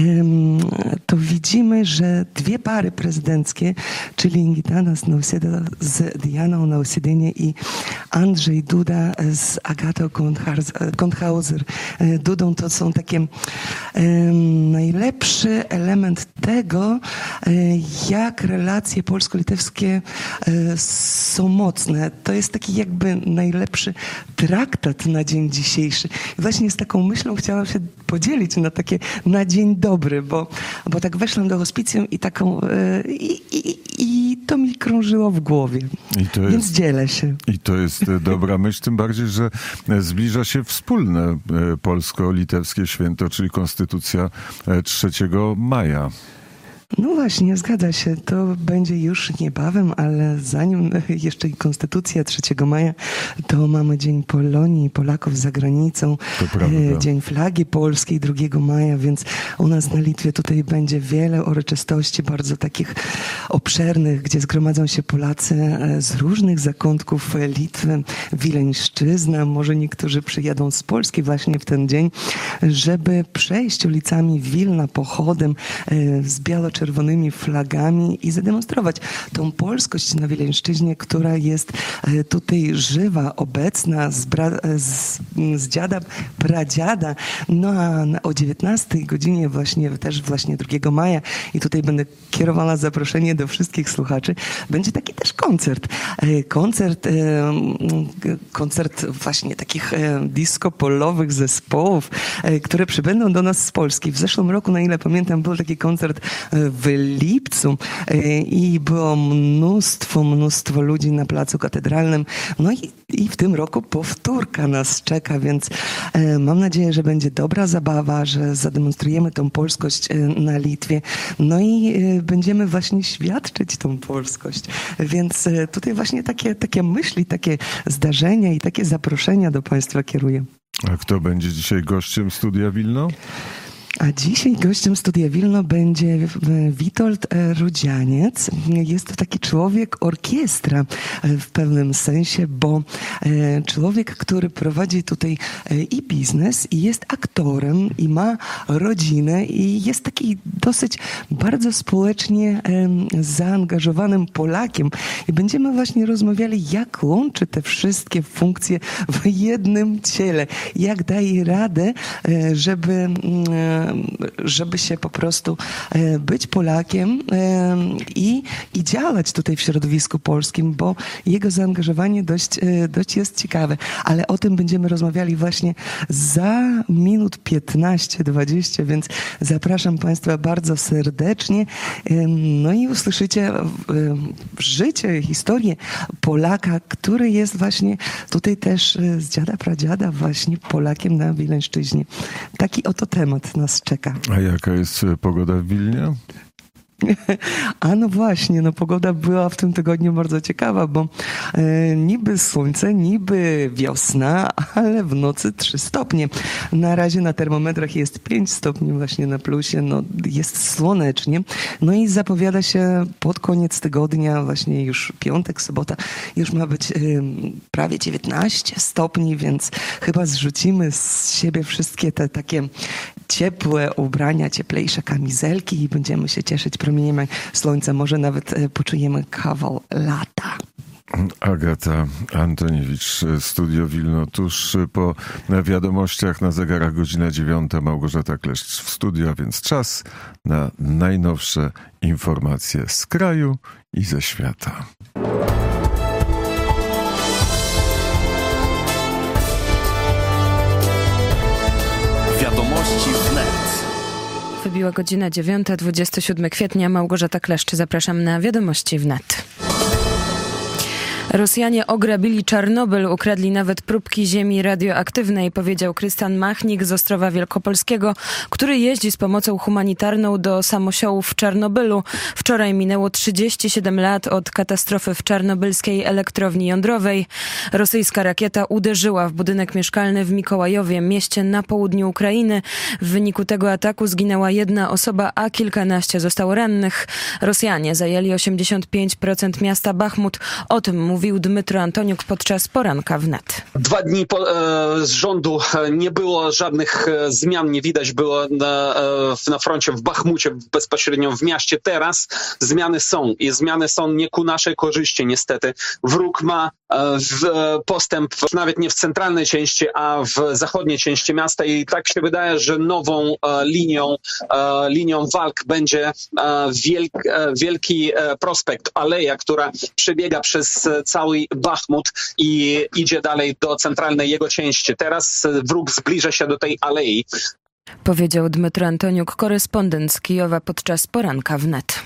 to widzimy, że dwie pary prezydenckie, czyli Gitanas Nausėda z Dianą Nausėdienė i Andrzej Duda z Agatą Konthauser Dudą, to są takie e, najlepszy element tego, e, jak relacje polsko-litewskie e, są mocne. To jest taki jakby najlepszy traktat na dzień dzisiejszy. I właśnie z taką myślą chciałam się podzielić na takie na dzień dobry, bo, bo tak weszłam do hospicjum i taką yy, i, i, i to mi krążyło w głowie. I to Więc jest, dzielę się. I to jest dobra myśl, tym bardziej, że zbliża się wspólne polsko-litewskie święto, czyli Konstytucja trzeciego maja. No właśnie, zgadza się. To będzie już niebawem, ale zanim jeszcze Konstytucja trzeciego maja, to mamy Dzień Polonii, Polaków za granicą, Dzień Flagi Polskiej drugiego maja, więc u nas na Litwie tutaj będzie wiele uroczystości bardzo takich obszernych, gdzie zgromadzą się Polacy z różnych zakątków Litwy, Wileńszczyzna, może niektórzy przyjadą z Polski właśnie w ten dzień, żeby przejść ulicami Wilna pochodem z biało-czerwonym czerwonymi flagami i zademonstrować tą polskość na Wileńszczyźnie, która jest tutaj żywa, obecna z, bra- z, z dziada, pradziada. No a na, o dziewiętnastej godzinie właśnie, też właśnie drugiego maja i tutaj będę kierowała zaproszenie do wszystkich słuchaczy. Będzie taki też koncert. Koncert, koncert właśnie takich disco-polowych zespołów, które przybędą do nas z Polski. W zeszłym roku, na ile pamiętam, był taki koncert w lipcu i było mnóstwo, mnóstwo ludzi na Placu Katedralnym. No i, i w tym roku powtórka nas czeka, więc mam nadzieję, że będzie dobra zabawa, że zademonstrujemy tą polskość na Litwie. No i będziemy właśnie świadczyć tą polskość. Więc tutaj właśnie takie, takie myśli, takie zdarzenia i takie zaproszenia do Państwa kieruję. A kto będzie dzisiaj gościem Studia Wilno? A dzisiaj gościem Studia Wilno będzie Witold Rudzianiec. Jest to taki człowiek orkiestra w pewnym sensie, bo człowiek, który prowadzi tutaj i biznes, i jest aktorem, i ma rodzinę, i jest taki dosyć bardzo społecznie zaangażowanym Polakiem. I będziemy właśnie rozmawiali, jak łączy te wszystkie funkcje w jednym ciele. Jak daje radę, żeby żeby się po prostu być Polakiem i, i działać tutaj w środowisku polskim, bo jego zaangażowanie dość, dość jest ciekawe. Ale o tym będziemy rozmawiali właśnie za minut piętnaście dwadzieścia, więc zapraszam Państwa bardzo serdecznie. No i usłyszycie życie, historię Polaka, który jest właśnie tutaj też z dziada, pradziada właśnie Polakiem na Wileńszczyźnie. Taki oto temat nas czeka. A jaka jest pogoda w Wilnie? A no właśnie, no pogoda była w tym tygodniu bardzo ciekawa, bo e, niby słońce, niby wiosna, ale w nocy trzy stopnie. Na razie na termometrach jest pięć stopni właśnie na plusie, no jest słonecznie. No i zapowiada się pod koniec tygodnia, właśnie już piątek, sobota, już ma być e, prawie dziewiętnaście stopni, więc chyba zrzucimy z siebie wszystkie te takie ciepłe ubrania, cieplejsze kamizelki i będziemy się cieszyć promieniem słońca. Może nawet poczujemy kawał lata. Agata Antoniewicz, Studio Wilno, tuż po wiadomościach na zegarach godzina dziewiąta, Małgorzata Kleszcz w studiu, a więc czas na najnowsze informacje z kraju i ze świata. Wiadomości wnet. Wybiła godzina dziewiąta, dwudziestego siódmego kwietnia. Małgorzata Kleszcz, zapraszam na Wiadomości wnet. Rosjanie ograbili Czarnobyl, ukradli nawet próbki ziemi radioaktywnej, powiedział Krystian Machnik z Ostrowa Wielkopolskiego, który jeździ z pomocą humanitarną do samosiołów w Czarnobylu. Wczoraj minęło trzydzieści siedem lat od katastrofy w czarnobylskiej elektrowni jądrowej. Rosyjska rakieta uderzyła w budynek mieszkalny w Mikołajowie, mieście na południu Ukrainy. W wyniku tego ataku zginęła jedna osoba, a kilkanaście zostało rannych. Rosjanie zajęli osiemdziesiąt pięć procent miasta Bachmut. O tym mówi Mówił Dmytro Antoniuk podczas poranka wnet. Dwa dni po, e, z rządu nie było żadnych e, zmian, nie widać było na, e, na froncie w Bachmucie, bezpośrednio w mieście. Teraz zmiany są i zmiany są nie ku naszej korzyści niestety. Wróg ma e, w, e, postęp nawet nie w centralnej części, a w zachodniej części miasta i tak się wydaje, że nową e, linią, e, linią walk będzie e, wielk, e, wielki e, prospekt, aleja, która przebiega przez cały Bachmut i idzie dalej do centralnej jego części. Teraz wróg zbliża się do tej alei. Powiedział Dmytro Antoniuk, korespondent z Kijowa podczas poranka wnet.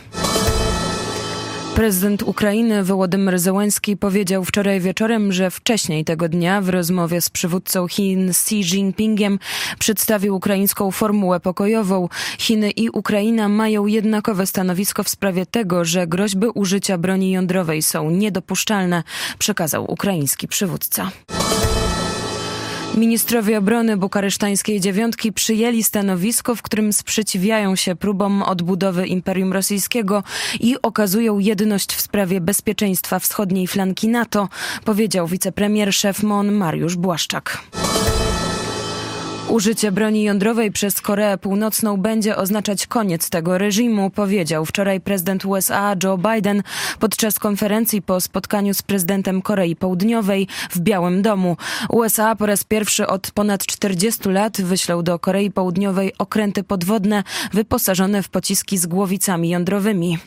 Prezydent Ukrainy Wołodymyr Zełenski powiedział wczoraj wieczorem, że wcześniej tego dnia w rozmowie z przywódcą Chin Xi Jinpingiem przedstawił ukraińską formułę pokojową. Chiny i Ukraina mają jednakowe stanowisko w sprawie tego, że groźby użycia broni jądrowej są niedopuszczalne, przekazał ukraiński przywódca. Ministrowie obrony bukaresztańskiej dziewiątki przyjęli stanowisko, w którym sprzeciwiają się próbom odbudowy Imperium Rosyjskiego i okazują jedność w sprawie bezpieczeństwa wschodniej flanki NATO, powiedział wicepremier szef M O N Mariusz Błaszczak. Użycie broni jądrowej przez Koreę Północną będzie oznaczać koniec tego reżimu, powiedział wczoraj prezydent U S A Joe Biden podczas konferencji po spotkaniu z prezydentem Korei Południowej w Białym Domu. U S A po raz pierwszy od ponad czterdziestu lat wyślał do Korei Południowej okręty podwodne wyposażone w pociski z głowicami jądrowymi.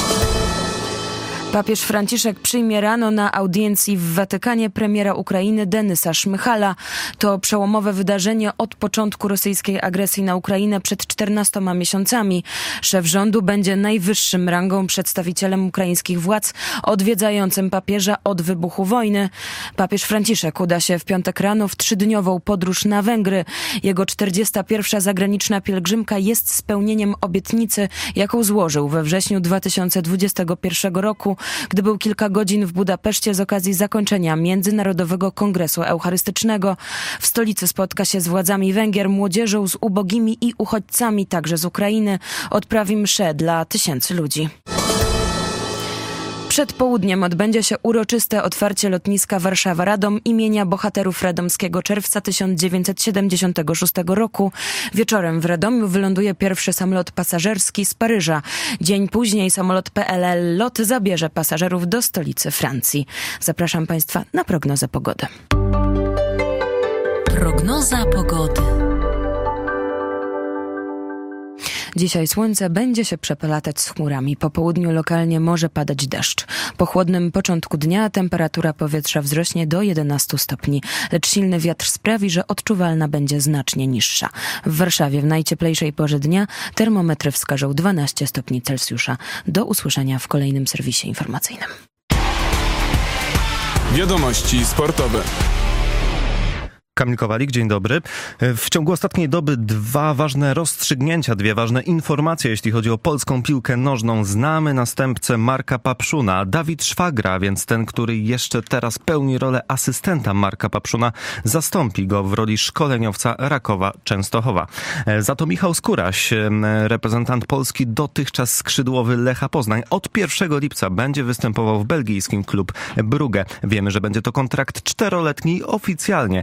Papież Franciszek przyjmie rano na audiencji w Watykanie premiera Ukrainy Denysa Szmychala. To przełomowe wydarzenie od początku rosyjskiej agresji na Ukrainę przed czternastoma miesiącami. Szef rządu będzie najwyższym rangą przedstawicielem ukraińskich władz odwiedzającym papieża od wybuchu wojny. Papież Franciszek uda się w piątek rano w trzydniową podróż na Węgry. Jego czterdziesta pierwsza zagraniczna pielgrzymka jest spełnieniem obietnicy, jaką złożył we wrześniu dwa tysiące dwudziestego pierwszego roku, gdy był kilka godzin w Budapeszcie z okazji zakończenia Międzynarodowego Kongresu Eucharystycznego. W stolicy spotka się z władzami Węgier, młodzieżą, z ubogimi i uchodźcami, także z Ukrainy. Odprawi mszę dla tysięcy ludzi. Przed południem odbędzie się uroczyste otwarcie lotniska Warszawa-Radom imienia bohaterów radomskiego czerwca tysiąc dziewięćset siedemdziesiątego szóstego roku. Wieczorem w Radomiu wyląduje pierwszy samolot pasażerski z Paryża. Dzień później samolot P L L LOT zabierze pasażerów do stolicy Francji. Zapraszam Państwa na prognozę pogody. Prognoza pogody. Dzisiaj słońce będzie się przepelatać z chmurami. Po południu lokalnie może padać deszcz. Po chłodnym początku dnia temperatura powietrza wzrośnie do jedenastu stopni, lecz silny wiatr sprawi, że odczuwalna będzie znacznie niższa. W Warszawie w najcieplejszej porze dnia termometry wskażą dwanaście stopni Celsjusza. Do usłyszenia w kolejnym serwisie informacyjnym. Wiadomości sportowe. Kamil Kowalik, dzień dobry. W ciągu ostatniej doby dwa ważne rozstrzygnięcia, dwie ważne informacje, jeśli chodzi o polską piłkę nożną. Znamy następcę Marka Papszuna. Dawid Szwagra, więc ten, który jeszcze teraz pełni rolę asystenta Marka Papszuna, zastąpi go w roli szkoleniowca Rakowa Częstochowa. Za to Michał Skóraś, reprezentant Polski, dotychczas skrzydłowy Lecha Poznań, od pierwszego lipca będzie występował w belgijskim klub Brugge. Wiemy, że będzie to kontrakt czteroletni. Oficjalnie Michał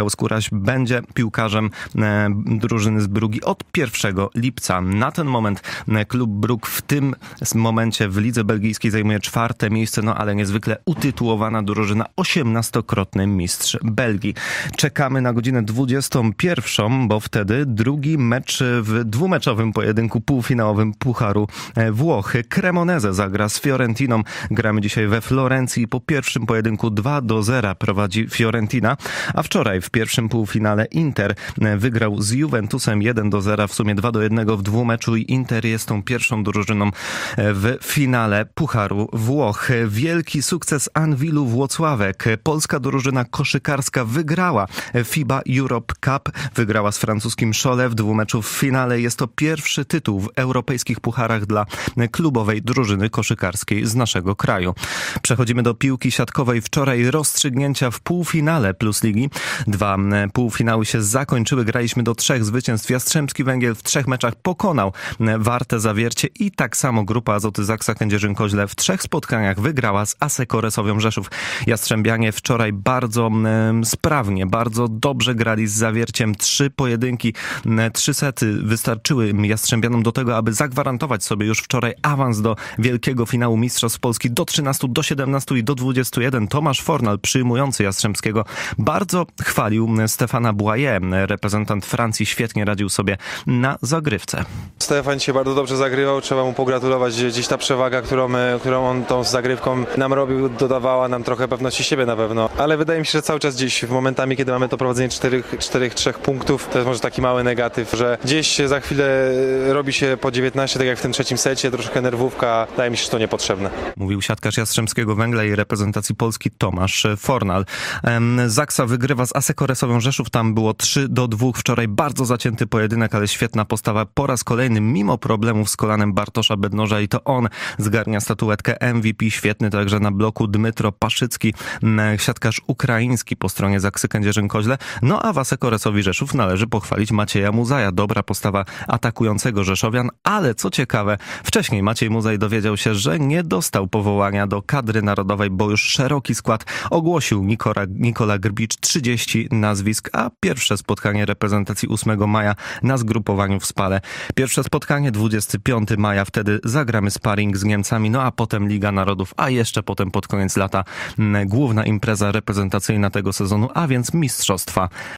Michał Skóraś będzie piłkarzem drużyny z Bruggi od pierwszego lipca. Na ten moment klub Brugg w tym momencie w lidze belgijskiej zajmuje czwarte miejsce, no ale niezwykle utytułowana drużyna, osiemnastokrotny mistrz Belgii. Czekamy na godzinę dwudziestą pierwszą, bo wtedy drugi mecz w dwumeczowym pojedynku półfinałowym Pucharu Włochy. Cremonese zagra z Fiorentiną. Gramy dzisiaj we Florencji. Po pierwszym pojedynku dwa do zera prowadzi Fiorentina, a wczoraj w pierwszym półfinale Inter wygrał z Juventusem jeden do zera, w sumie dwa do jednego w dwumeczu i Inter jest tą pierwszą drużyną w finale Pucharu Włoch. Wielki sukces Anwilu Włocławek. Polska drużyna koszykarska wygrała FIBA Europe Cup, wygrała z francuskim Cholet w dwumeczu w finale. Jest to pierwszy tytuł w europejskich pucharach dla klubowej drużyny koszykarskiej z naszego kraju. Przechodzimy do piłki siatkowej. Wczoraj rozstrzygnięcia w półfinale Plus Ligi. Dwa półfinały się zakończyły. Graliśmy do trzech zwycięstw. Jastrzębski Węgiel w trzech meczach pokonał Wartę Zawiercie i tak samo grupa Azoty Zaksa Kędzierzyn-Koźle w trzech spotkaniach wygrała z Asseco Resowią Rzeszów. Jastrzębianie wczoraj bardzo um, sprawnie, bardzo dobrze grali z Zawierciem. Trzy pojedynki, trzy sety wystarczyły Jastrzębianom do tego, aby zagwarantować sobie już wczoraj awans do wielkiego finału Mistrzostw Polski do trzynastu, do siedemnastu i do dwudziestu jeden. Tomasz Fornal, przyjmujący Jastrzębskiego, bardzo chwalił Stefana Boyer. Reprezentant Francji świetnie radził sobie na zagrywce. Stefan się bardzo dobrze zagrywał, trzeba mu pogratulować. Gdzieś ta przewaga, którą, którą on tą zagrywką nam robił, dodawała nam trochę pewności siebie na pewno. Ale wydaje mi się, że cały czas gdzieś w momentami, kiedy mamy to prowadzenie czterech trzech punktów, to jest może taki mały negatyw, że gdzieś za chwilę robi się po dziewiętnaście, tak jak w tym trzecim secie, troszkę nerwówka. Wydaje mi się, że to niepotrzebne. Mówił siatkarz Jastrzębskiego Węgla i reprezentacji Polski Tomasz Fornal. Zaksa wygrywa z Asseco Resowią Rzeszów. Tam było trzy do dwóch. Wczoraj bardzo zacięty pojedynek, ale świetna postawa po raz kolejny, mimo problemów z kolanem Bartosza Bednoża, i to on zgarnia statuetkę M V P. Świetny także na bloku Dmytro Paszycki, siatkarz ukraiński po stronie Zaksy Kędzierzyn-Koźle. No a w Asseco Resowi Rzeszów należy pochwalić Macieja Muzaja. Dobra postawa atakującego Rzeszowian, ale co ciekawe, wcześniej Maciej Muzaj dowiedział się, że nie dostał powołania do kadry narodowej, bo już szeroki skład ogłosił Nikola, Nikola Grbicz, trzydzieści nazwisk, a pierwsze spotkanie reprezentacji ósmego maja na zgrupowaniu w Spale. Pierwsze spotkanie dwudziestego piątego maja, wtedy zagramy sparring z Niemcami, no a potem Liga Narodów, a jeszcze potem pod koniec lata główna impreza reprezentacyjna tego sezonu, a więc mistrzostwa